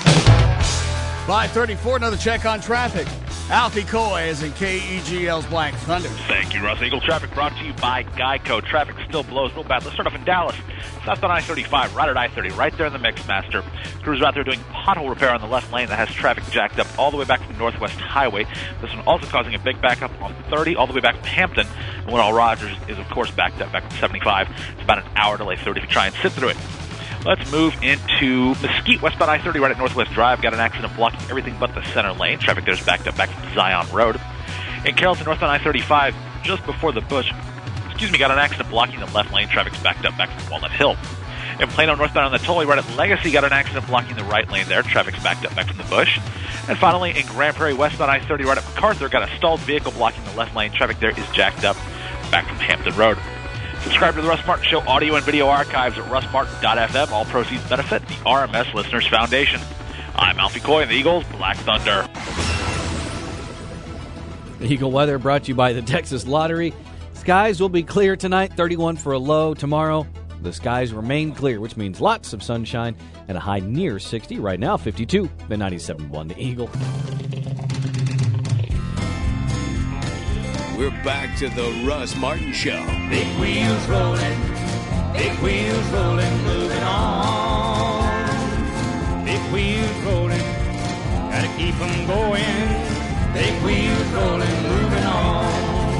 S1: 5:34, another check on traffic. Alfie Coy is in KEGL's Black Thunder.
S10: Thank you, Russ. Eagle Traffic brought to you by Geico. Traffic still blows real bad. Let's start off in Dallas. Southbound I-35, right at I-30, right there in the Mixmaster. Crews are out there doing pothole repair on the left lane that has traffic jacked up all the way back from Northwest Highway. This one also causing a big backup on 30 all the way back from Hampton. And Woodall Rogers is, of course, backed up back from 75. It's about an hour delay, 30 if you try and sit through it. Let's move into Mesquite, westbound I-30, right at Northwest Drive. Got an accident blocking everything but the center lane. Traffic there's backed up back from Zion Road. In Carrollton, northbound I-35, just before the Bush, got an accident blocking the left lane. Traffic's backed up back from Walnut Hill. In Plano, northbound on the tollway, right at Legacy, got an accident blocking the right lane there. Traffic's backed up back from the Bush. And finally, in Grand Prairie, westbound I-30, right at MacArthur, got a stalled vehicle blocking the left lane. Traffic there is jacked up back from Hampton Road. Subscribe to the Russ Martin Show audio and video archives at russmartin.fm. All proceeds benefit the RMS Listeners Foundation. I'm Alfie Coy and the Eagles Black Thunder.
S3: Eagle weather brought to you by the Texas Lottery. Skies will be clear tonight, 31 for a low. Tomorrow, the skies remain clear, which means lots of sunshine and a high near 60. Right now, 52. The 97.1 The Eagle.
S7: We're back to the Russ Martin Show.
S11: Big wheels rolling, moving on. Big wheels rolling, gotta keep them going. Big wheels rolling, moving on.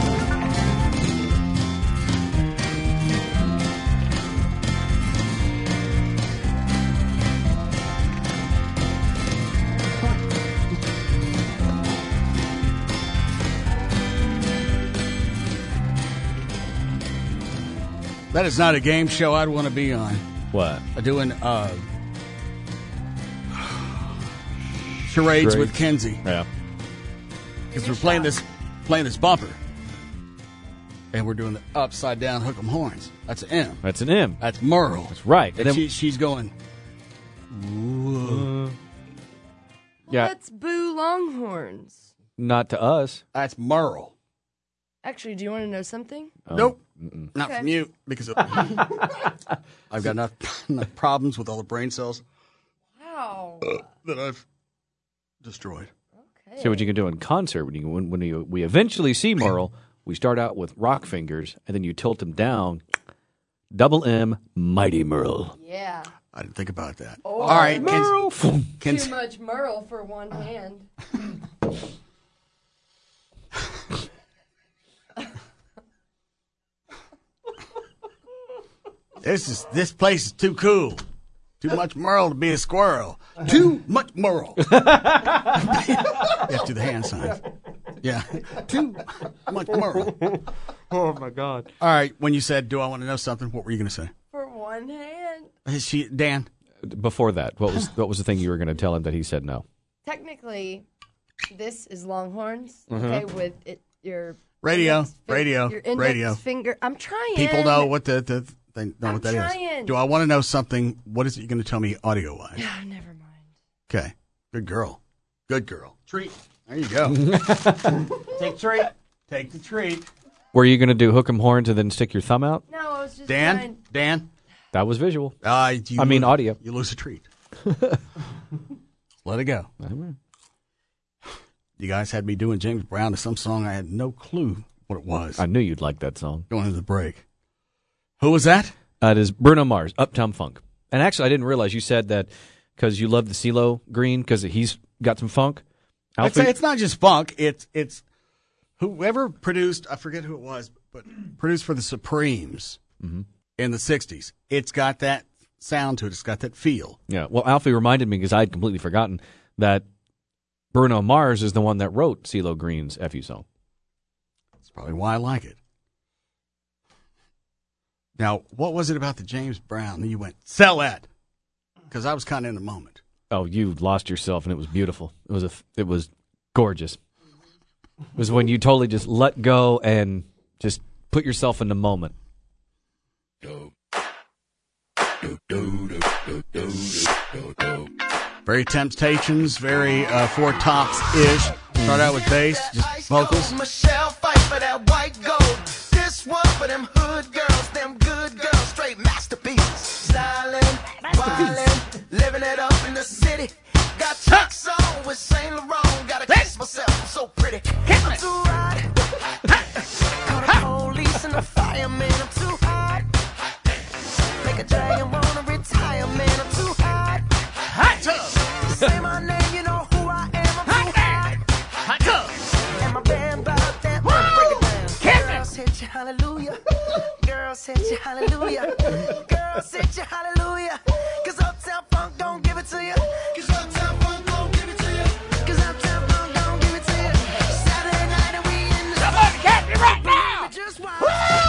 S1: That is not a game show I'd want to be on.
S3: What?
S1: Doing charades with Kenzie.
S3: Yeah.
S1: Because we're playing this bumper. And we're doing the upside down hook 'em horns. That's an M.
S3: That's an M.
S1: That's Merle.
S3: That's right.
S1: And
S3: then,
S1: she's going.
S3: Yeah.
S8: Let's boo Longhorns.
S3: Not to us.
S1: That's Merle.
S8: Actually, do you want to know something?
S1: Nope. Not
S8: Okay.
S1: from you, because I've got enough problems with all the brain cells
S8: Wow.
S1: that I've destroyed.
S3: See what you can do in concert. When we eventually see Merle, we start out with rock fingers, and then you tilt him down. Double M, Mighty Merle.
S8: Yeah.
S1: I didn't think about that.
S8: Oh,
S1: All right.
S3: Merle.
S8: Too much Merle for one hand.
S1: This place is too cool. Too much Merle to be a squirrel. Too much Merle. You have to do the hand signs. Yeah. Too much Merle.
S6: Oh, my God.
S1: All right. When you said, do I want to know something, what were you going to say?
S8: For one hand.
S1: Dan?
S3: Before that, what was the thing you were going to tell him that he said no?
S8: Technically, this is Longhorns.
S3: Mhm.
S8: Okay, with your
S1: Radio.
S8: your index finger. I'm trying.
S1: People know what they know what that is.
S8: trying.
S1: Do I want to know something? What is it you're going to tell me audio-wise?
S8: Never mind.
S1: Okay. Good girl. Good girl. Treat. There you go. Take treat. Take the treat.
S3: Were you going to do hook 'em horns and then stick your thumb out?
S8: No, I was just
S1: Dan?
S3: That was visual.
S1: You
S3: audio.
S1: You lose a treat. Let it go. You guys had me doing James Brown to some song. I had no clue what it was.
S3: I knew you'd like that song.
S1: Going into the break. Who was that?
S3: It is Bruno Mars, Uptown Funk. And actually, I didn't realize you said that because you love the CeeLo Green because he's got some funk.
S1: I'd say it's not just funk. It's whoever produced, I forget who it was, but produced for the Supremes in the 60s. It's got that sound to it. It's got that feel.
S3: Yeah. Well, Alfie reminded me because I had completely forgotten that Bruno Mars is the one that wrote CeeLo Green's FU song.
S1: That's probably why I like it. Now, what was it about the James Brown that you went, sell that? Because I was kind of in the moment.
S3: Oh, you lost yourself, and it was beautiful. It was gorgeous. It was when you totally just let go and just put yourself in the moment.
S1: Very Temptations, very Four Tops-ish. Start out with bass, just vocals.
S19: Michelle fight for that white gold. This one for them hood girls, them good girls, straight masterpieces. Styling, wildin', living it up in the city. Got chucks on with Saint Laurent. Gotta kiss myself, I'm so pretty. I'm too hot. Call the police and the fireman. I'm too hot. Make a dragon wanna retire, man. I'm too hot. Hot tub. Say my name, you know who I am. I'm too hot. Hot tub. And my band bought that. Break it down. Girls hit you, hallelujah. Girls hit you, hallelujah. Girls hit you, hallelujah. Cause Uptown Funk don't give it to you. Cause Uptown Funk don't give it to you. Cause Uptown Funk don't give it to you. Saturday night and we in the somebody catch me right now. Just watch. Woo!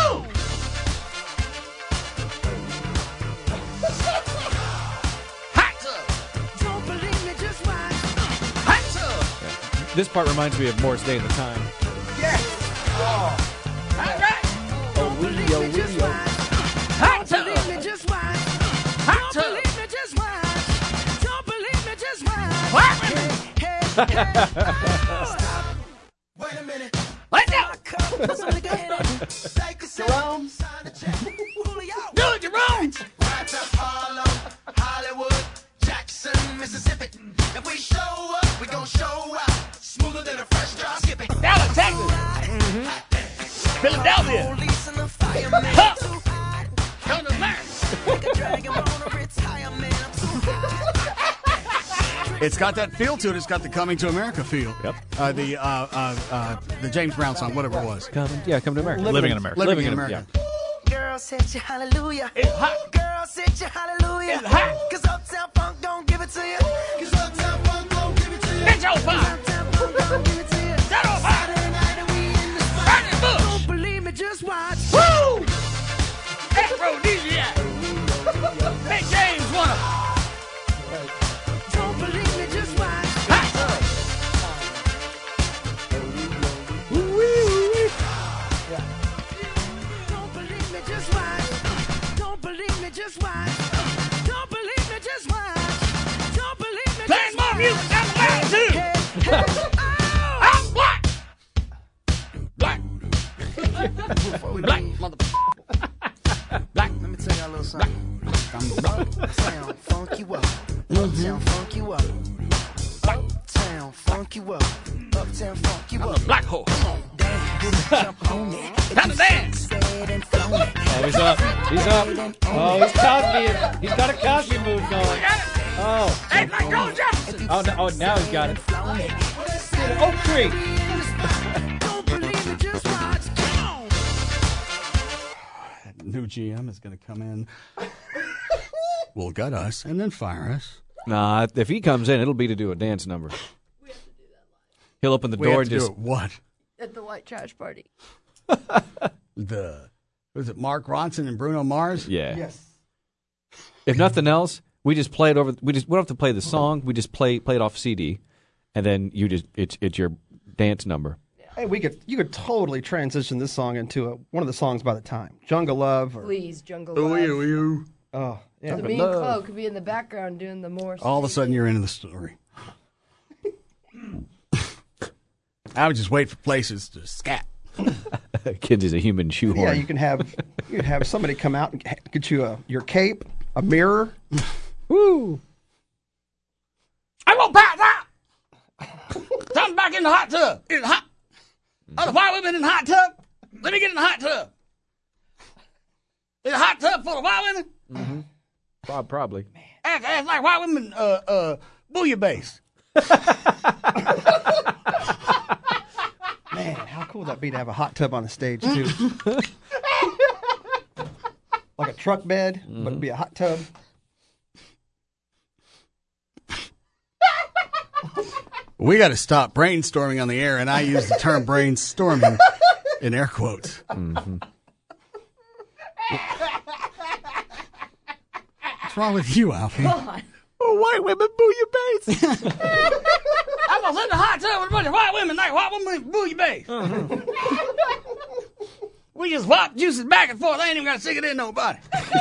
S19: Hot tub. Don't believe me, just watch. Hot tub.
S3: This part reminds me of Morris Day and the Time.
S19: Yes. Oh. All right. Don't believe me, just watch. Hot tub. Don't believe me, just watch. Hot tub. Don't believe me, just watch. Don't believe me, just watch. What? Hey, stop. Wait a minute. Let's go. Put some nigga in it. Take a Jerome. Sign the check. Do it, Jerome. Right to Harlem, Hollywood, Jackson, Mississippi. If we show up, we gon' show out. Smoother than a fresh drop. Skip it.
S2: Dallas, Texas. Philadelphia.
S19: Police and the fireman.
S2: Huh.
S19: Too hot.
S2: Come to America.
S19: Make a dragon wanna retire, man. I'm too hot.
S1: It's got that feel to it. It's got the Coming to America feel.
S3: Yep.
S1: The James Brown song, whatever it was.
S3: Come to America.
S1: Living in America. Living in America.
S19: Girls hit you, hallelujah.
S2: It's hot.
S19: Girls hit you, hallelujah.
S2: It's hot.
S19: Cause Uptown Funk don't give it to you. Cause Uptown Funk don't give it to you.
S2: It's your fire.
S19: Uptown Funk don't give it to you.
S2: Set on fire.
S19: Saturday night and we in the spot.
S2: Burn the bush.
S19: Don't believe me, just watch.
S2: Woo! Aphrodisiac. Big James wanna.
S19: Don't believe me, just watch.
S2: Hot tub.
S19: Don't believe me, just watch. Don't believe me, just watch. Don't believe me, just watch. Don't believe me,
S2: Playing
S19: just
S2: more music down the line too.
S19: Hey, hey, oh.
S2: I'm wild.
S1: black mother. Black.
S19: Let me tell y'all a little something. Uptown, funk you up. Uptown, funk you up. Uptown, funk you up. Uptown, funk you up.
S1: Black hole.
S19: Jump on it.
S1: Time to dance.
S3: Oh, he's up. He's up. Oh, he's Cosby. He's got a Cosby move going. Oh.
S1: Hey, like Joe Jefferson.
S3: Oh, no, now he's got it. Oak Tree.
S1: New GM is going to come in. Will gut us and then fire us.
S3: Nah, if he comes in, it'll be to do a dance number. He'll open the
S1: We
S3: door
S1: have
S3: and
S1: to
S3: just
S1: do it. What?
S8: At the white trash party.
S1: Was it Mark Ronson and Bruno Mars?
S3: Yeah.
S4: Yes.
S3: If nothing else, we just play it over. We don't have to play the song. We just play it off CD, and then it's your dance number.
S4: Hey, you could totally transition this song into one of the songs by the time. Jungle Love. Or,
S8: Please, Jungle
S1: Oh,
S8: Love.
S1: you.
S4: oh, yeah.
S8: So me and Chloe could be in the background doing the more.
S1: All of a sudden, you're into the story. I would just wait for places to scat.
S3: Kids is a human shoehorn.
S4: Yeah, you can have somebody come out and get you your cape, a mirror.
S3: Woo!
S1: I won't pass out. Come back in the hot tub. It's hot. Oh, the white women in the hot tub. Let me get in the hot tub. Is a hot tub full of white women?
S3: Mm-hmm. Probably.
S1: That's like white women bouillabaisse.
S4: Man, how cool would that be to have a hot tub on the stage, too? Like a truck bed, but it'd be a hot tub.
S1: We got to stop brainstorming on the air, and I use the term brainstorming in air quotes.
S3: Mm-hmm.
S1: What's wrong with you, Alfie?
S8: God.
S1: Oh, white women bouillabaisse. I was in the hot tub with a bunch of white women, like white women bouillabaisse. We just swap juices back and forth. I ain't even got to stick it in nobody.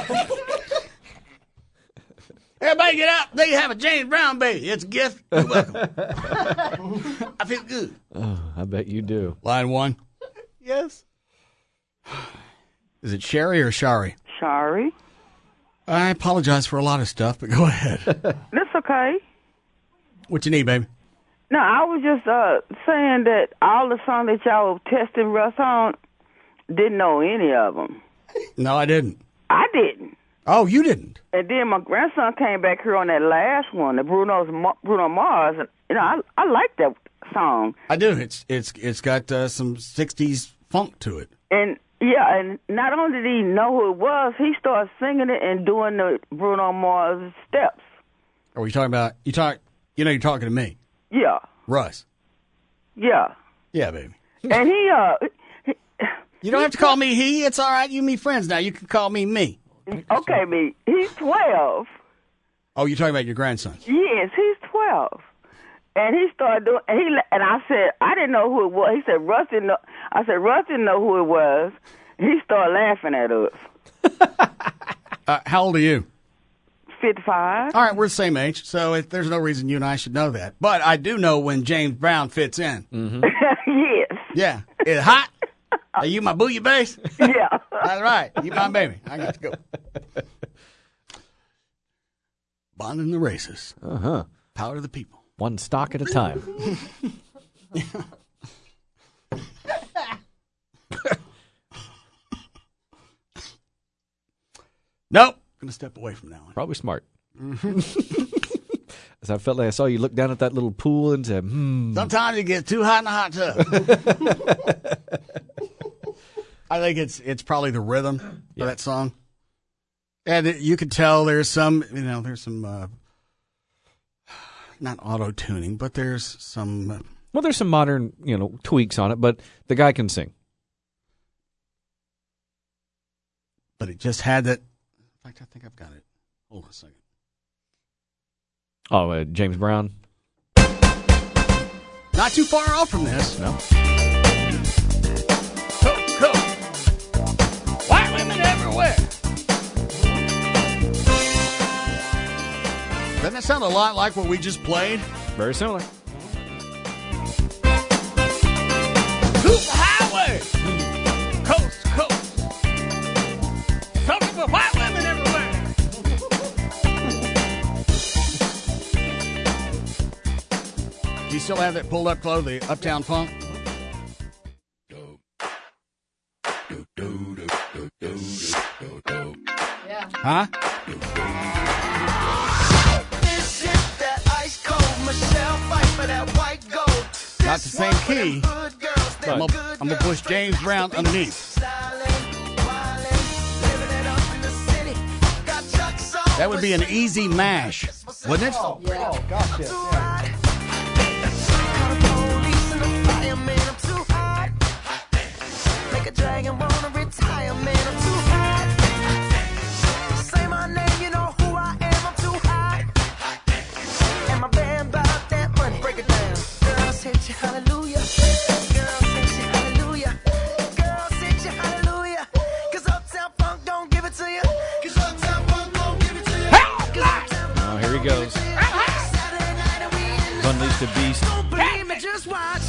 S1: Everybody get out. They have a James Brown baby. It's a gift. You're welcome. I feel good.
S3: Oh, I bet you do.
S1: Line one.
S4: Yes.
S1: Is it Sherry or Shari?
S20: Shari.
S1: I apologize for a lot of stuff, but go ahead.
S20: That's okay.
S1: What you need, baby?
S20: No, I was just saying that all the songs that y'all were testing Russ on, didn't know any of them.
S1: No, I didn't.
S20: I didn't.
S1: Oh, you didn't?
S20: And then my grandson came back here on that last one, the Bruno Mars, and I like that song.
S1: I do. It's got some 60s funk to it.
S20: And yeah, and not only did he know who it was, he started singing it and doing the Bruno Mars steps.
S1: Are we talking about you're talking to me?
S20: Yeah.
S1: Russ.
S20: Yeah.
S1: Yeah, baby.
S20: And he
S1: you don't have to call me he. It's all right. You and me friends now. You can call me me.
S20: Okay, me. He's 12.
S1: Oh, you're talking about your grandson?
S20: Yes, he's 12. And he started doing, and I said, I didn't know who it was. He said, Russ didn't know. I said, Russ didn't know who it was. He started laughing at us.
S1: How old are you?
S20: 55.
S1: All right, we're the same age, so there's no reason you and I should know that. But I do know when James Brown fits in.
S3: Mm-hmm.
S20: Yes.
S1: Yeah. It's hot. Are you my bouillabaisse?
S20: Yeah.
S1: That's right. You my baby. I got to go. Bonding the races.
S3: Uh-huh.
S1: Power to the people.
S3: One stock at a time.
S1: Nope. Gonna step away from that one.
S3: Probably smart. As I felt like I saw you look down at that little pool and said,
S1: Sometimes it gets too hot in the hot tub. I think it's probably the rhythm of that song. And you could tell there's some not auto-tuning, but there's some...
S3: well, there's some modern, tweaks on it, but the guy can sing.
S1: But it just had that... In fact, I think I've got it. Hold on a second.
S3: Oh, James Brown?
S1: Not too far off from this.
S3: No.
S1: Cool. White women everywhere. Doesn't that sound a lot like what we just played?
S3: Very similar.
S1: Hoop the highway. Coast to coast. still have that pulled up, Chloe, the Uptown Funk?
S8: Yeah.
S1: Huh?
S19: This is that ice cold Michelle fight for that white gold.
S1: Not the same key. But I'm going to push James Brown underneath. That would be an easy mash, wouldn't it?
S4: Oh, gosh, yes. Yeah.
S19: Make a dragon wanna retire, man. I'm too hot. Say my name, you know who I am. I'm too hot. And my band about that money. Break it down. Girls hit you, hallelujah. Girls hit you, hallelujah. Girls hit you, hallelujah. 'Cause Uptown Funk don't give it to you. 'Cause Uptown Funk don't give it to you.
S3: Oh, here he goes. Unleash the beast.
S19: Don't believe me, just watch.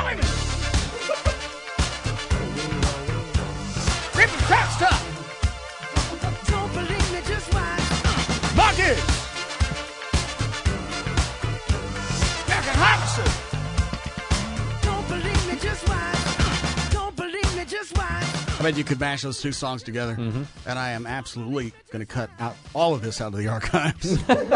S1: Rip and trap stuff.
S19: Don't believe me, just watch.
S1: Bucket. American Harvester.
S19: Don't believe me, just watch. Don't believe me, just watch.
S1: I bet you could mash those two songs together, and I am absolutely going to cut out all of this out of the archives.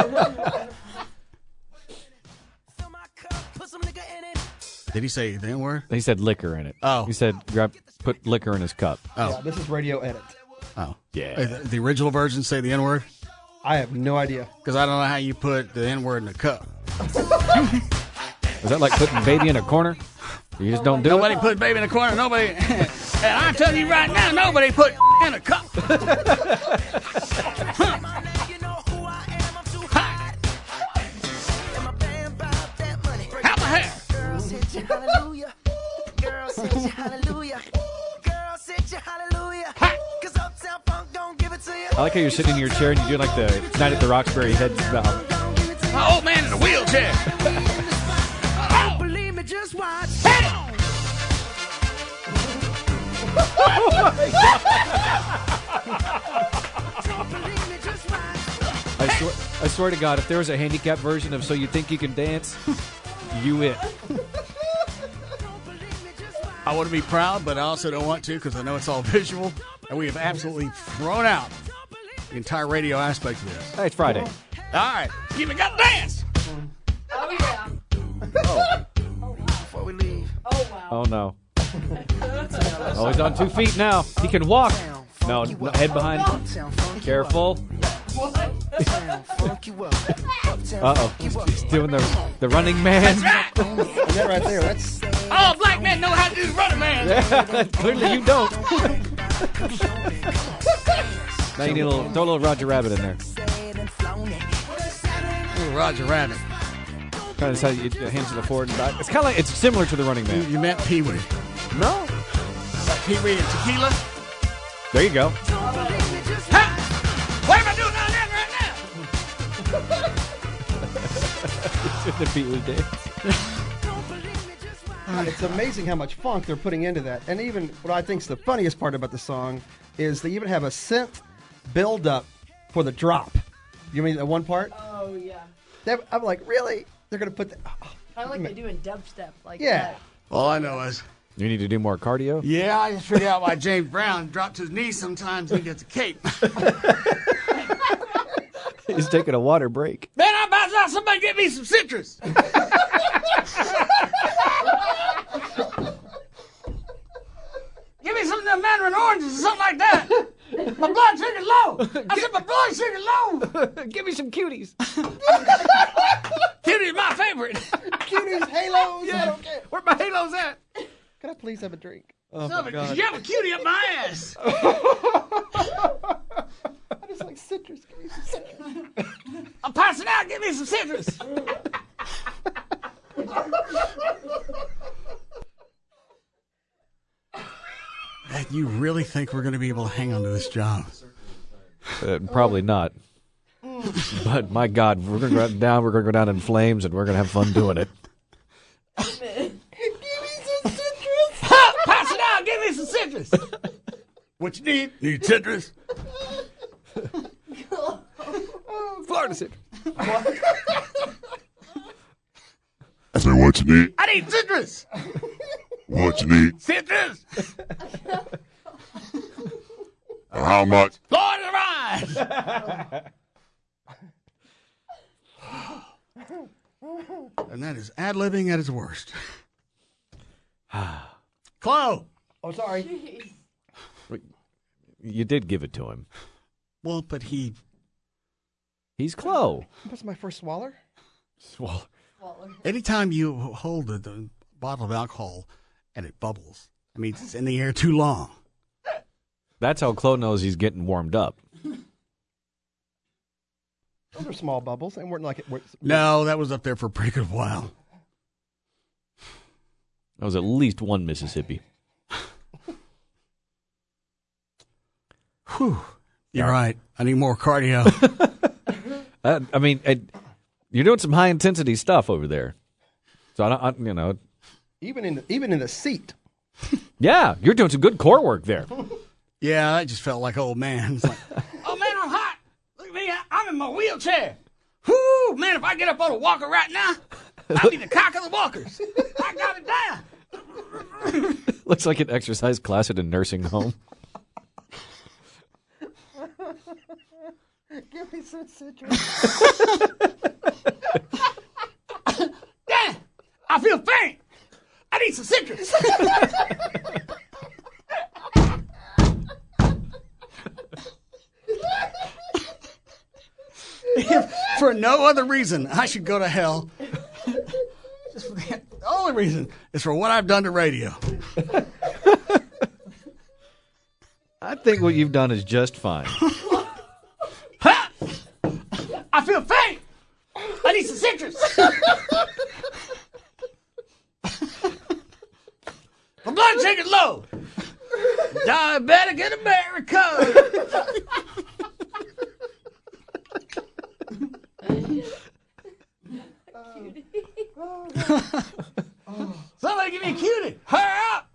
S1: Did he say the N-word?
S3: He said liquor in it.
S1: Oh.
S3: He said put liquor in his cup.
S1: Oh.
S4: Yeah, this is radio edit.
S1: Oh.
S3: Yeah.
S1: The original version say the N-word?
S4: I have no idea.
S1: Because I don't know how you put the N-word in a cup.
S3: Is that like putting baby in a corner? You just don't do
S1: Nobody
S3: it?
S1: put baby in a corner. Nobody. And I'm telling you right now, nobody put in a cup. How the hell?
S19: Girls hit you, hallelujah. Girls hit you, hallelujah. Girls hit you, hallelujah. 'Cause Uptown Funk don't give it to you.
S3: I like how you're sitting in your chair and you do like the Night at the Roxbury head bow.
S1: My old man in a wheelchair.
S19: Don't believe me, just watch.
S3: I swear to God, if there was a handicap version of So You Think You Can Dance, you it.
S1: I want to be proud, but I also don't want to because I know it's all visual. And we have absolutely thrown out the entire radio aspect of this.
S3: Hey, it's Friday.
S1: All right. Give me got dance.
S8: Oh, yeah.
S19: Before we leave.
S8: Oh, wow.
S3: Oh, no. Oh, he's on 2 feet now. He can walk. No, head behind. Careful. Uh-oh. He's doing the running man.
S1: That's right.
S4: And that right there, that's...
S1: All black men know how to do the running man.
S3: Yeah, clearly you don't. Now you need throw a little Roger Rabbit in there.
S1: Little Roger Rabbit.
S3: Kind of how you hands to the forward and back. It's kind of like, it's similar to the running man.
S1: You meant Pee Wee.
S3: No.
S1: Like Pee Wee and tequila.
S3: There you go.
S1: Ha! What am I doing down there right now?
S3: The Pee Wee dance.
S4: It's amazing how much funk they're putting into that. And even what I think is the funniest part about the song is they even have a synth build-up for the drop. You mean that one part?
S8: Oh, yeah.
S4: I'm like, really? They're going to put that...
S8: Kind of like they do in dubstep. Like
S4: Yeah.
S8: that.
S1: All I know is...
S3: You need to do more cardio?
S1: Yeah, I just figured out why James Brown dropped his knee sometimes and he gets a cape.
S3: He's taking a water break.
S1: Man, I'm about to somebody get me some citrus. Give me some of them mandarin oranges or something like that. My blood sugar's low. I said my blood sugar's low.
S3: Give me some cuties.
S1: Cutie's my favorite.
S4: Cuties, halos, I don't care.
S1: Where my halos at?
S4: Can I please have a drink?
S1: Oh, my God. You have a cutie up my ass.
S4: I just like citrus. Give me some citrus.
S1: I'm passing out. Give me some citrus. You really think we're going to be able to hang on to this job?
S3: Probably not. But my God, we're going to go down. We're going to go down in flames, and we're going to have fun doing it.
S1: Give me some citrus. Pass it out. Give me some citrus. What you need? Need citrus.
S3: Florida citrus.
S1: I said what?
S2: What you need?
S1: I need citrus.
S2: What you need?
S1: Citrus.
S2: How much?
S1: Florida rise. And that is ad-libbing at its worst. Chloe.
S4: Oh, sorry.
S3: You did give it to him.
S1: Well, but he's
S3: Chloe.
S4: That's my first swaller.
S3: Swaller.
S1: Anytime you hold the bottle of alcohol and it bubbles, I mean, it's in the air too long.
S3: That's how Chloe knows he's getting warmed up.
S4: Those are small bubbles. They weren't like it.
S1: No, that was up there for a pretty good while.
S3: That was at least one Mississippi.
S1: Whew. You're right. I need more cardio.
S3: I mean, you're doing some high intensity stuff over there. So you know.
S4: Even in the seat.
S3: Yeah, you're doing some good core work there.
S1: Yeah, I just felt like old man. It's like,
S2: Oh, man, I'm hot. Look at me. I'm in my wheelchair. Whoo, man, if I get up on a walker right now, I'll be the cock of the walkers. I got it down.
S3: Looks like an exercise class at a nursing home.
S2: Give me some citrus. Damn, I feel faint. I need some citrus.
S1: if for no other reason I should go to hell, just for the only reason is for what I've done to radio.
S3: I think what you've done is just fine.
S2: I feel faint. I need some citrus. My blood sugar low. Diabetic in America. Somebody give me a cutie. Hurry up.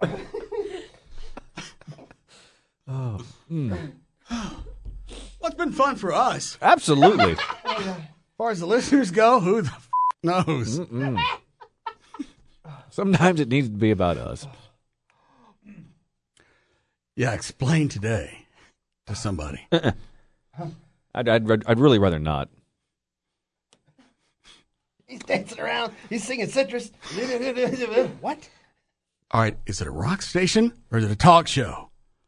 S1: Well, it's been fun for us.
S3: Absolutely.
S1: As far as the listeners go, who the knows?
S3: Sometimes it needs to be about us.
S1: Yeah, explain today to somebody.
S3: I'd really rather not.
S4: He's dancing around. He's singing citrus. What?
S1: All right, is it a rock station or is it a talk show?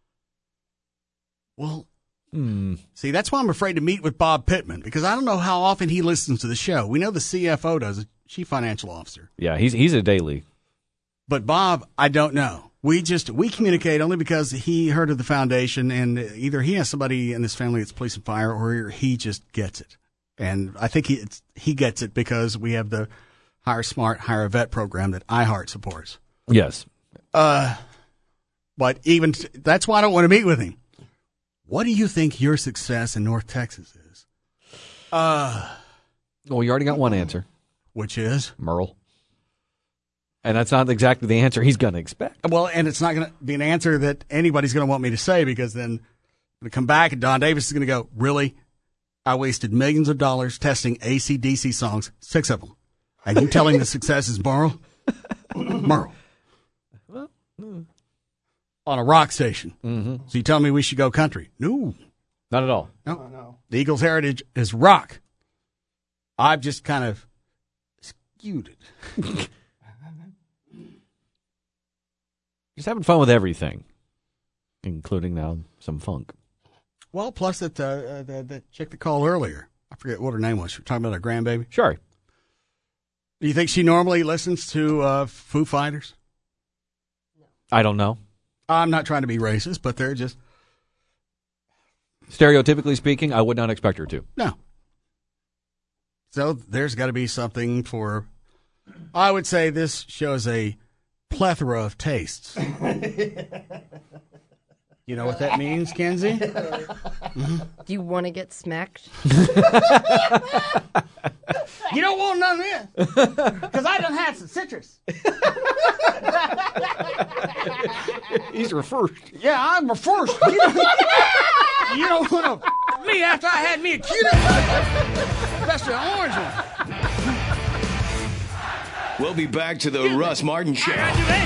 S1: Well, see, that's why I'm afraid to meet with Bob Pittman, because I don't know how often he listens to the show. We know the CFO does, the Chief Financial Officer.
S3: Yeah, he's a daily.
S1: But Bob, I don't know. We communicate only because he heard of the foundation, and either he has somebody in his family that's police and fire, or he just gets it. And I think he gets it because we have the Hire Smart, Hire a Vet program that iHeart supports.
S3: Yes.
S1: But even that's why I don't want to meet with him. What do you think your success in North Texas is?
S3: Well, you already got one answer.
S1: Which is?
S3: Merle. And that's not exactly the answer he's going to expect.
S1: Well, and it's not going to be an answer that anybody's going to want me to say, because then I'm going to come back and Don Davis is going to go, really? I wasted millions of dollars testing AC/DC songs, 6 of them. And you telling the success is Merle? Merle. On a rock station.
S3: Mm-hmm.
S1: So you telling me we should go country? No.
S3: Not at all.
S1: No. The Eagles' heritage is rock. I've just kind of skewed it.
S3: Just having fun with everything, including now some funk.
S1: Well, plus that chick that called earlier. I forget what her name was. She was talking about her grandbaby.
S3: Sure.
S1: Do you think she normally listens to Foo Fighters?
S3: I don't know.
S1: I'm not trying to be racist, but they're just...
S3: Stereotypically speaking, I would not expect her to.
S1: No. So there's got to be something for... I would say this shows a plethora of tastes. You know what that means, Kenzie?
S8: Do you want to get smacked?
S2: You don't want none of this, because I done had some citrus.
S3: He's first.
S2: Yeah, I'm first. You don't want to... Me after I had me a cutie. Especially an orange one.
S7: We'll be back to the Russ Martin Show.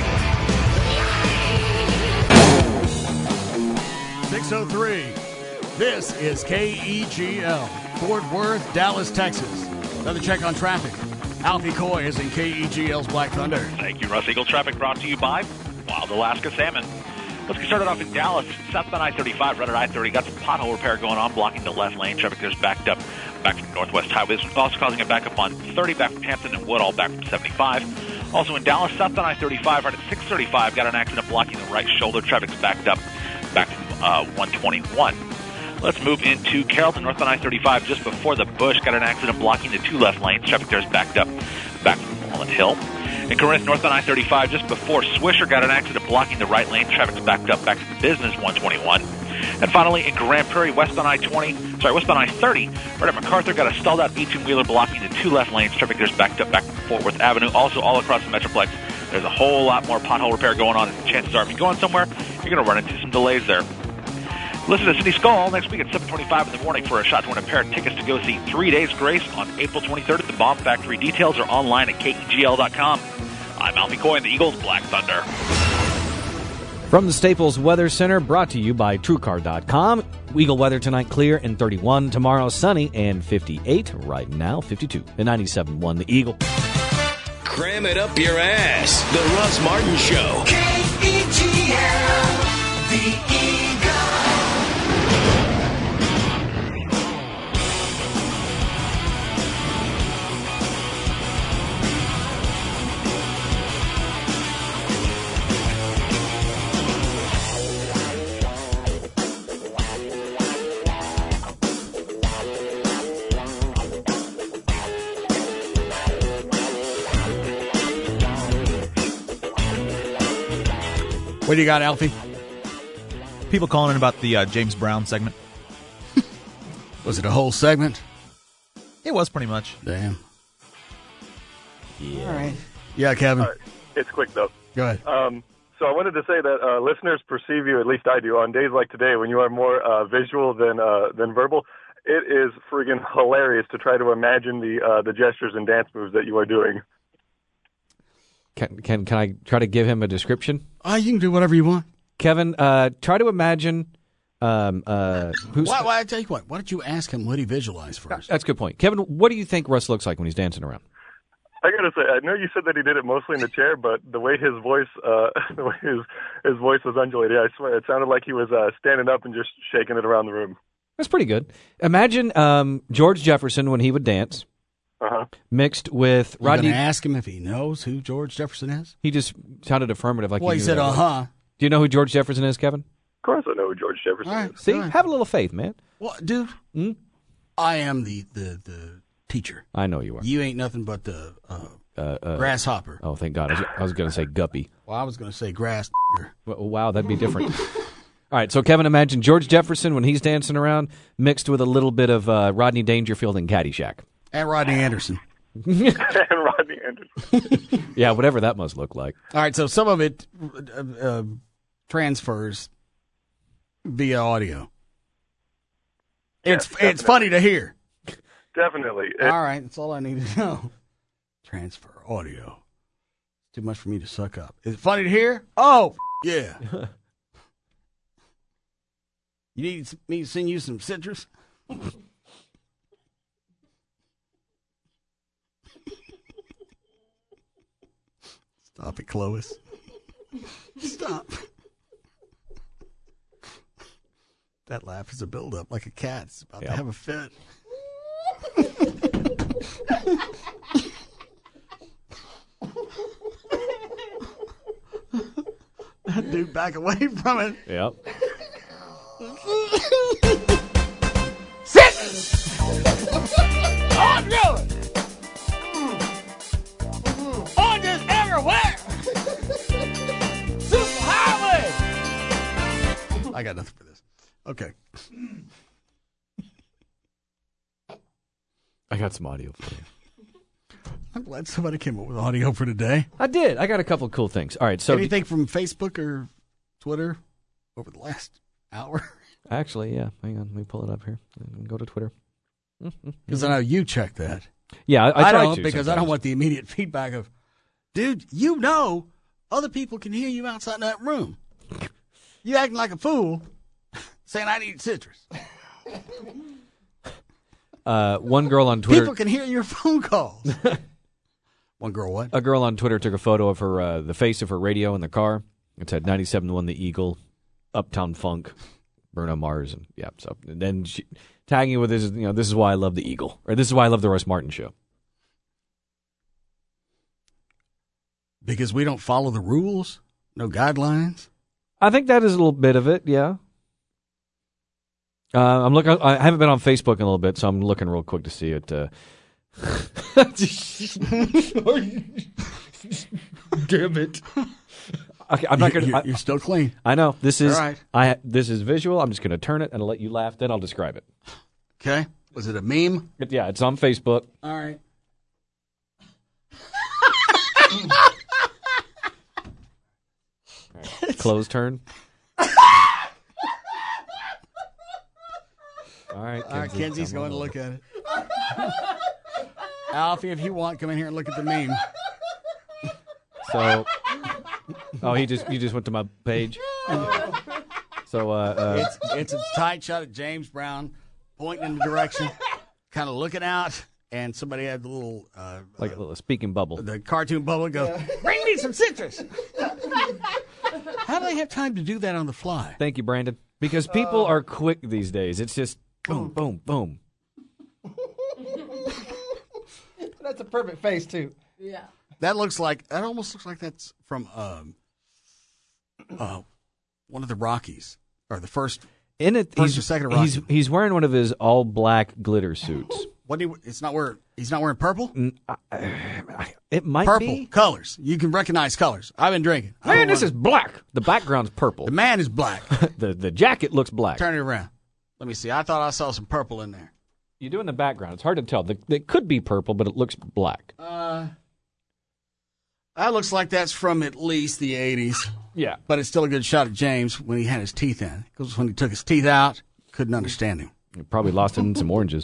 S1: 6:03. This is KEGL, Fort Worth, Dallas, Texas. Another check on traffic. Alfie Coy is in KEGL's Black Thunder.
S10: Thank you, Russ. Eagle traffic brought to you by Wild Alaska Salmon. Let's get started off in Dallas. Southbound I-35, right at I-30. Got some pothole repair going on, blocking the left lane. Traffic there's backed up back from Northwest Highways. Also causing a backup on 30 back from Hampton and Woodall back from 75. Also in Dallas, southbound I-35, right at 635. Got an accident blocking the right shoulder. Traffic's backed up back from 121. Let's move into Carrollton, northbound I-35, just before the Bush. Got an accident blocking the two left lanes. Traffic there's backed up back from Walnut Hill. In Corinth, northbound I-35, just before Swisher, got an accident blocking the right lane. Traffic's backed up back to the Business 121. And finally, in Grand Prairie, westbound I-30, right at MacArthur, got a stalled out 18-wheeler blocking the two left lanes. Traffic there's backed up back to Fort Worth Avenue. Also, all across the Metroplex, there's a whole lot more pothole repair going on. Chances are, if you're going somewhere, you're going to run into some delays there. Listen to Cindy Skull next week at 7:25 in the morning for a shot to win a pair of tickets to go see 3 Days Grace on April 23rd at the Bomb Factory. Details are online at KEGL.com. I'm Alfie Coy in the Eagles Black Thunder.
S3: From the Staples Weather Center, brought to you by TrueCar.com. Eagle weather tonight, clear and 31. Tomorrow, sunny and 58. Right now, 52. The 97.1 The Eagle.
S7: Cram it up your ass. The Russ Martin Show. KEGL, the Eagle.
S1: What do you got, Alfie?
S5: People calling in about the James Brown segment.
S1: Was it a whole segment?
S5: It was pretty much.
S1: Damn.
S3: Yeah.
S1: All right. Yeah, Kevin.
S21: All right. It's quick, though.
S1: Go ahead.
S21: So I wanted to say that listeners perceive you, at least I do, on days like today when you are more visual than verbal. It is friggin' hilarious to try to imagine the gestures and dance moves that you are doing.
S3: Can I try to give him a description?
S1: You can do whatever you want.
S3: Kevin, try to imagine who's...
S1: Why, I tell you what, why don't you ask him what he visualized first?
S3: That's a good point. Kevin, what do you think Russ looks like when he's dancing around?
S21: I gotta say, I know you said that he did it mostly in the chair, but the way his voice, his voice was undulating, I swear, it sounded like he was standing up and just shaking it around the room.
S3: That's pretty good. Imagine George Jefferson when he would dance, mixed with Rodney.
S1: You gonna ask him if he knows who George Jefferson is?
S3: He just sounded affirmative, like
S1: he said,
S3: Do you know who George Jefferson is, Kevin?
S21: Of course, I know who George Jefferson is.
S3: See, have a little faith, man.
S1: What, dude? I am the teacher.
S3: I know you are.
S1: You ain't nothing but the grasshopper.
S3: Oh, thank God. I was going to say guppy.
S1: Well, I was going to say grass.
S3: Wow, that'd be different. All right, so Kevin, imagine George Jefferson when he's dancing around, mixed with a little bit of Rodney Dangerfield and Caddyshack.
S1: And Rodney Anderson.
S21: And Rodney Anderson.
S3: Yeah, whatever that must look like.
S1: All right, so some of it transfers via audio. It's funny to hear.
S21: Definitely.
S1: All right, that's all I need to know. Transfer audio. Too much for me to suck up. Is it funny to hear? Oh, yeah. You need me to send you some citrus? Stop it, Clovis. Stop. That laugh is a buildup, like a cat. It's about to have a fit. That dude, back away from it.
S3: Yep.
S2: Sit! On road! On this everywhere! Super highway!
S1: I got nothing for this. Okay.
S3: I got some audio for you.
S1: I'm glad somebody came up with audio for today.
S3: I did. I got a couple of cool things. All right. So
S1: anything from Facebook or Twitter over the last hour?
S3: Actually, yeah. Hang on. Let me pull it up here. Go to Twitter.
S1: Because I know you check that.
S3: Yeah, I try
S1: don't
S3: to
S1: because
S3: sometimes.
S1: I don't want the immediate feedback of,
S2: Dude, you know other people can hear you outside that room. You acting like a fool saying I need citrus.
S3: One girl on Twitter.
S2: People can hear your phone calls. One girl what?
S3: A girl on Twitter took a photo of her, the face of her radio in the car. It said 97.1 The Eagle, Uptown Funk, Bruno Mars, and yeah. So and then she tagging it with this, this is why I love the Eagle, or this is why I love the Russ Martin Show.
S2: Because we don't follow the rules, no guidelines.
S3: I think that is a little bit of it, yeah. I'm looking. I haven't been on Facebook in a little bit, so I'm looking real quick to see it.
S6: Damn it!
S3: Okay, I'm not gonna.
S2: You're still clean.
S3: I know this is.
S2: All right.
S3: This is visual. I'm just gonna turn it and I'll let you laugh. Then I'll describe it.
S2: Okay. Was it a meme?
S3: Yeah, it's on Facebook.
S2: All right.
S3: Close turn. All right,
S2: Kenzie's going to look at it. Alfie, if you want, come in here and look at the meme.
S3: So, you just went to my page. So,
S2: it's a tight shot of James Brown pointing in the direction, kind of looking out, and somebody had the little
S3: like a little speaking bubble,
S2: the cartoon bubble. Goes, bring me some citrus. How do they have time to do that on the fly?
S3: Thank you, Brandon. Because people are quick these days. It's just boom, boom, boom.
S4: That's a perfect face too.
S8: Yeah.
S2: That almost looks like that's from one of the Rockies, or the first.
S3: In it,
S2: first or second Rocky.
S3: He's wearing one of his all black glitter suits.
S2: He's not wearing purple?
S3: It might
S2: purple
S3: be.
S2: Colors. You can recognize colors. I've been drinking.
S3: Man, this is black. The background's purple.
S2: The man is black.
S3: the jacket looks black.
S2: Turn it around. Let me see. I thought I saw some purple in there.
S3: You do in the background. It's hard to tell. It could be purple, but it looks black.
S2: That looks like that's from at least the 80s.
S3: Yeah.
S2: But it's still a good shot at James when he had his teeth in. Because when he took his teeth out, couldn't understand him.
S3: You probably lost it in some oranges.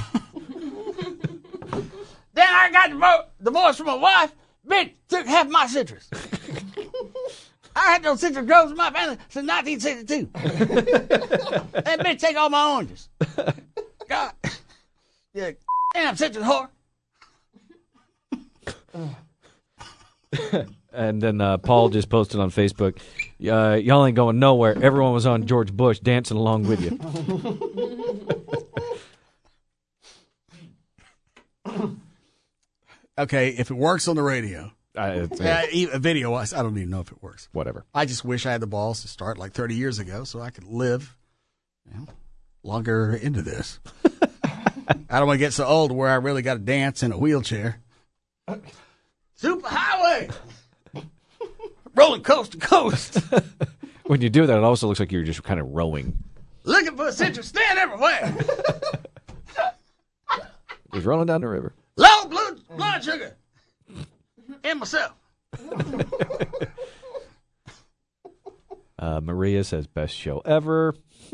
S2: Then I got divorced from my wife. Bitch took half my citrus. I had those citrus groves in my family since 1962. That bitch take all my oranges. God. Yeah, damn citrus whore.
S3: And then Paul just posted on Facebook, y'all ain't going nowhere. Everyone was on George Bush dancing along with you.
S2: Okay, if it works on the radio,
S3: a
S2: video, I don't even know if it works.
S3: Whatever.
S2: I just wish I had the balls to start like 30 years ago so I could live longer into this. I don't want to get so old where I really got to dance in a wheelchair. Super highway! Rolling coast to coast.
S3: When you do that, it also looks like you're just kind of rowing.
S2: Looking for a citrus stand everywhere.
S3: Just rolling down the river.
S2: Low blood sugar. And myself.
S3: Maria says, best show ever.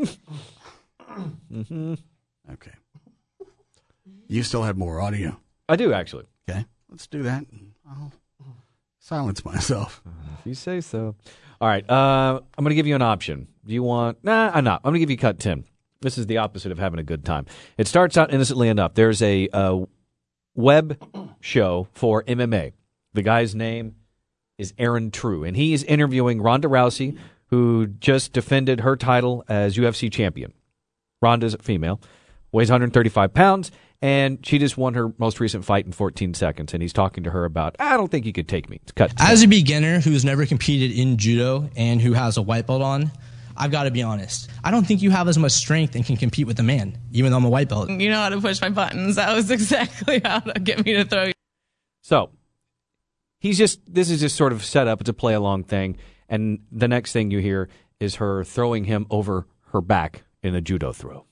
S2: Mm-hmm. Okay. You still have more audio.
S3: I do, actually.
S2: Okay. Let's do that. I'll silence myself.
S3: If you say so. All right. I'm going to give you an option. Do you want... Nah, I'm not. I'm going to give you cut 10. This is the opposite of having a good time. It starts out innocently enough. There's a web show for MMA. The guy's name is Aaron True, and he is interviewing Ronda Rousey, who just defended her title as UFC champion. Ronda's a female, weighs 135 pounds, and she just won her most recent fight in 14 seconds, and he's talking to her about, I don't think you could take me. It's cut 10.
S9: As a beginner who's never competed in judo and who has a white belt on, I've got to be honest. I don't think you have as much strength and can compete with a man, even though I'm a white belt.
S22: You know how to push my buttons. That was exactly how to get me to throw you.
S3: So, this is just sort of set up. It's a play-along thing. And the next thing you hear is her throwing him over her back in a judo throw.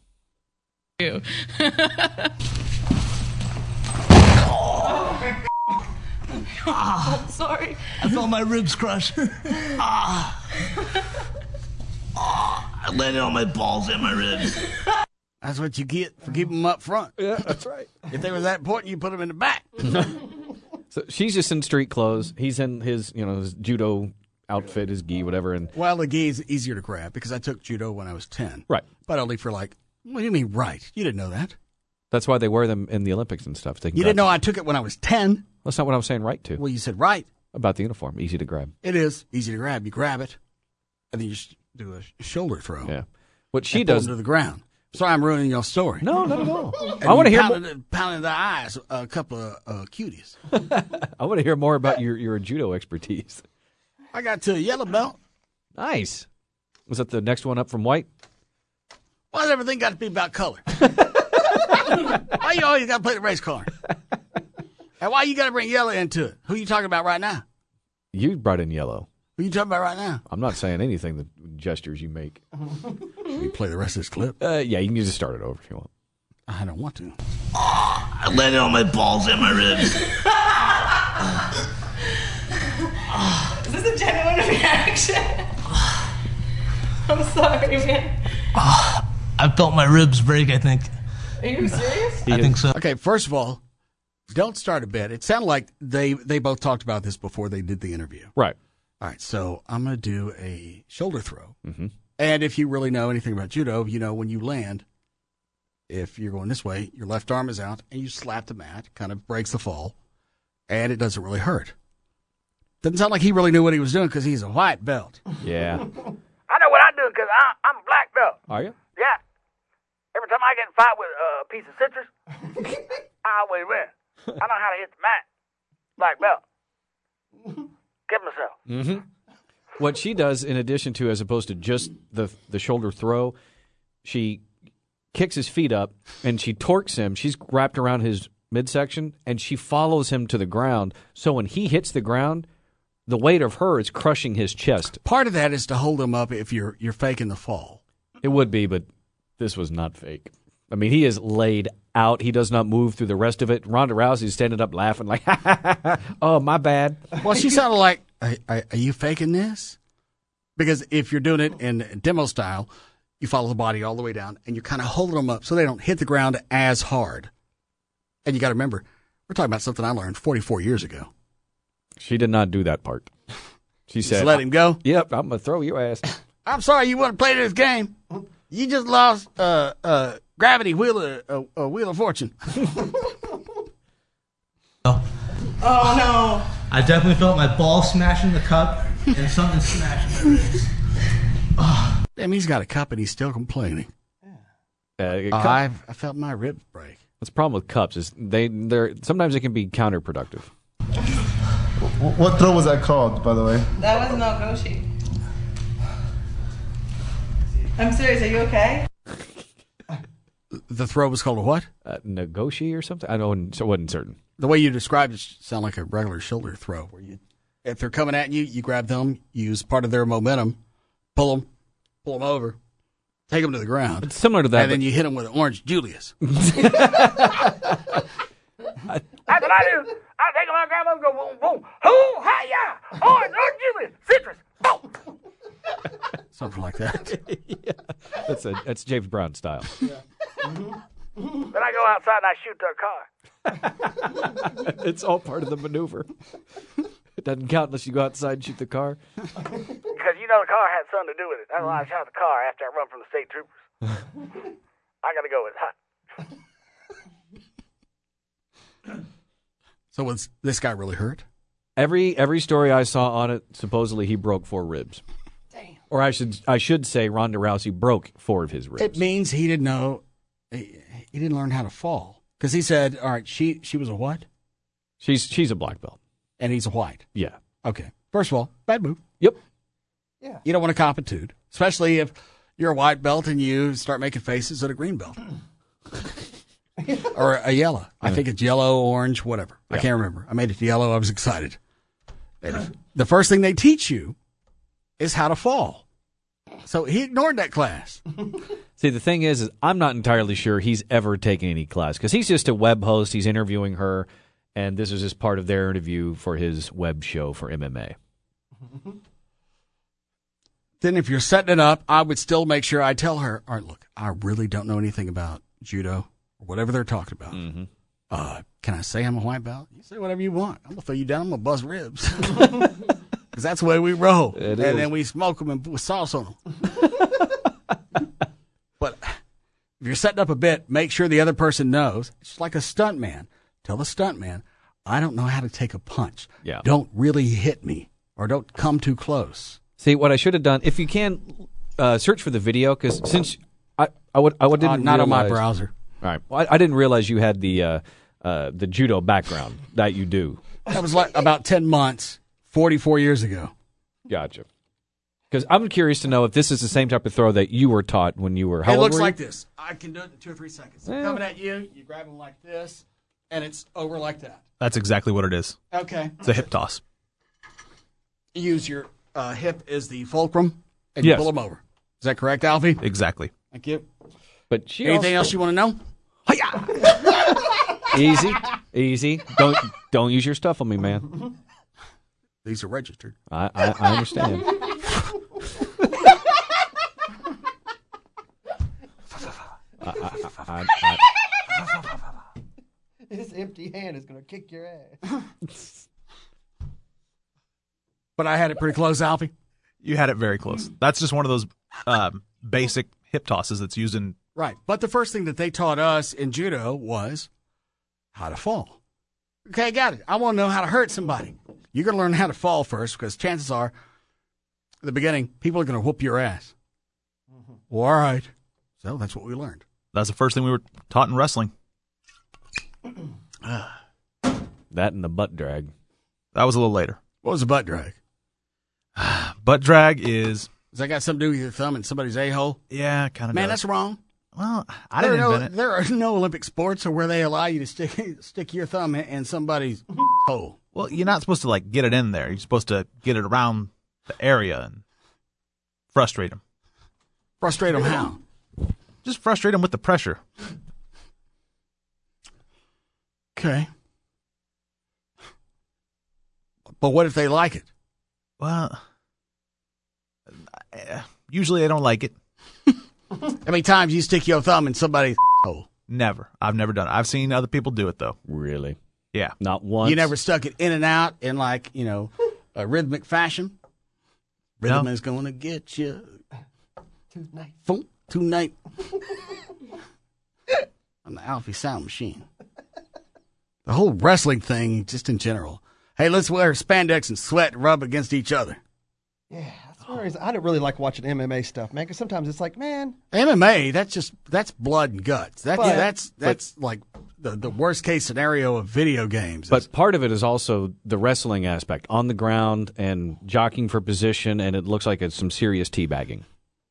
S22: I'm sorry.
S23: I felt my ribs crush. I landed on my balls and my ribs.
S2: That's what you get for keeping them up front.
S3: Yeah, that's right.
S2: If they were that important, you put them in the back.
S3: So she's just in street clothes. He's in his, his judo outfit, his gi, whatever. And
S2: Well, the gi is easier to grab because I took judo when I was 10.
S3: Right.
S2: But only for what do you mean right? You didn't know that.
S3: That's why they wear them in the Olympics and stuff.
S2: You didn't know I took it when I was 10.
S3: That's not what I was saying right to.
S2: Well, you said right.
S3: About the uniform. Easy to grab.
S2: It is easy to grab. You grab it, and then you just do a shoulder throw.
S3: Yeah. What she
S2: and pull
S3: does
S2: them to the ground. Sorry, I'm ruining your story.
S3: No, not at all.
S2: And
S3: I want to
S2: you
S3: hear
S2: pounding the eyes a couple of cuties.
S3: I want to hear more about your judo expertise.
S2: I got to a yellow belt.
S3: Nice. Was that the next one up from white?
S2: Why's everything got to be about color? Why you always got to play the race card? And why you got to bring yellow into it? Who you talking about right now?
S3: You brought in yellow.
S2: Who you talking about right now?
S3: I'm not saying anything, the gestures you make.
S2: Can you play the rest of this clip?
S3: Yeah, you can just start it over if you want.
S2: I don't want to.
S23: I landed on my balls and my ribs.
S22: Is this a genuine reaction? I'm sorry, man.
S23: I felt my ribs break, I think.
S22: Are you serious?
S23: I think so.
S2: Okay, first of all, don't start a bit. It sounded like they both talked about this before they did the interview.
S3: Right.
S2: All right, so I'm going to do a shoulder throw.
S3: Mm-hmm.
S2: And if you really know anything about judo, you know when you land, if you're going this way, your left arm is out, and you slap the mat, kind of breaks the fall, and it doesn't really hurt. Doesn't sound like he really knew what he was doing because he's a white belt.
S3: Yeah.
S12: I know what I do because I'm a black belt.
S3: Are you?
S12: Yeah. Every time I get in a fight with a piece of citrus, I always win. I know how to hit the mat. Black belt. Give myself.
S3: Mm-hmm. What she does, in addition to, as opposed to just the shoulder throw, she kicks his feet up and she torques him. She's wrapped around his midsection and she follows him to the ground. So when he hits the ground, the weight of her is crushing his chest.
S2: Part of that is to hold him up if you're faking the fall.
S3: It would be, but this was not fake. I mean, he is laid out. He does not move through the rest of it. Ronda Rousey's standing up laughing like, ha, ha, ha, ha. Oh, my bad.
S2: Well, she sounded like, are you faking this? Because if you're doing it in demo style, you follow the body all the way down, and you're kind of holding them up so they don't hit the ground as hard. And you got to remember, we're talking about something I learned 44 years ago.
S3: She did not do that part. She said,
S2: just let him go?
S3: Yep, I'm going to throw your ass.
S2: I'm sorry you want to play this game. You just lost Gravity Wheel of Fortune.
S23: Oh
S22: no.
S23: I definitely felt my ball smashing the cup and something smashing my ribs.
S2: Damn, he's got a cup and he's still complaining. I felt my ribs break.
S3: That's the problem with cups is they're sometimes they can be counterproductive.
S13: What throw was that called, by the way?
S22: That was no Goshi. I'm serious. Are you okay?
S2: The throw was called a what?
S3: Nagoshi or something? I wasn't certain.
S2: The way you described it sounded like a regular shoulder throw, where if they're coming at you, you grab them, use part of their momentum, pull them over, take them to the ground.
S3: It's similar to that.
S2: And then you hit them with an Orange Julius.
S12: That's what I do. I take my grandma and go boom, boom, hoo, hi-ya, orange Julius, citrus, boom.
S2: Something like that.
S3: Yeah. That's James Brown style.
S12: Yeah. Mm-hmm. Then I go outside and I shoot their car.
S3: It's all part of the maneuver. It doesn't count unless you go outside and shoot the car.
S12: Because you know the car had something to do with it. That's why I shot the car after I run from the state troopers. I got to go with hot.
S2: So was this guy really hurt?
S3: Every story I saw on it, supposedly he broke 4 ribs.
S2: Damn.
S3: Or I should say Ronda Rousey broke 4 of his ribs.
S2: It means he didn't know. He didn't learn how to fall. Because he said, all right, she was a what?
S3: She's a black belt.
S2: And he's a white.
S3: Yeah.
S2: Okay. First of all, bad move.
S3: Yep.
S2: Yeah. You don't want to cop it, dude. Especially if you're a white belt and you start making faces at a green belt. Or a yellow. I think it's yellow, orange, whatever. Yeah. I can't remember. I made it yellow. I was excited. The first thing they teach you is how to fall. So he ignored that class.
S3: See, the thing is I'm not entirely sure he's ever taken any class because he's just a web host. He's interviewing her, and this is just part of their interview for his web show for MMA.
S2: Then if you're setting it up, I would still make sure I tell her, all right, look, I really don't know anything about judo or whatever they're talking about.
S3: Mm-hmm.
S2: Can I say I'm a white belt? You say whatever you want. I'm going to throw you down. I'm going to bust ribs. Because that's the way we roll. And then we smoke them and put sauce on them. But if you're setting up a bit, make sure the other person knows. It's like a stunt man. Tell the stunt man, I don't know how to take a punch.
S3: Yeah.
S2: Don't really hit me or don't come too close.
S3: See, what I should have done, if you can, search for the video, because since I didn't
S2: not
S3: realize,
S2: on my browser.
S3: All right. Well, I didn't realize you had the judo background that you do.
S2: That was like about 10 months, 44 years ago.
S3: Gotcha. Because I'm curious to know if this is the same type of throw that you were taught when you were. How
S2: It
S3: old
S2: looks
S3: were you?
S2: like this. I can do it in 2 or 3 seconds.
S3: Yeah.
S2: Coming at you, you grab them like this, and it's over like that.
S5: That's exactly what it is.
S2: Okay.
S5: It's a hip toss.
S2: Use your hip as the fulcrum, and
S5: Yes.
S2: you pull them over. Is that correct, Alfie?
S5: Exactly.
S2: Thank you.
S3: But she
S2: Anything else you want to know?
S3: Easy. Don't use your stuff on me, man.
S2: These are registered.
S3: I understand.
S4: His empty hand is going to kick your ass.
S2: But I had it pretty close, Alfie.
S5: You had it very close. That's just one of those basic hip tosses that's used in.
S2: Right. But the first thing that they taught us in judo was how to fall. Okay, got it. I want to know how to hurt somebody. You're going to learn how to fall first because chances are, at the beginning, people are going to whoop your ass. Well, all right. So that's what we learned.
S5: That's the first thing we were taught in wrestling.
S3: That and the butt drag.
S5: That was a little later.
S2: What was a butt drag?
S5: Butt drag is.
S2: Does that got something to do with your thumb in somebody's a-hole?
S5: Yeah, kind of.
S2: Man, that's wrong.
S5: Well, I didn't invent it.
S2: There are no Olympic sports where they allow you to stick your thumb in somebody's hole.
S5: Well, you're not supposed to like get it in there. You're supposed to get it around the area and frustrate them.
S2: Frustrate them how?
S5: Just frustrate them with the pressure.
S2: Okay. But what if they like it?
S5: Well, usually I don't like it.
S2: How many times you stick your thumb in somebody's hole?
S5: Never. I've never done it. I've seen other people do it, though.
S3: Really?
S5: Yeah.
S3: Not once?
S2: You never stuck it in and out in like, a rhythmic fashion? Rhythm is going to get you. Tonight. I'm the Alfie Sound Machine. The whole wrestling thing, just in general. Hey, let's wear spandex and sweat and rub against each other.
S4: Yeah, that's one reason I didn't really like watching MMA stuff, man, because sometimes it's like, man.
S2: MMA, that's blood and guts. That's like the worst case scenario of video games.
S3: But part of it is also the wrestling aspect, on the ground and jockeying for position, and it looks like it's some serious teabagging.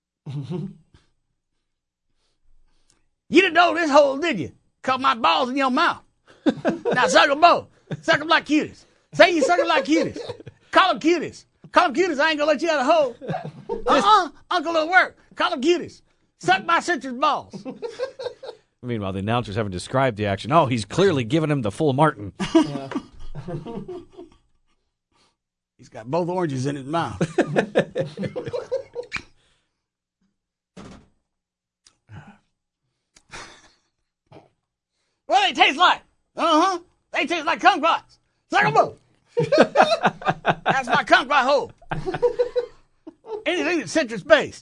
S2: You didn't know this hole, did you? Caught my balls in your mouth. Now suck them both. Suck them like cuties. Say you suck them like cuties. Call them cuties. Call them cuties. I ain't gonna let you out of the hole. Uncle will work. Call them cuties. Suck my sister's balls.
S3: Meanwhile, the announcers haven't described the action. Oh, he's clearly giving him the full Martin.
S2: He's got both oranges in his mouth. What do they taste like? They taste like kumquats. Suck them both. That's my kumquat hole. Anything that's citrus-based.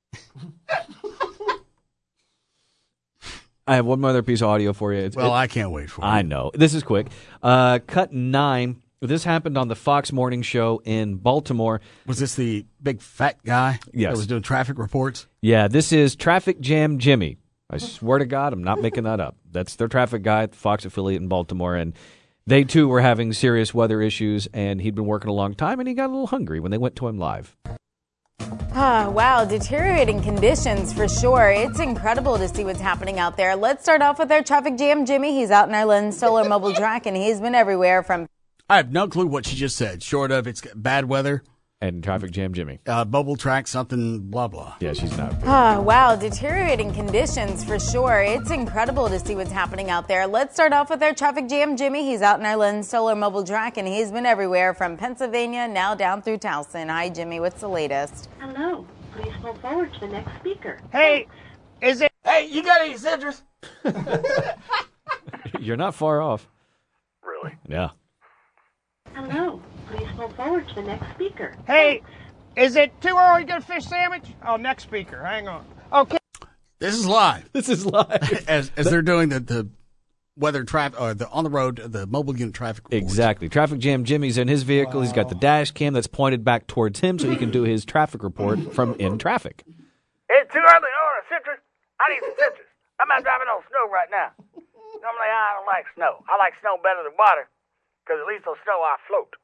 S3: I have one more other piece of audio for you.
S2: I can't wait for it.
S3: I know. This is quick. Cut 9. This happened on the Fox Morning Show in Baltimore.
S2: Was this the big fat guy
S3: Yes.
S2: that was doing traffic reports?
S3: Yeah, this is Traffic Jam Jimmy. I swear to God, I'm not making that up. That's their traffic guy at the Fox affiliate in Baltimore, and they, too, were having serious weather issues, and he'd been working a long time, and he got a little hungry when they went to him live.
S14: Wow, deteriorating conditions for sure. It's incredible to see what's happening out there. Let's start off with our Traffic Jam Jimmy. He's out in our Lens Solar Mobile Track, and he's been everywhere from...
S2: I have no clue what she just said, short of it's bad weather.
S3: And Traffic Jam Jimmy.
S2: Mobile track, something, blah, blah.
S3: Yeah, she's not.
S14: Wow, deteriorating conditions for sure. It's incredible to see what's happening out there. Let's start off with our Traffic Jam Jimmy. He's out in our Lens Solar Mobile Track, and he's been everywhere from Pennsylvania now down through Towson. Hi, Jimmy. What's the latest?
S15: Hello. Please hold forward to the next speaker.
S2: Hey, you got any citrus?
S3: You're not far off.
S12: Really?
S3: Yeah.
S15: Hello. Please hold forward to the next speaker.
S16: Hey, is it too early to get a fish sandwich? Oh, next speaker. Hang on. Okay.
S2: This is live.
S3: This is live.
S2: as they're doing the weather traffic or the on the road, the mobile unit traffic reports.
S3: Exactly. Traffic Jam Jimmy's in his vehicle. He's got the dash cam that's pointed back towards him so he can do his traffic report from in traffic.
S12: It's too early to order citrus. I need some citrus. I'm not driving on snow right now. Normally, I don't like snow. I like snow better than water because at least on snow I float.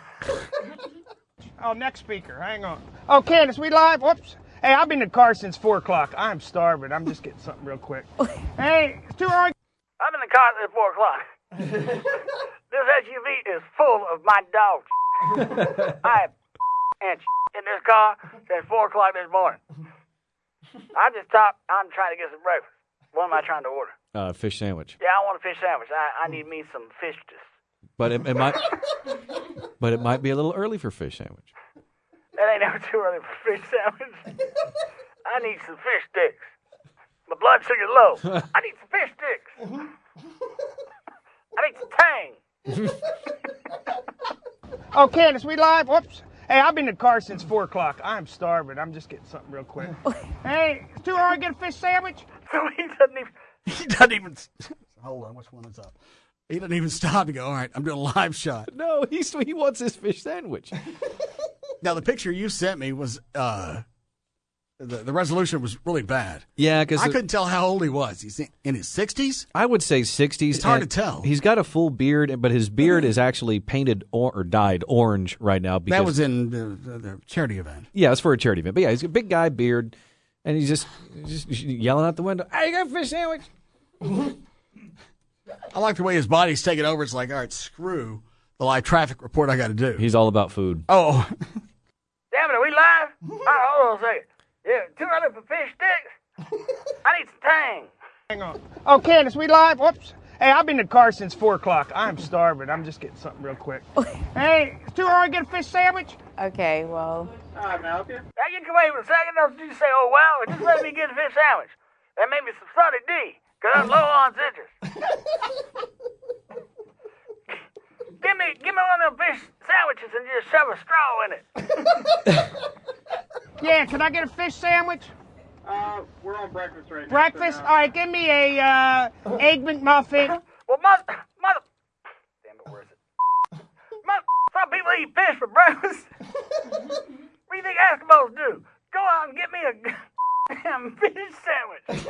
S16: Oh, next speaker. Hang on. Oh, Candace, we live? Whoops. Hey, I've been in the car since 4 o'clock. I'm starving. I'm just getting something real quick. Hey, it's too early.
S12: I'm in the car at 4 o'clock. This SUV is full of my dogs. I have and in this car since 4 o'clock this morning. I just stopped. I'm trying to get some breakfast. What am I trying to order?
S3: Fish sandwich.
S12: Yeah, I want a fish sandwich. I need me some fish.
S3: But it might be a little early for fish sandwich.
S12: That ain't never too early for fish sandwich. I need some fish sticks. My blood sugar's low. I need some fish sticks. I need some tang.
S16: Oh, Candace, we live? Whoops. Hey, I've been in the car since 4 o'clock. I'm starving. I'm just getting something real quick. Hey, it's too early to get a fish sandwich?
S12: So he
S2: doesn't even. Hold on, which one is up? He doesn't even stop to go, all right, I'm doing a live shot.
S3: No, he wants his fish sandwich.
S2: Now, the picture you sent me was, the resolution was really bad.
S3: Yeah, because
S2: I couldn't tell how old he was. He's in his 60s?
S3: I would say 60s.
S2: It's hard to tell.
S3: He's got a full beard, but his beard is actually painted or dyed orange right now. Because,
S2: that was in the charity event.
S3: Yeah, it's for a charity event. But yeah, he's a big guy, beard, and he's just yelling out the window, "Hey, you got a fish sandwich?"
S2: I like the way his body's taking over. It's like, all right, screw the live traffic report I got to do.
S3: He's all about food.
S2: Oh.
S12: Damn it, are we live? Hold on a second. Yeah, too early for fish sticks? I need some tang.
S16: Hang on. Oh, Candace, we live? Whoops. Hey, I've been in the car since 4 o'clock. I'm starving. I'm just getting something real quick. Hey, it's too early to get a fish sandwich?
S14: Okay, well.
S12: All right, man, okay. Now, you can wait for a second. Don't you say, oh, well, just let me get a fish sandwich. That made me some Sunny D, because I'm low on citrus. Give me one of them fish sandwiches and just shove a straw in it.
S16: Yeah, can I get a fish sandwich?
S12: We're on breakfast right now.
S16: Breakfast? All right, give me a egg McMuffin.
S12: Well, mother. Damn it, where is it? Some people eat fish for breakfast. What do you think Eskimos do? Go out and get me a damn fish sandwich.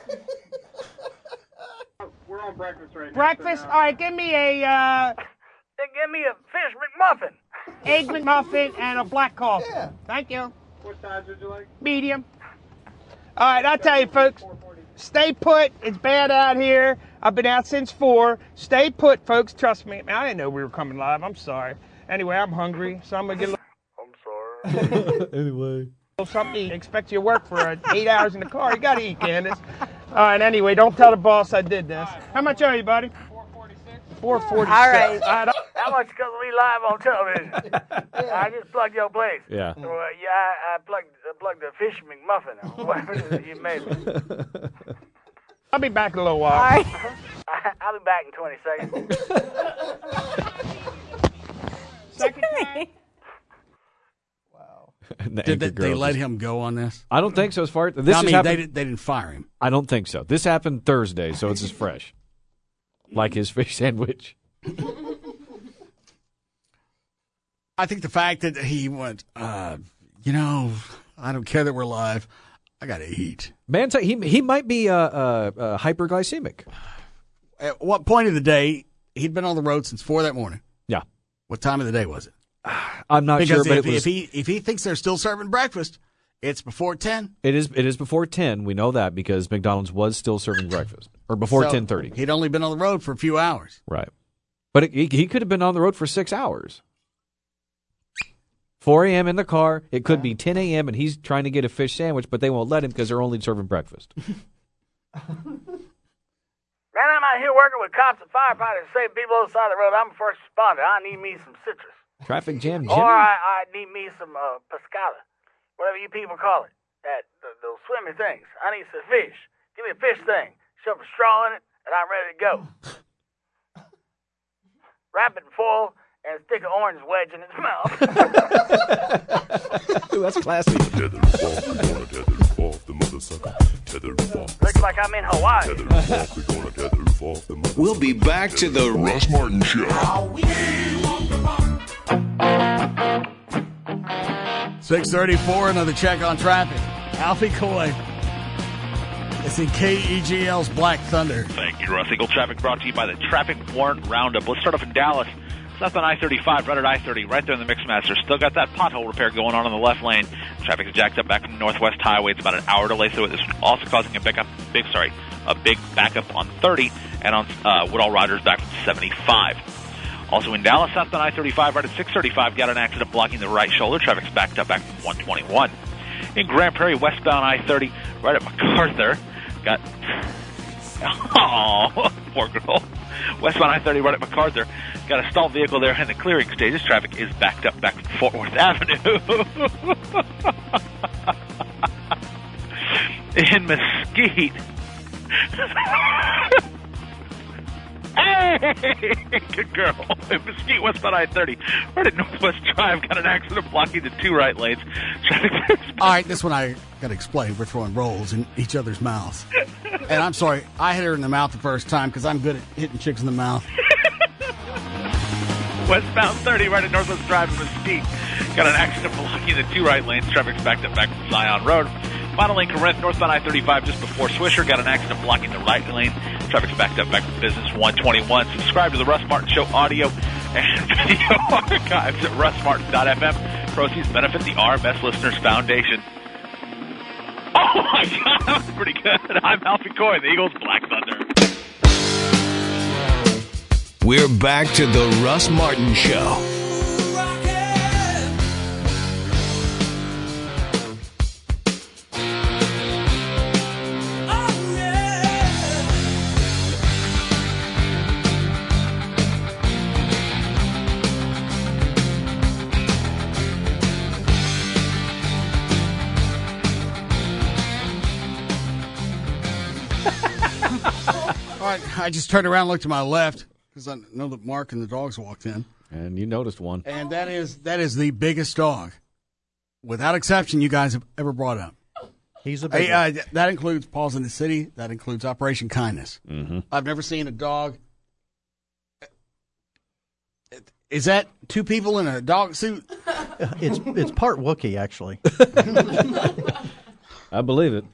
S12: We're on breakfast right now.
S16: Breakfast? All right, give me a
S12: Give me a fish McMuffin.
S16: Egg McMuffin and a black coffee. Yeah. Thank you.
S12: What size would you like?
S16: Medium. All right, I'll tell you, folks. Stay put. It's bad out here. I've been out since 4. Stay put, folks. Trust me. Man, I didn't know we were coming live. I'm sorry. Anyway, I'm hungry, so I'm going to get a little...
S12: I'm sorry.
S3: Anyway.
S16: Something to eat. Expect you to work for 8 hours in the car. You got to eat, Candace. All right, anyway, don't tell the boss I did this. How much are you, buddy? $4.46.
S14: All right.
S12: How much because we live on television? I just plugged your place.
S3: Yeah.
S12: So, I plugged the fish McMuffin or whatever it is you made me.
S16: I'll be back in a little while.
S14: All right.
S12: I'll be back in 20 seconds.
S16: Second time?
S2: Did they let him go on this?
S3: I don't think so. As far as this
S2: they didn't fire him.
S3: I don't think so. This happened Thursday, so it's as fresh, like his fish sandwich.
S2: I think the fact that he went, I don't care that we're live. I got to eat.
S3: Man, he might be hyperglycemic.
S2: At what point of the day? He'd been on the road since 4 that morning.
S3: Yeah.
S2: What time of the day was it?
S3: I'm not
S2: because
S3: sure, but
S2: if he thinks they're still serving breakfast, it's before 10.
S3: It is before 10. We know that because McDonald's was still serving breakfast, or before 10:30.
S2: He'd only been on the road for a few hours.
S3: Right. But he could have been on the road for 6 hours. 4 a.m. in the car. It could be 10 a.m. and he's trying to get a fish sandwich, but they won't let him because they're only serving breakfast.
S12: Man, I'm out here working with cops and firefighters to save people on the side of the road. I'm a first responder. I need me some citrus.
S3: Traffic jam, Jimmy.
S12: Or I need me some pescada, whatever you people call it. Those swimmy things. I need some fish. Give me a fish thing. Shove a straw in it, and I'm ready to go. wrap it full, and stick an orange wedge in its mouth.
S3: That's classy.
S12: Looks like I'm in Hawaii.
S7: We'll be back to the Russ Martin Show.
S2: 6:34, another check on traffic. Alfie Coy. It's in KEGL's Black Thunder.
S10: Thank you, Russ. Eagle traffic brought to you by the Traffic Warrant Roundup. Let's start off in Dallas. South on I-35, right at I-30, right there in the Mixmaster. Still got that pothole repair going on the left lane. Traffic is jacked up back from the Northwest Highway. It's about an hour delay through it. This is also causing a big backup on 30 and on Woodall Rogers back from 75. Also in Dallas, south on I-35, right at 635, got an accident blocking the right shoulder. Traffic's backed up back from 121. In Grand Prairie, westbound I-30, right at MacArthur, got... Oh, poor girl. Westbound I-30, right at MacArthur, got a stalled vehicle there in the clearing stages. Traffic is backed up back from Fort Worth Avenue. In Mesquite. Hey, good girl. In Mesquite, westbound I-30, right at Northwest Drive, got an accident blocking the two right lanes. Traffic.
S2: All right, this one I got to explain. We're throwing rolls in each other's mouths. And I'm sorry, I hit her in the mouth the first time because I'm good at hitting chicks in the mouth.
S10: Westbound 30, right at Northwest Drive in Mesquite, got an accident blocking the two right lanes. Traffic's backed up back from Zion Road. Final lane, Corinth, northbound I-35, just before Swisher, got an accident blocking the right lane. Traffic's backed up back from Business 121. Subscribe to the Russ Martin Show audio and video archives at russmartin.fm. Proceeds benefit the RMS Listeners Foundation. Oh my God, that was pretty good. I'm Alfie Coy, the Eagles Black Thunder.
S7: We're back to the Russ Martin Show.
S2: All right, I just turned around and looked to my left because I know that Mark and the dogs walked in.
S3: And you noticed one.
S2: And that is the biggest dog, without exception, you guys have ever brought up.
S11: He's a big one.
S2: That includes Paws in the City. That includes Operation Kindness.
S3: Mm-hmm.
S2: I've never seen a dog. Is that two people in a dog suit?
S11: It's part Wookiee, actually.
S3: I believe it.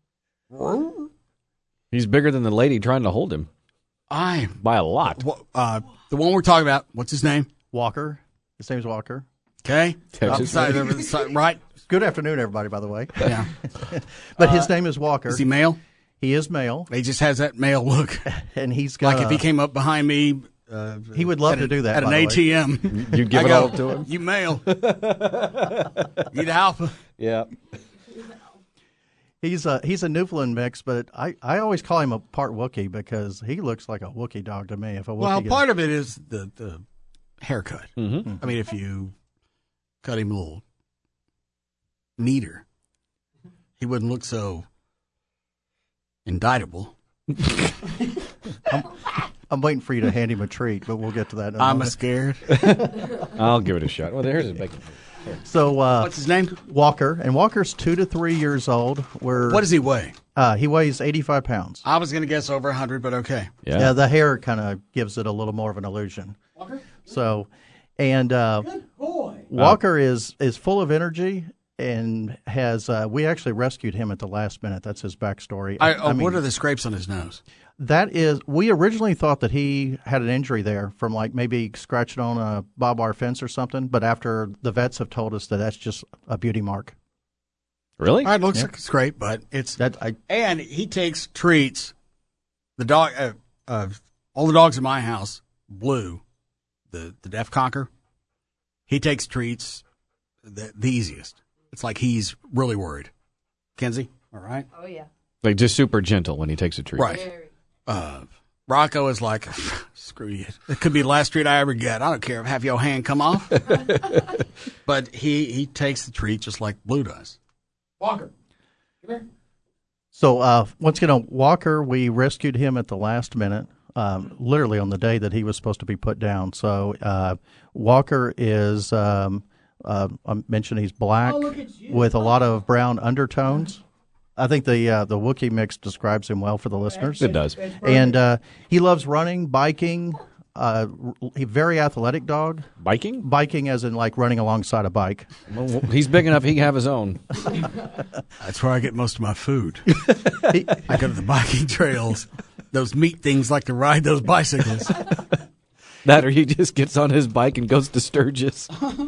S3: He's bigger than the lady trying to hold him. By a lot.
S2: The one we're talking about, what's his name?
S11: Walker. His name's Walker.
S2: Okay.
S3: Texas.
S2: Right.
S11: Good afternoon, everybody, by the way.
S2: Yeah.
S11: But his name is Walker.
S2: Is he male?
S11: He is male.
S2: He just has that male look.
S11: And he's got
S2: like if he came up behind me.
S11: He would love to do that
S2: at an ATM.
S3: You give it all to him?
S2: You male. You the alpha.
S3: Yeah.
S11: He's a Newfoundland mix, but I always call him a part Wookiee because he looks like a Wookiee dog to me. If a Wookiee
S2: well, part of it is the haircut.
S3: Mm-hmm.
S2: I mean, if you cut him a little neater, he wouldn't look so indictable.
S11: I'm waiting for you to hand him a treat, but we'll get to that in a
S2: I'm
S11: moment.
S2: scared.
S3: I'll give it a shot. Well, there's his bacon.
S11: So,
S2: what's his name?
S11: Walker, and Walker's 2 to 3 years old.
S2: What does he weigh?
S11: He weighs 85 pounds.
S2: I was going to guess over 100, but okay.
S11: Yeah, the hair kind of gives it a little more of an illusion.
S2: Walker?
S11: So, and
S2: Good boy.
S11: Walker is full of energy and has. We actually rescued him at the last minute. That's his backstory. I mean,
S2: what are the scrapes on his nose?
S11: That is, we originally thought that he had an injury there from like maybe scratching on a barbed wire fence or something, but after the vets have told us that that's just a beauty mark.
S3: Really?
S2: It looks like it's great, but it's and he takes treats. The dog, all the dogs in my house, Blue, the deaf cocker, he takes treats the easiest. It's like he's really worried. Kenzie, all right?
S8: Oh yeah.
S3: Like just super gentle when he takes a treat.
S2: Right. Rocco is like, screw you. It could be the last treat I ever get. I don't care if half your hand come off. But he takes the treat just like Blue does. Walker, come here.
S11: So once again, Walker, we rescued him at the last minute. literally on the day that he was supposed to be put down. So Walker is, I mentioned he's black with a lot of brown undertones. I think the Wookiee mix describes him well for the listeners.
S3: It does.
S11: And he loves running, biking. A very athletic dog.
S3: Biking?
S11: Biking as in like running alongside a bike.
S3: Well, he's big enough he can have his own.
S2: That's where I get most of my food. I go to the biking trails. Those meat things like to ride those bicycles.
S3: That or he just gets on his bike and goes to Sturgis.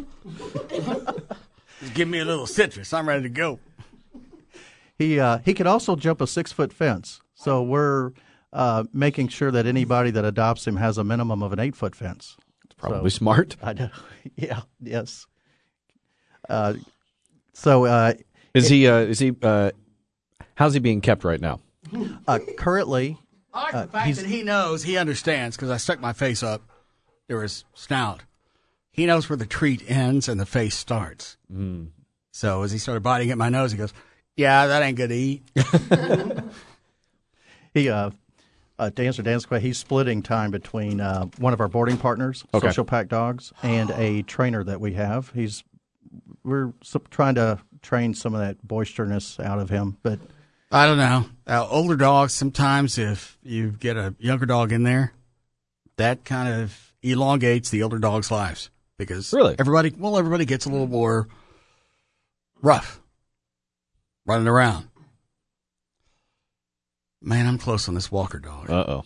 S2: Just give me a little citrus. I'm ready to go.
S11: He can also jump a 6-foot fence. So we're making sure that anybody that adopts him has a minimum of an 8-foot fence.
S3: It's probably smart.
S11: I know. Yeah. Yes.
S3: Is he? How's he being kept right now?
S11: Currently,
S2: I like the fact that he knows, he understands, because I stuck my face up to his snout. He knows where the treat ends and the face starts.
S3: Mm.
S2: So as he started biting at my nose, he goes, "Yeah, that ain't good to eat."
S11: He to answer Dan's question, he's splitting time between one of our boarding partners,
S3: Okay.
S11: Social Pack Dogs, and a trainer that we have. We're trying to train some of that boisterousness out of him, but
S2: I don't know. Older dogs, sometimes if you get a younger dog in there, that kind of elongates the older dog's lives. Because everybody gets a little more rough running around. Man, I'm close on this Walker dog.
S3: Uh-oh.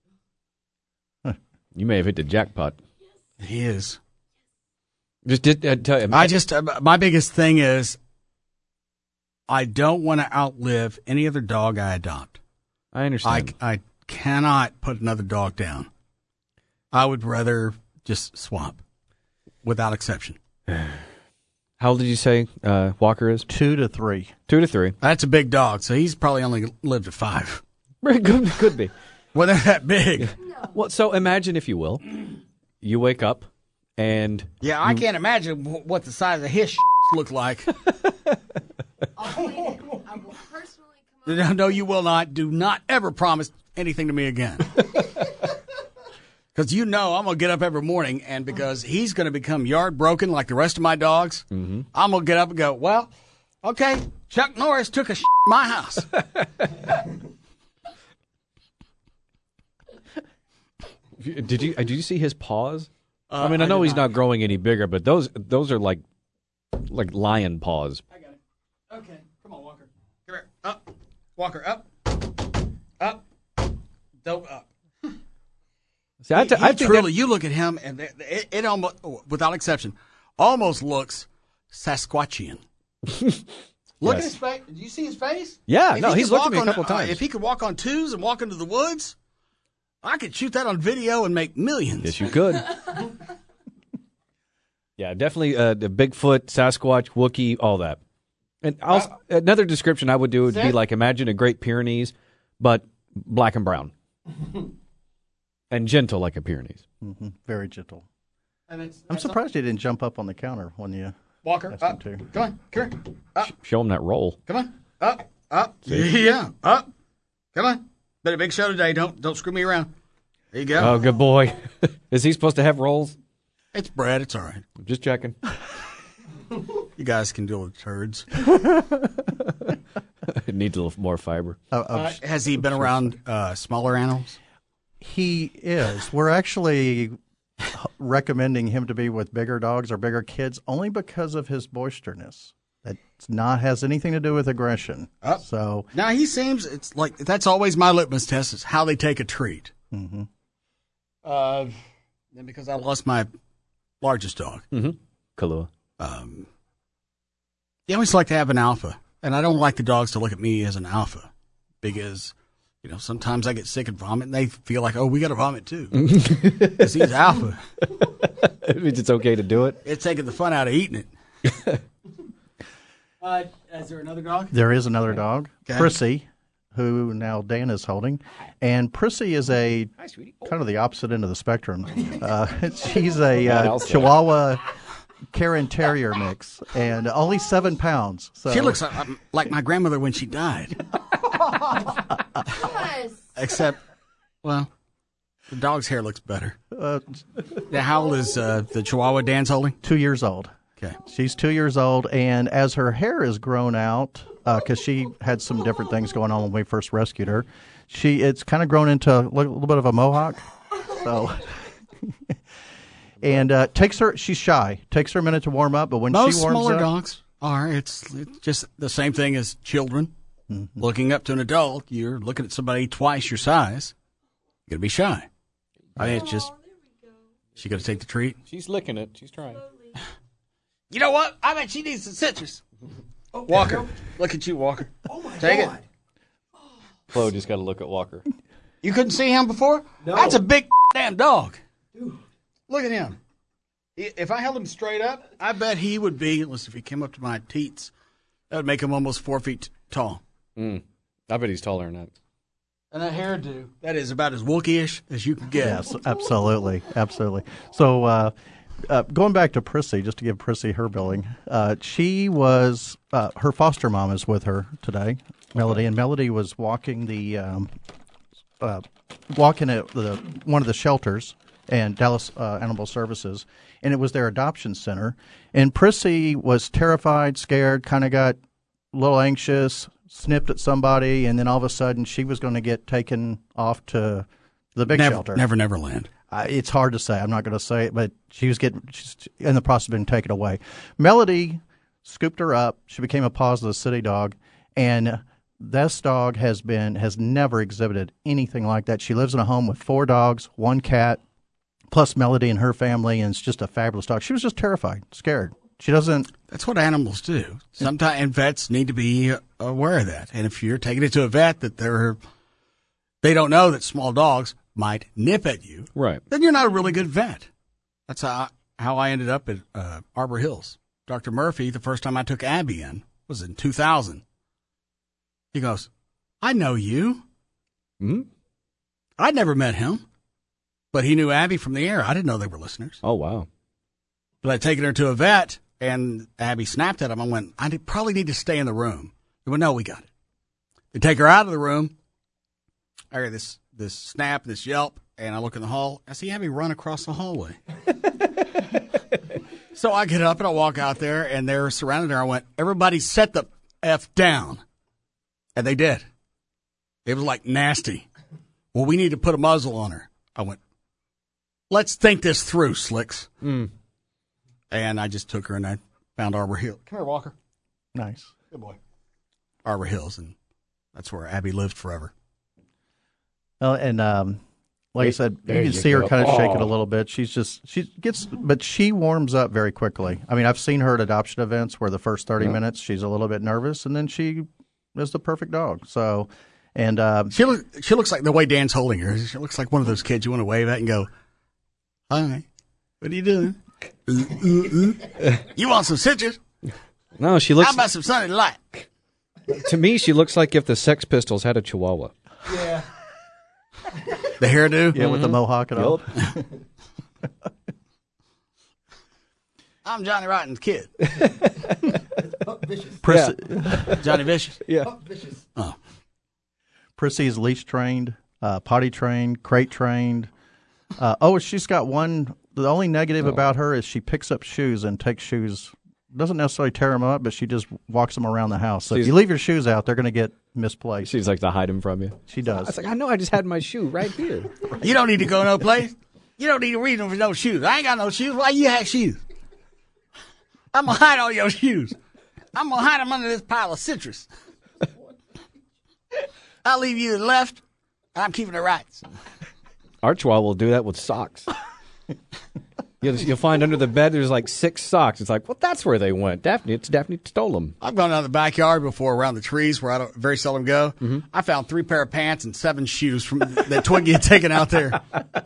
S3: You may have hit the jackpot.
S2: He is.
S3: Just tell you.
S2: My biggest thing is I don't want to outlive any other dog I adopt.
S3: I understand.
S2: I cannot put another dog down. I would rather just swap, without exception.
S3: How old did you say Walker is?
S11: 2 to 3.
S3: 2 to 3.
S2: That's a big dog, so he's probably only lived at 5.
S3: Could be.
S2: Well, they're that big.
S3: Well, so imagine, if you will, you wake up and...
S2: Yeah, I can't imagine what the size of his look like. No, you will not. Do not ever promise anything to me again. Because I'm going to get up every morning, and because he's going to become yard broken like the rest of my dogs, I'm going to get up and go, well, okay, Chuck Norris took a in my house.
S3: Did you see his paws? I mean, I know he's not growing any bigger, but those are like lion paws.
S2: I got it. Okay, come on, Walker. Come here. Up. Walker, up. Up. Dope up.
S3: See, I think
S2: truly, you look at him, and it almost, without exception, almost looks Sasquatchian. Look at his face. Did you see his face?
S3: Yeah, he's looked at me a couple times.
S2: If he could walk on twos and walk into the woods, I could shoot that on video and make millions.
S3: Yes, you could. Yeah, definitely the Bigfoot, Sasquatch, Wookiee, all that. And another description I would do would be like, imagine a Great Pyrenees, but black and brown. And gentle like a Pyrenees.
S11: Mm-hmm. Very gentle. I'm surprised he didn't jump up on the counter when you
S2: Walker,
S11: asked
S2: up.
S11: him to.
S2: Come on, come here. Up.
S3: Show him that roll.
S2: Come on. Up. Yeah, up. Come on. Been a big show today. Don't screw me around. There you go.
S3: Oh, good boy. Is he supposed to have rolls?
S2: It's Brad. It's all right.
S3: Just checking.
S2: You guys can deal with turds.
S3: It needs a little more fiber.
S2: Has he been around smaller animals?
S11: He is. We're actually recommending him to be with bigger dogs or bigger kids only because of his boisterousness. That has anything to do with aggression. So
S2: now he seems, it's like that's always my litmus test is how they take a treat.
S11: Mm-hmm.
S2: Then because I lost my largest dog,
S3: Kahlua.
S2: You always like to have an alpha, and I don't like the dogs to look at me as an alpha because. Sometimes I get sick and vomit, and they feel like, oh, we got to vomit too. Because he's alpha.
S3: It means it's okay to do it?
S2: It's taking the fun out of eating it. Is there another dog?
S11: There is another dog,
S2: Okay.
S11: Prissy, who now Dan is holding. And Prissy is kind of the opposite end of the spectrum. She's a Chihuahua Karen Terrier mix, and only 7 pounds. So.
S2: She looks like my grandmother when she died. Except, well, The dog's hair looks better. Now, how old is the Chihuahua Dan's holding?
S11: 2 years old.
S2: Okay.
S11: She's 2 years old, and as her hair has grown out, because she had some different things going on when we first rescued her, it's kind of grown into a little bit of a mohawk. So, and she's shy. Takes her a minute to warm up, but when
S2: Most
S11: she warms
S2: smaller
S11: up,
S2: dogs are. It's just the same thing as children.
S11: Mm-hmm.
S2: Looking up to an adult, you're looking at somebody twice your size. You're going to be shy. I mean, it's just, she going to take the treat?
S3: She's licking it. She's trying.
S2: You know what? I bet she needs some citrus. Walker, look at you, Walker. Oh, my Take God. It.
S3: Flo just got to look at Walker.
S2: You couldn't see him before? No. That's a big damn dog. Dude. Look at him. If I held him straight up, I bet he would be, unless if he came up to my teats, that would make him almost 4 feet tall.
S3: I bet he's taller than that.
S2: And that hairdo, that is about as Wookiee-ish as you can get.
S11: Yes, absolutely. Absolutely. So, going back to Prissy, just to give Prissy her billing, she was, her foster mom is with her today, Melody, and Melody was walking walking at one of the shelters and Dallas Animal Services, and it was their adoption center. And Prissy was terrified, scared, kind of got a little anxious, snipped at somebody, and then all of a sudden she was going to get taken off to the big shelter.
S2: Neverland.
S11: It's hard to say. I'm not going to say it, but she's in the process of being taken away. Melody scooped her up. She became a positive city dog, and this dog has never exhibited anything like that. She lives in a home with 4 dogs, 1 cat, plus Melody and her family, and it's just a fabulous dog. She was just terrified, scared. She doesn't.
S2: That's what animals do. Sometimes, and vets need to be aware of that. And if you're taking it to a vet that they don't know that small dogs might nip at you,
S3: right?
S2: Then you're not a really good vet. That's how I ended up at Arbor Hills. Dr. Murphy, the first time I took Abby in was in 2000. He goes, "I know you." I'd never met him, but he knew Abby from the air. I didn't know they were listeners.
S3: Oh wow!
S2: But I'd taken her to a vet. And Abby snapped at him. I went, I probably need to stay in the room. He went, no, we got it. They take her out of the room. I hear this snap, this yelp, and I look in the hall. I see Abby run across the hallway. So I get up and I walk out there, and they're surrounded her. I went, everybody set the F down. And they did. It was like nasty. Well, we need to put a muzzle on her. I went, let's think this through, Slicks. And I just took her and I found Arbor Hills. Come here, Walker.
S11: Nice.
S2: Good boy. Arbor Hills, and that's where Abby lived forever.
S11: Well, and like I said, you can see her kind of shaking a little bit. But she warms up very quickly. I mean, I've seen her at adoption events where the first 30 minutes she's a little bit nervous, and then she is the perfect dog. So, and
S2: she looks like the way Dan's holding her. She looks like one of those kids you want to wave at and go, "Hi, what are you doing? You want some citrus?
S3: No, she looks.
S2: How about some Sunny Light?"
S3: To me, she looks like if the Sex Pistols had a Chihuahua.
S2: Yeah. The hairdo?
S11: Yeah, with the mohawk and all.
S2: I'm Johnny Rotten's kid.
S11: Vicious.
S2: Johnny Vicious?
S3: Yeah.
S2: Vicious. Oh.
S11: Prissy's leash trained, potty trained, crate trained. She's got one. The only negative about her is she picks up shoes and takes shoes. Doesn't necessarily tear them up, but she just walks them around the house. So if you leave your shoes out, they're going to get misplaced.
S3: She's like to hide them from you.
S11: She does.
S3: It's like, I know I just had my shoe right here.
S2: You don't need to go no place. You don't need a reason for no shoes. I ain't got no shoes. Why you have shoes? I'm going to hide all your shoes. I'm going to hide them under this pile of citrus. I'll leave you to the left. I'm keeping the right.
S3: Our Chihuahua will do that with socks. You'll find under the bed there's like 6 socks. It's like, well, that's where they went. Daphne stole them.
S2: I've gone down the backyard before around the trees where I very seldom go. Mm-hmm. I found 3 pair of pants and 7 shoes from that Twiggy had taken out there.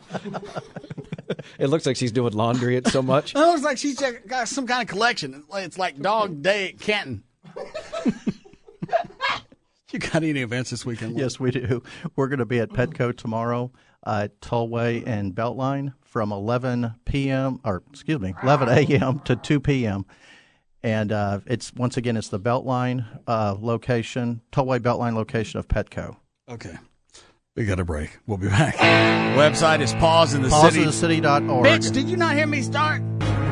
S3: It looks like she's doing laundry. It's so much.
S2: It looks like she's got some kind of collection. It's like Dog Day at Canton. You got any events this weekend?
S11: Yes, we do. We're going to be at Petco tomorrow at Tollway and Beltline from 11 a.m. to 2 p.m. And it's the Beltline location, Tollway Beltline location of Petco.
S2: Okay. We got a break. We'll be back. Website is
S11: Pauseinthecity.org.
S2: Bitch, did you not hear me start?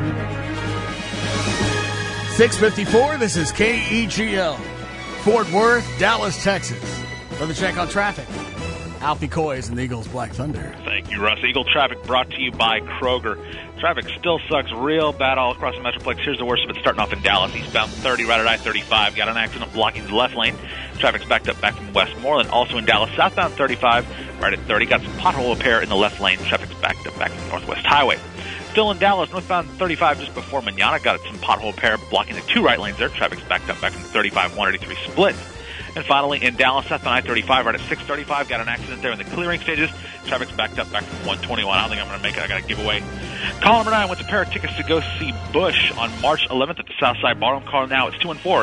S2: 6:54. This is KEGL. Fort Worth, Dallas, Texas. Another check on traffic. Alfie Coys and the Eagles Black Thunder.
S10: Thank you, Russ. Eagle traffic brought to you by Kroger. Traffic still sucks real bad all across the Metroplex. Here's the worst of it starting off in Dallas. Eastbound 30 right at I-35. Got an accident blocking the left lane. Traffic's backed up back from Westmoreland. Also in Dallas, southbound 35 right at 30. Got some pothole repair in the left lane. Traffic's backed up back from the Northwest Highway. Still in Dallas, northbound 35 just before Manana. Got some pothole repair blocking the 2 right lanes there. Traffic's backed up back from 35-183 split. And finally, in Dallas, southbound I-35 right at 635. Got an accident there in the clearing stages. Traffic's backed up back from 121. I don't think I'm going to make it. I got a giveaway. Call number 9 with a pair of tickets to go see Bush on March 11th at the Southside Ballroom. Call now. It's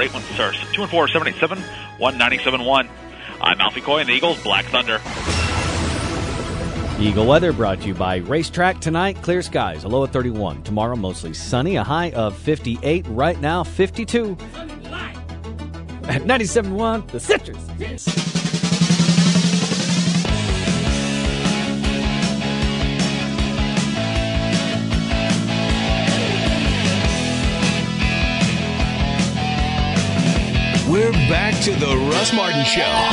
S10: 214-787-1971. I'm Alfie Coy and the Eagles Black Thunder.
S3: Eagle weather brought to you by Racetrack. Tonight, clear skies, a low of 31. Tomorrow, mostly sunny, a high of 58. Right now, 52. At 97.1, the Citrus.
S7: We're back to the Russ Martin Show.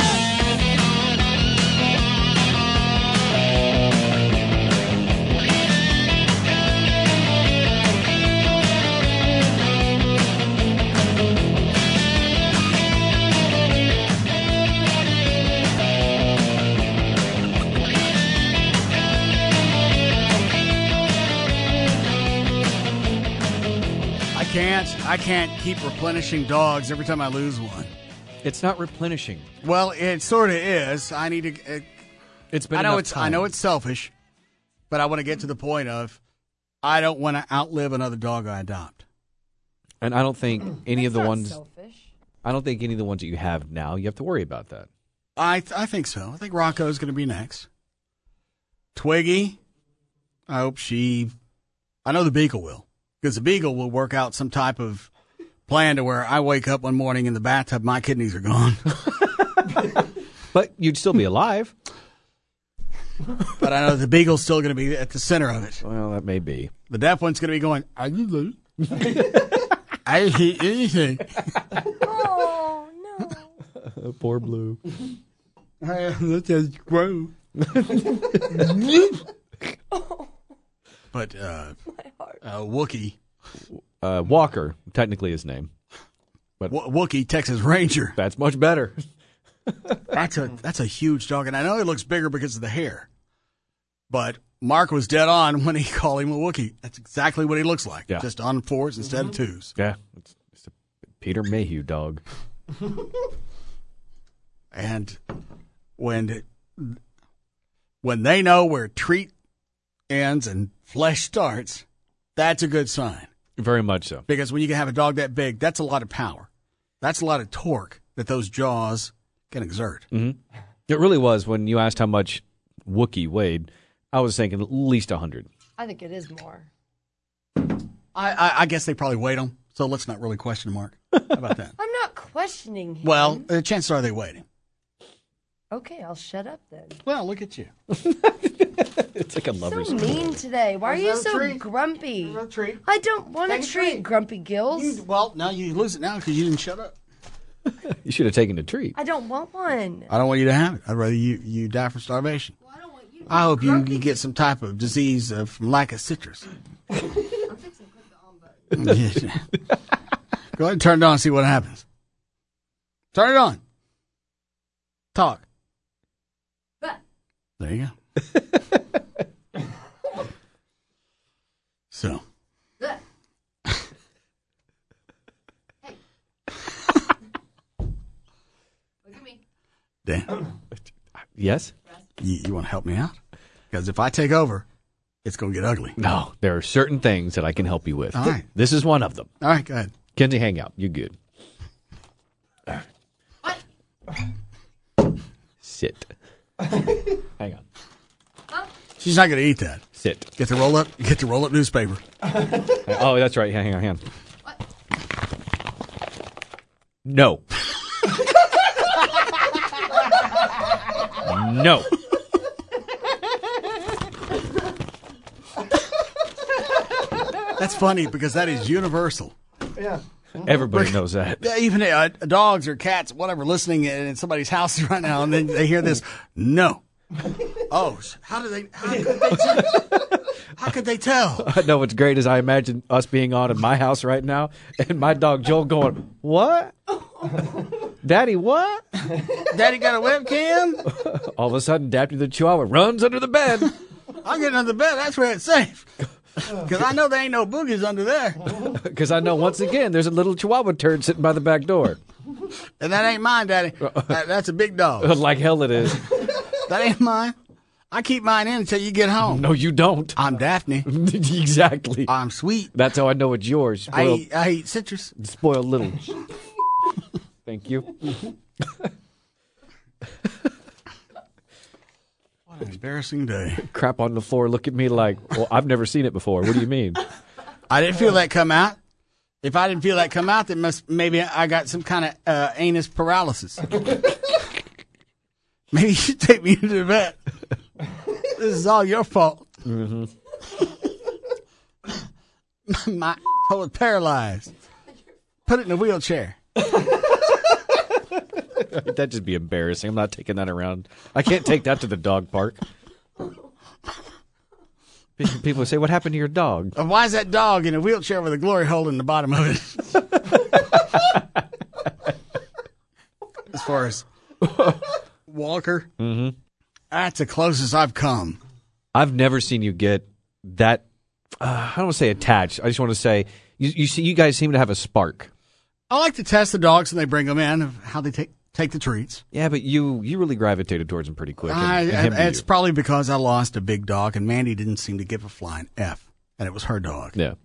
S2: I can't keep replenishing dogs every time I lose one.
S3: It's not replenishing.
S2: Well, it sort of is. I need to.
S3: It's been.
S2: I know it's selfish, but I want to get to the point of I don't want to outlive another dog I adopt.
S3: And I don't think any of the ones.
S8: Selfish.
S3: I don't think any of the ones that you have now you have to worry about that.
S2: I think so. I think Rocco's going to be next. Twiggy, I hope she. I know the Beagle will. Because the Beagle will work out some type of plan to where I wake up one morning in the bathtub, my kidneys are gone.
S3: But you'd still be alive.
S2: But I know the Beagle's still going to be at the center of it.
S3: Well, that may be.
S2: The deaf one's going to be going, I hate anything.
S8: Oh, no.
S3: Poor Blue.
S2: That just gross. But Wookie.
S3: Walker, technically his name. But
S2: Wookie, Texas Ranger.
S3: That's much better.
S2: That's a huge dog. And I know he looks bigger because of the hair. But Mark was dead on when he called him a Wookie. That's exactly what he looks like.
S3: Yeah.
S2: Just on 4s instead of 2s.
S3: Yeah. It's a Peter Mayhew dog.
S2: And when they know where treat ends and flesh starts, that's a good sign.
S3: Very much so.
S2: Because when you can have a dog that big, that's a lot of power. That's a lot of torque that those jaws can exert.
S3: Mm-hmm. It really was. When you asked how much Wookie weighed, I was thinking at least 100.
S8: I think it is more.
S2: I guess they probably weighed him, so let's not really question Mark. How about that?
S8: I'm not questioning him.
S2: Well, chances are they weighed him.
S8: Okay, I'll shut up then.
S2: Well, look at you.
S3: It's like a lover's
S8: so mean today. Why are you so grumpy? I don't want a treat, Grumpy Gills.
S2: Now you lose it now because you didn't shut up.
S3: You should have taken a treat.
S8: I don't want one.
S2: I don't want you to have it. I'd rather you die from starvation. Well, I don't want you. I hope you get some type of disease from lack of citrus.
S8: I'm fixing to click the on button.
S2: Go ahead and turn it on and see what happens. Turn it on. Talk. There you go. So.
S8: Hey. Look at me.
S2: Dan.
S3: Yes?
S2: You want to help me out? Because if I take over, it's going to get ugly.
S3: No, there are certain things that I can help you with.
S2: All right.
S3: This is one of them.
S2: All right, go ahead.
S3: Kenzie, hang out. You're good. All right.
S8: What?
S3: Sit. Hang on.
S8: Huh?
S2: She's not going to eat that.
S3: Sit.
S2: Get the roll up newspaper.
S3: Oh, that's right. Hang on.
S8: What?
S3: No. No.
S2: That's funny because that is universal.
S4: Yeah.
S3: Everybody knows that.
S2: Yeah, even dogs or cats, whatever, listening in somebody's house right now, and then they hear this. No. Oh, how could they tell? How could they tell?
S3: I know what's great is I imagine us being on in my house right now, and my dog Joel going, "What? Daddy, what?
S2: Daddy got a webcam?"
S3: All of a sudden, Daphne the Chihuahua runs under the bed.
S2: I'll get under the bed. That's where it's safe. Because I know there ain't no boogies under there.
S3: Because I know, once again, there's a little Chihuahua turd sitting by the back door.
S2: And that ain't mine, Daddy. That's a big dog.
S3: Like hell it is.
S2: That ain't mine. I keep mine in until you get home.
S3: No, you don't.
S2: I'm Daphne.
S3: Exactly.
S2: I'm sweet.
S3: That's how I know it's yours.
S2: I eat citrus.
S3: Spoiled little. Thank you.
S2: What an embarrassing day.
S3: Crap on the floor. Look at me like, well, I've never seen it before. What do you mean?
S2: I didn't feel that come out. If I didn't feel that come out, then maybe I got some kind of anus paralysis. Maybe you should take me to the vet. This is all your fault.
S3: Mm-hmm.
S2: My toe is paralyzed. Put it in a wheelchair.
S3: That'd just be embarrassing. I'm not taking that around. I can't take that to the dog park. People say, "What happened to your dog?"
S2: Why is that dog in a wheelchair with a glory hole in the bottom of it? As far as Walker, that's the closest I've come.
S3: I've never seen you get that. I don't want to say attached. I just want to say you guys seem to have a spark.
S2: I like to test the dogs when they bring them in, of how they take the treats.
S3: Yeah, but you really gravitated towards them pretty quick. And
S2: it's probably because I lost a big dog, and Mandy didn't seem to give a flying F, and it was her dog.
S3: Yeah.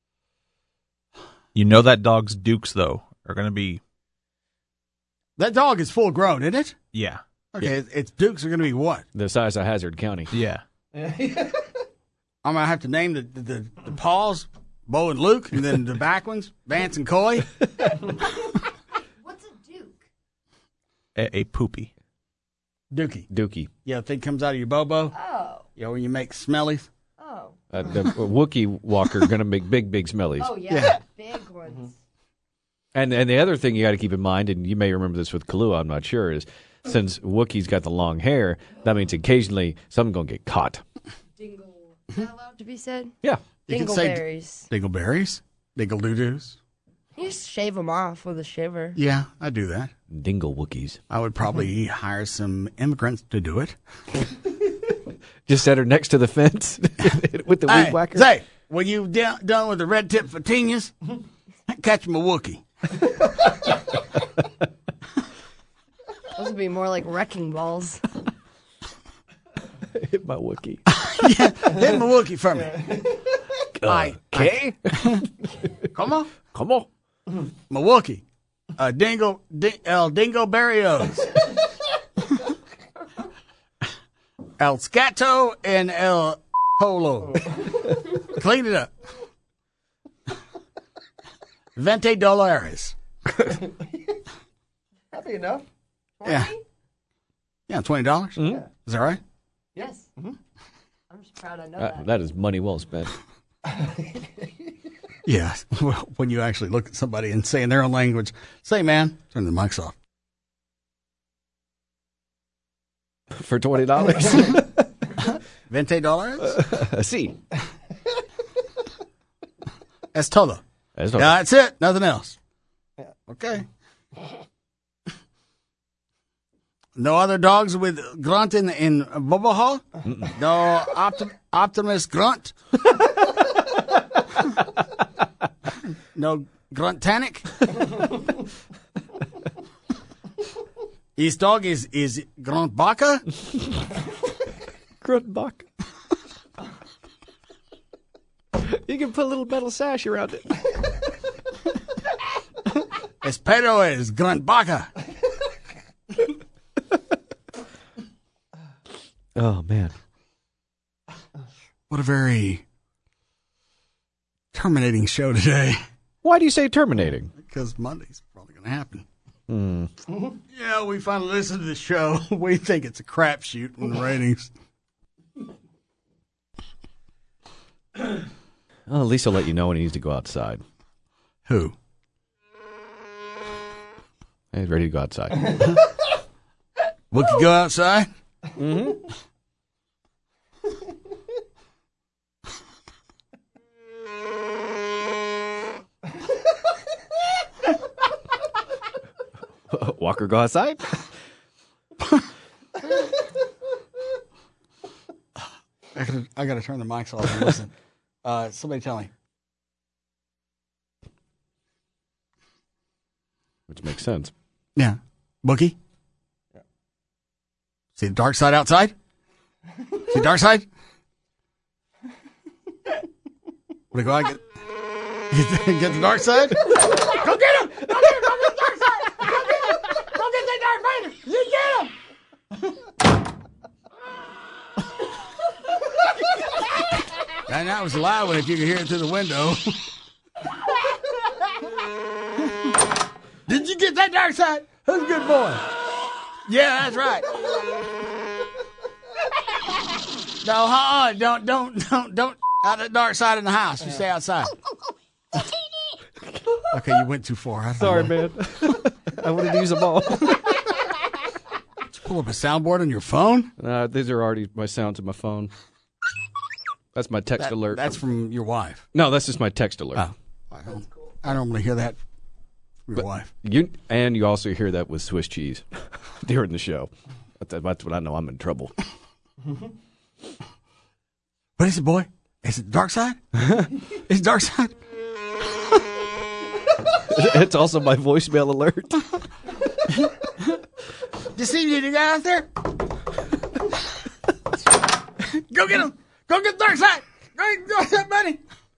S5: You know that dog's dukes, though, are going to be...
S2: That dog is full grown, isn't it?
S5: Yeah.
S2: Okay, its dukes are going to be what?
S3: The size of Hazard County.
S5: Yeah.
S2: I'm going to have to name the paws, Bo and Luke, and then the back ones, Vance and Coy.
S8: What's a duke?
S5: A poopy.
S2: Dookie. Yeah, the thing comes out of your bobo.
S8: Oh.
S2: Yeah, when you make smellies.
S8: Oh.
S3: The Wookiee Walker going to make big smellies.
S8: Oh, yeah. Big ones.
S3: And the other thing you got to keep in mind, and you may remember this with Kahlua, I'm not sure, is since Wookiee's got the long hair, that means occasionally something's going to get caught.
S8: Dingle. Is that allowed to be said?
S3: Yeah.
S8: Dingleberries.
S2: Dingleberries? Dingle-doo-doos?
S8: You just shave them off with a shiver.
S2: Yeah, I do that.
S3: Dingle Wookiees.
S2: I would probably hire some immigrants to do it.
S3: Just set her next to the fence with the weed whacker.
S2: Say, when you done with the red tip fatinias, catch me a Wookiee.
S8: Those would be more like wrecking balls.
S3: Hit my Wookiee.
S2: Yeah, hit my Wookiee for me.
S3: Okay.
S2: Come on. My Wookiee. Dingo Barrios. El Scato and El Polo. Clean it up. $20.
S4: That'd be enough.
S2: Yeah. Yeah, $20. Mm-hmm. Is that right?
S8: Yes. Mm-hmm. I'm just proud I know that.
S3: That is money well spent.
S2: Yeah. When you actually look at somebody and say in their own language, say, man, turn the mics off.
S3: For $20?
S2: $20?
S3: Sí.
S2: Es todo. Yeah, that's it. Nothing else. Okay. No other dogs with grunt in Bubble Hall? No Optimus Grunt? No Gruntanic? His dog is Grunt Baka?
S3: Grunt Baka. You can put a little metal sash around it.
S2: Espero es Grunt Baka.
S3: Oh, man.
S2: What a very terminating show today.
S3: Why do you say terminating?
S2: Because Monday's probably going to happen.
S3: Mm.
S2: Yeah, we finally listened to the show. We think it's a crapshoot in the ratings.
S3: Well, at least he'll let you know when he needs to go outside.
S2: Who?
S3: He's ready to go outside.
S2: We could go outside?
S3: Mm-hmm. Walker, go outside?
S2: I gotta turn the mics off and listen. Somebody tell me.
S3: Which makes sense.
S2: Yeah. Bookie? Yeah. See the dark side outside? See the dark side? What do you go out and get the dark side?
S19: Go get him! Go get him! Go get the dark side! Go get him! Go get that Darth Vader! You get him!
S2: And that was a loud one if you could hear it through the window. Did you get that dark side? Who's a good boy? Yeah, that's right. No, don't out the dark side in the house. You stay outside. Okay, you went too far.
S3: Sorry, man. I wanted to use them all.
S2: Did you pull up a soundboard on your phone?
S3: These are already my sounds on my phone. That's my text alert.
S2: That's from your wife.
S3: No, that's just my text alert.
S2: Oh. I don't want to hear that from your wife.
S3: You also hear that with Swiss cheese during the show. That's when I know I'm in trouble.
S2: What is it, boy? Is it dark side? Is it dark side?
S3: It's also my voicemail alert.
S2: You see the guy out there? Go get him! Go get the dark side! Go get that money!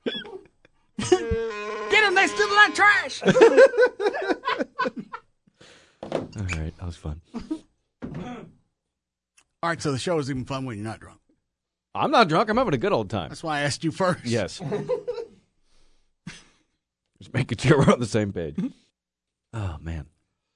S2: Get him! They steal that trash!
S3: All right, that was fun.
S2: All right, so the show is even fun when you're not drunk.
S3: I'm not drunk. I'm having a good old time.
S2: That's why I asked you first.
S3: Yes. Just making sure we're on the same page. Oh, man.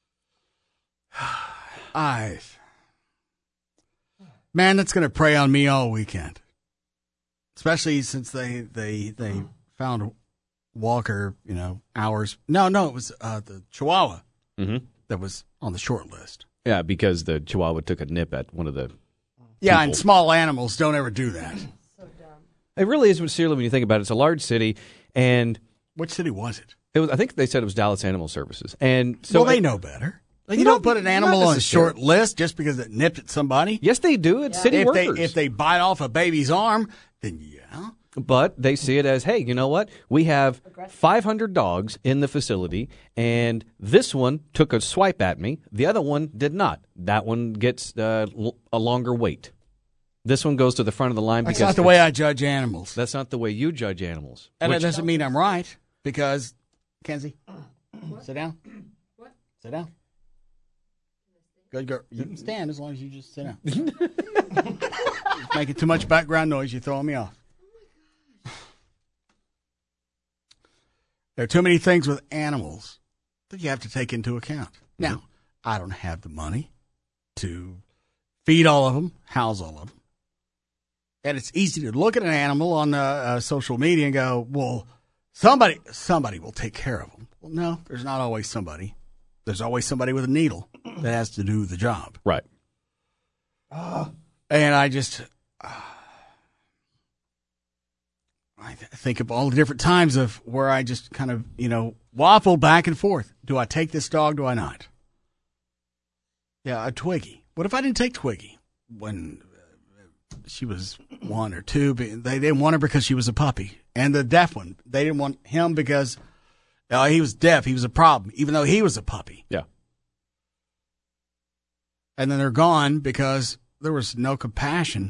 S2: Man, that's going to prey on me all weekend. Especially since they found Walker, hours. No, it was the Chihuahua that was on the short list.
S3: Yeah, because the Chihuahua took a nip at one of the
S2: Yeah, and small animals don't ever do that.
S3: It really is, seriously, when you think about it. It's a large city, and...
S2: Which city was it?
S3: I think they said it was Dallas Animal Services. And so
S2: they know better. You don't put an animal on a short list just because it nipped at somebody.
S3: Yes, they do. It's city workers.
S2: If they bite off a baby's arm, then yeah.
S3: But they see it as, hey, you know what? We have 500 dogs in the facility, and this one took a swipe at me. The other one did not. That one gets a longer wait. This one goes to the front of the line.
S2: That's not the way I judge animals.
S3: That's not the way you judge animals.
S2: And that doesn't mean I'm right, because, Kenzie, sit down. What? Sit down. Good girl. You can stand as long as you just sit down. Making too much background noise, you're throwing me off. There are too many things with animals that you have to take into account. Now, I don't have the money to feed all of them, house all of them. And it's easy to look at an animal on social media and go, well, somebody will take care of them. Well, no, there's not always somebody. There's always somebody with a needle that has to do the job.
S3: Right.
S2: And I just... I think of all the different times of where I just kind of, waffle back and forth. Do I take this dog? Do I not? Yeah, a Twiggy. What if I didn't take Twiggy when she was 1 or 2? They didn't want her because she was a puppy. And the deaf one, they didn't want him because he was deaf. He was a problem, even though he was a puppy.
S3: Yeah.
S2: And then they're gone because there was no compassion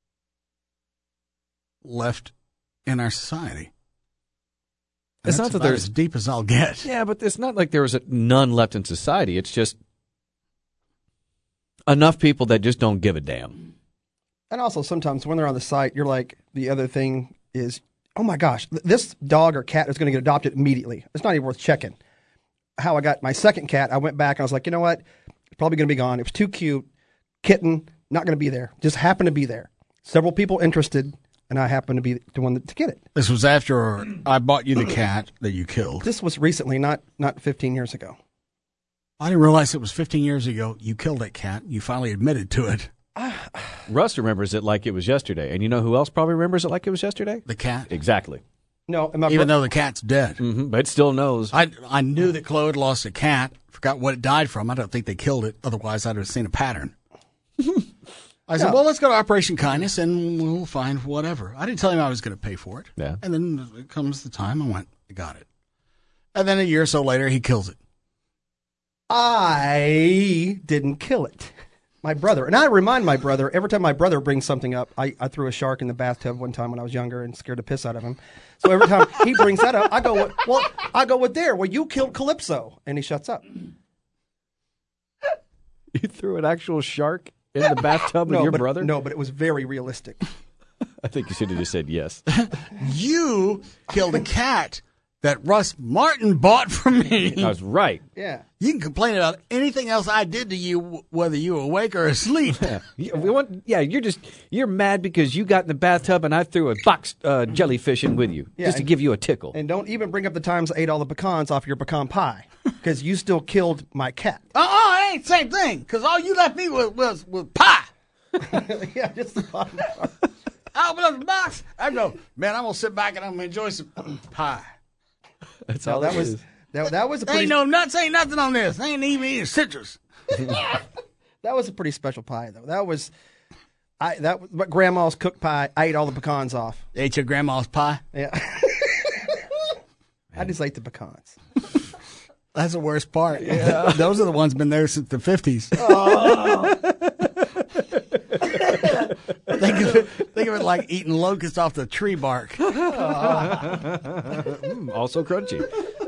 S2: left in our society. And
S3: it's not that there's
S2: as deep as I'll get.
S3: Yeah, but it's not like there was none left in society. It's just enough people that just don't give a damn.
S4: And also sometimes when they're on the site, you're like, the other thing is, oh my gosh, this dog or cat is going to get adopted immediately. It's not even worth checking. How I got my second cat, I went back and I was like, you know what? It's probably going to be gone. It was too cute. Kitten, not going to be there. Just happened to be there. Several people interested. and I happened to be the one to get it.
S2: This was after I bought you the cat that you killed.
S4: This was recently, not 15 years ago.
S2: I didn't realize it was 15 years ago. You killed that cat. You finally admitted to it.
S3: Russ remembers it like it was yesterday. And you know who else probably remembers it like it was yesterday?
S2: The cat.
S3: Exactly.
S4: No,
S2: even though the cat's dead.
S3: Mm-hmm, but it still knows.
S2: I knew that Chloe had lost a cat. Forgot what it died from. I don't think they killed it. Otherwise, I'd have seen a pattern. I said, well, let's go to Operation Kindness and we'll find whatever. I didn't tell him I was going to pay for it.
S3: Yeah.
S2: And then it comes the time, I went, I got it. And then a year or so later, he kills it.
S4: I didn't kill it. My brother. And I remind my brother, every time my brother brings something up, I threw a shark in the bathtub one time when I was younger and scared the piss out of him. So every time he brings that up, I go with there. Well, you killed Calypso. And he shuts up.
S3: You threw an actual shark in the bathtub with your brother?
S4: No, but it was very realistic.
S3: I think you should have just said yes.
S2: You killed a cat that Russ Martin bought from me.
S3: I was right.
S4: Yeah.
S2: You can complain about anything else I did to you, whether you were awake or asleep.
S3: You're mad because you got in the bathtub and I threw a box jellyfish in with you just to give you a tickle.
S4: And don't even bring up the times I ate all the pecans off your pecan pie because you still killed my cat.
S2: It ain't the same thing because all you left me was pie.
S4: Yeah, just the bottom part.
S2: I open up the box. I go, man, I'm going to sit back and I'm going to enjoy some pie.
S3: That's
S4: all that was. That was a pretty.
S2: Ain't no nuts, ain't nothing on this. Ain't even eating citrus.
S4: That was a pretty special pie, though. That was what grandma's cooked pie. I ate all the pecans off.
S2: Ate your grandma's pie?
S4: Yeah. I just ate the pecans.
S2: That's the worst part. Yeah. Those are the ones been there since the 50s.
S4: Oh.
S2: Think of it like eating locusts off the tree bark.
S3: Also crunchy.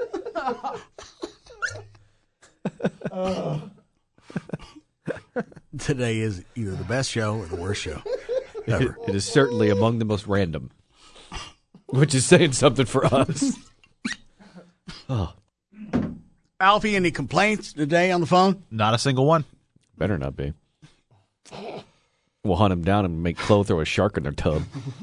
S2: Today is either the best show or the worst show ever.
S3: It is certainly among the most random, which is saying something for us.
S2: Oh. Alfie, any complaints today on the phone?
S5: Not a single one.
S3: Better not be. We'll hunt him down and make Chloe throw a shark in their tub.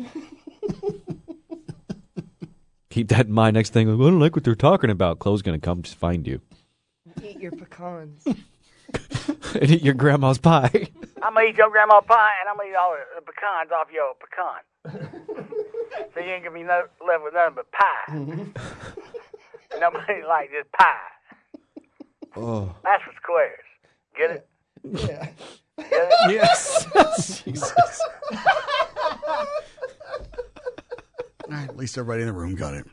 S3: Keep that in mind next thing. I don't like what they're talking about. Chloe's going to come to find you.
S8: Eat your pecans.
S3: And eat your grandma's pie.
S12: I'm going to eat your grandma's pie, and I'm going to eat all the pecans off your pecan. So you ain't going to be left with nothing but pie. Nobody like this pie.
S3: Oh.
S12: That's for squares. Get it?
S4: Yeah.
S12: Get it?
S3: Yes. Jesus.
S2: All right, at least everybody in the room got it.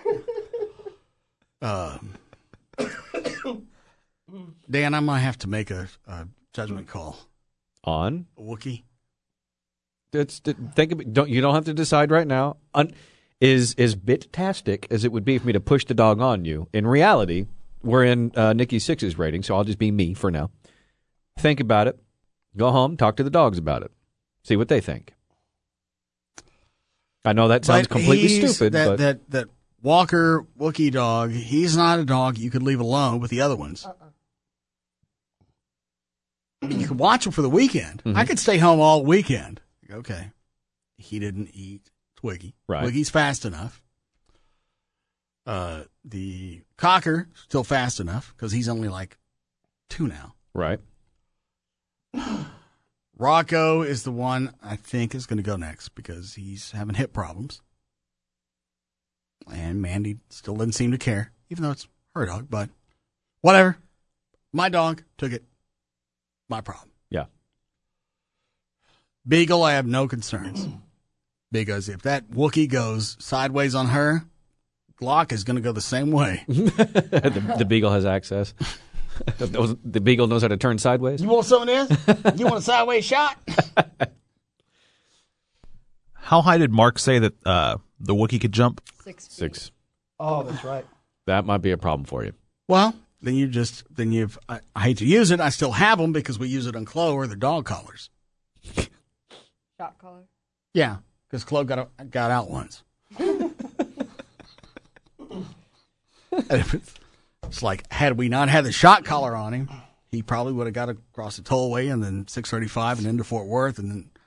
S2: Dan, I might have to make a judgment call.
S3: On?
S2: A Wookiee?
S3: Think of it. You don't have to decide right now. Is bit-tastic as it would be for me to push the dog on you. In reality, we're in Nikki Sixx's rating, so I'll just be me for now. Think about it. Go home, talk to the dogs about it. See what they think. I know that sounds completely stupid.
S2: That Walker Wookiee dog, he's not a dog you could leave alone with the other ones. You could watch him for the weekend.
S3: Mm-hmm.
S2: I could stay home all weekend. Okay. He didn't eat Twiggy.
S3: Right.
S2: Twiggy's fast enough. The Cocker, still fast enough because he's only like 2 now.
S3: Right.
S2: Rocco is the one I think is going to go next because he's having hip problems. And Mandy still doesn't seem to care, even though it's her dog, but whatever. My dog took it. My problem.
S3: Yeah.
S2: Beagle, I have no concerns. Because if that Wookiee goes sideways on her, Glock is going to go the same way.
S3: the Beagle has access. The Beagle knows how to turn sideways.
S2: You want some of this? You want a sideways shot?
S5: How high did Mark say that the Wookiee could jump?
S8: 6 feet.
S3: 6.
S4: Oh, that's right.
S3: That might be a problem for you.
S2: Well, I hate to use it. I still have them because we use it on Chloe or the dog collars.
S8: Shot collar.
S2: Yeah, because Chloe got out once. It's like, had we not had the shot collar on him, he probably would have got across the tollway and then 635 and into Fort Worth and then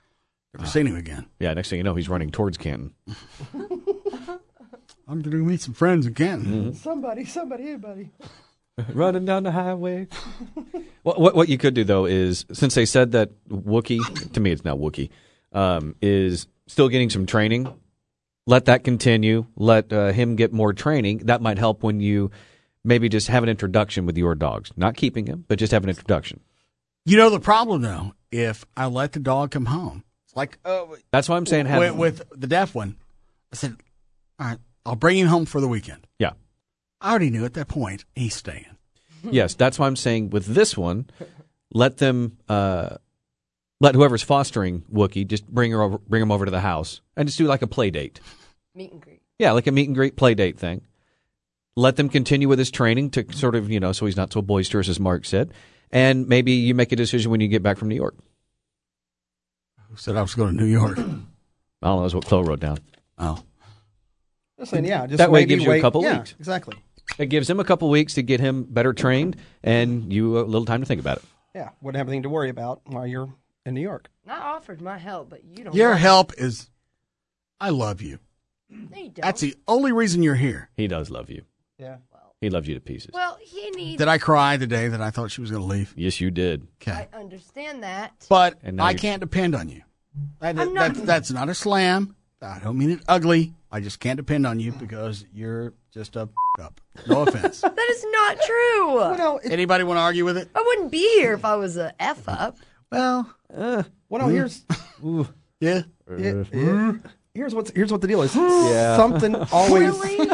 S2: Never seen him again.
S3: Yeah, next thing you know, he's running towards Canton.
S2: I'm going to meet some friends in Canton.
S4: Somebody, anybody.
S3: Running down the highway. What you could do, though, is since they said that Wookiee, to me it's not Wookiee, is still getting some training, let that continue. Let him get more training. That might help when you maybe just have an introduction with your dogs. Not keeping him, but just have an introduction.
S2: You know the problem, though, if I let the dog come home. It's like
S3: that's why I'm saying
S2: with the deaf one, I said, all right, I'll bring him home for the weekend.
S3: Yeah.
S2: I already knew at that point he's staying.
S3: Yes, that's why I'm saying with this one, let them let whoever's fostering Wookiee just bring him over to the house and just do like a play date.
S8: Meet and greet.
S3: Yeah, like a meet and greet play date thing. Let them continue with his training to sort of, so he's not so boisterous as Mark said. And maybe you make a decision when you get back from New York.
S2: Who said I was going to New York?
S3: I don't know. That's what Chloe wrote down.
S2: Oh.
S4: Listen, yeah, just
S3: that way it
S4: maybe
S3: gives you a couple weeks.
S4: Exactly.
S3: It gives him a couple weeks to get him better trained and you a little time to think about it.
S4: Yeah, wouldn't have anything to worry about while you're in New York.
S8: I offered my help, but you don't.
S2: Your help is, I love you.
S8: No, you don't.
S2: That's the only reason you're here.
S3: He does love you.
S4: Yeah.
S3: He loves you to pieces.
S8: Well, he needs.
S2: Did I cry the day that I thought she was going to leave?
S3: Yes, you did.
S2: Okay.
S8: I understand that.
S2: But
S3: And now
S2: I
S3: you're-
S2: can't depend on you.
S8: I'm not-
S2: That's not a slam. I don't mean it ugly. I just can't depend on you because you're just a up. No offense.
S8: That is not true.
S2: Anybody want to argue with it?
S8: I wouldn't be here if I was a F up.
S2: Well,
S4: here's
S2: yeah.
S4: Here's what the deal is.
S3: Yeah.
S4: Something always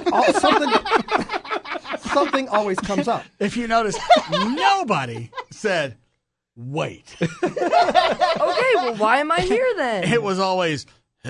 S4: something always comes up.
S2: If you notice, nobody said, wait.
S8: Okay, well, why am I here then?
S2: It was always,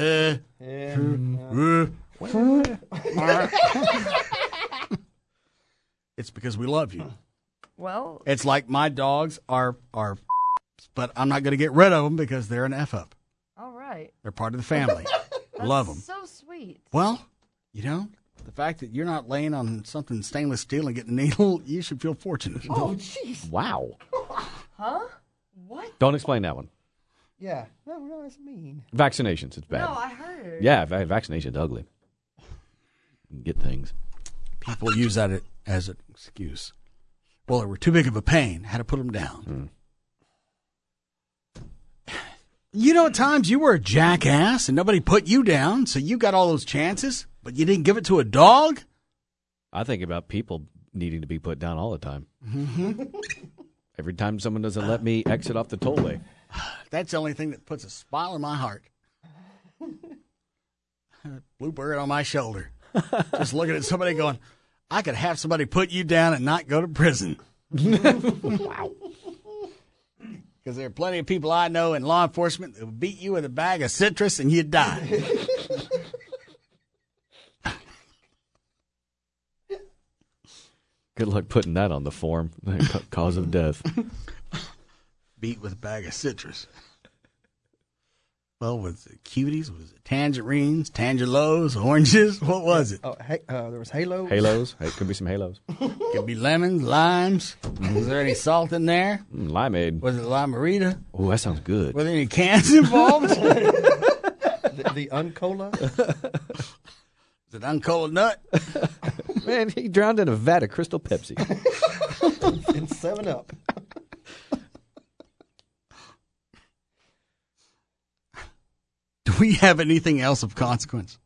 S2: It's because we love you.
S8: Well,
S2: It's like my dogs are, but I'm not going to get rid of them because they're an F up.
S8: all right.
S2: They're part of the family.
S8: That's
S2: Love them.
S8: so sweet.
S2: Well, the fact that you're not laying on something stainless steel and getting a needle, you should feel fortunate.
S8: Oh, jeez.
S3: Wow.
S8: Huh? What?
S3: Don't explain that one.
S4: Yeah. No, that's mean.
S3: Vaccinations, it's bad.
S8: No, I heard.
S3: Yeah, vaccination's ugly. You can get things.
S2: People use that as an excuse. Well, they were too big of a pain. Had to put them down. At times you were a jackass and nobody put you down, so you got all those chances, but you didn't give it to a dog?
S3: I think about people needing to be put down all the time.
S2: Mm-hmm.
S3: Every time someone doesn't let me exit off the tollway.
S2: That's the only thing that puts a smile in my heart. Blue bird on my shoulder. Just looking at somebody going, I could have somebody put you down and not go to prison. Wow. Because there are plenty of people I know in law enforcement that would beat you with a bag of citrus and you'd die.
S3: Good luck putting that on the form. Cause of death.
S2: Beat with a bag of citrus. Well, was it cuties? Was it tangerines, tangelos, oranges? What was it?
S4: Oh, there was halos.
S3: Halos. It could be some halos.
S2: Could be lemons, limes. Was there any salt in there?
S3: Limeade.
S2: Was it limerita?
S3: Oh, that sounds good.
S2: Were there any cans involved?
S4: the Uncola?
S2: Is it Uncola nut?
S3: Man, he drowned in a vat of Crystal Pepsi.
S4: And 7-Up.
S2: Do we have anything else of consequence?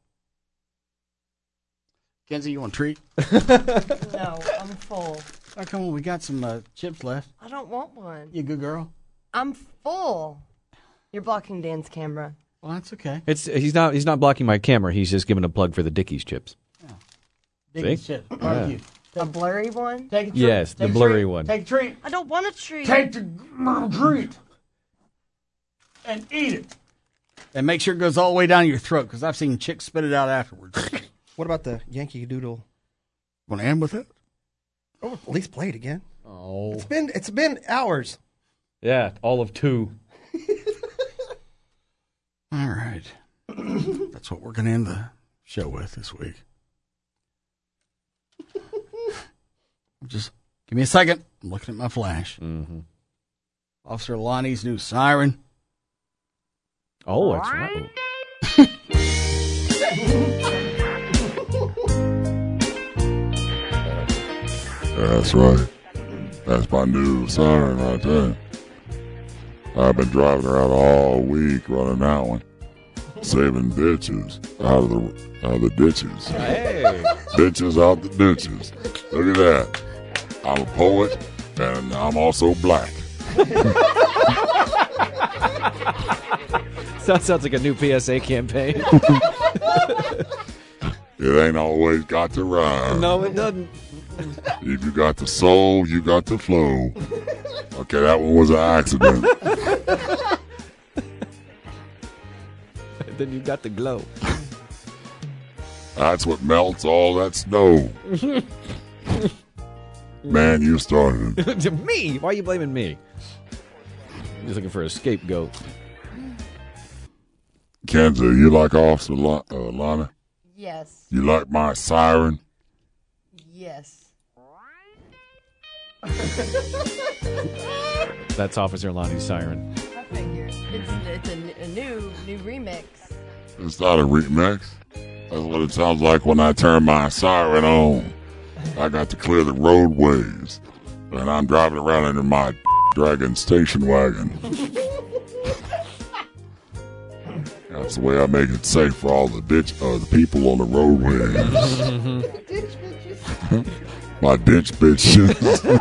S2: Kenzie, you want a treat?
S8: No, I'm full.
S2: Oh, come on, we got some chips left.
S8: I don't want one.
S2: You a good girl?
S8: I'm full. You're blocking Dan's camera.
S2: Well, that's okay.
S3: He's not blocking my camera. He's just giving a plug for the Dickies chips.
S2: Dickies
S3: See?
S2: chips. Barbecue.
S8: A blurry one?
S2: Take a treat.
S3: Yes, the
S2: Take a
S3: blurry
S2: treat.
S3: one.
S2: Take a treat.
S8: I don't want a treat.
S2: Take the treat. And eat it. And make sure it goes all the way down your throat, because I've seen chicks spit it out afterwards.
S4: What about the Yankee Doodle?
S2: Want to end with it?
S4: Oh, at least play it again.
S3: Oh.
S4: It's been hours.
S3: Yeah, all of 2.
S2: All right. That's what we're going to end the show with this week. Just give me a second. I'm looking at my flash.
S3: Mm-hmm.
S2: Officer Lonnie's new siren.
S3: Oh, that's right.
S17: That's right. That's my new siren right there. I've been driving around all week running that one, saving bitches out of the ditches.
S3: Hey.
S17: Bitches out the ditches. Look at that. I'm a poet, and I'm also black.
S3: Sounds like a new PSA campaign.
S17: It ain't always got to rhyme.
S3: No, it doesn't.
S17: If you got the soul, you got the flow. Okay, that one was an accident.
S3: Then you got the glow.
S17: That's what melts all that snow. Man, you started it.
S3: To me? Why are you blaming me? I'm just looking for a scapegoat.
S17: Kenzie, you like Officer Lana?
S8: Yes.
S17: You like my siren?
S8: Yes.
S3: That's Officer Lonnie's siren.
S8: I figured. It's a new remix.
S17: It's not a remix. That's what it sounds like when I turn my siren on. I got to clear the roadways, and I'm driving around in my Dragon station wagon. That's the way I make it safe for all the people on the roadways. My ditch bitches.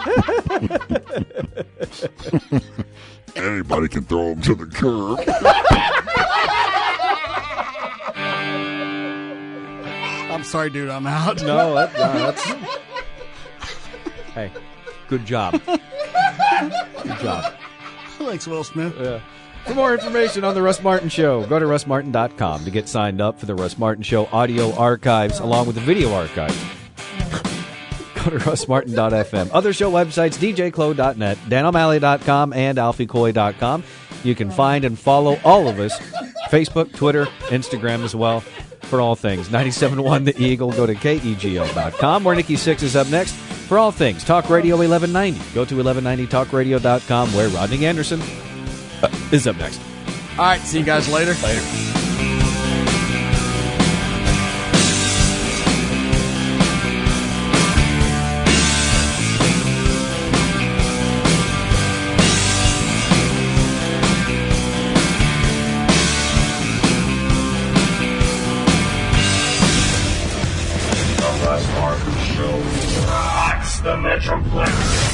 S17: Anybody can throw them to the curb.
S2: I'm sorry, dude. I'm out.
S3: No, that's... Hey, good job. Good job.
S2: Thanks, Will Smith.
S3: Yeah. For more information on The Russ Martin Show, go to russmartin.com to get signed up for The Russ Martin Show audio archives along with the video archives. Go to russmartin.fm. Other show websites, djclo.net, danO'Malley.com, and alfiecoy.com. You can find and follow all of us, Facebook, Twitter, Instagram as well, for all things. 97.1 The Eagle. Go to kego.com, where Nikki Sixx is up next. For all things, Talk Radio 1190. Go to 1190talkradio.com, where Rodney Anderson is up next.
S2: All right, see you guys later.
S3: Later.
S19: The Metroplex.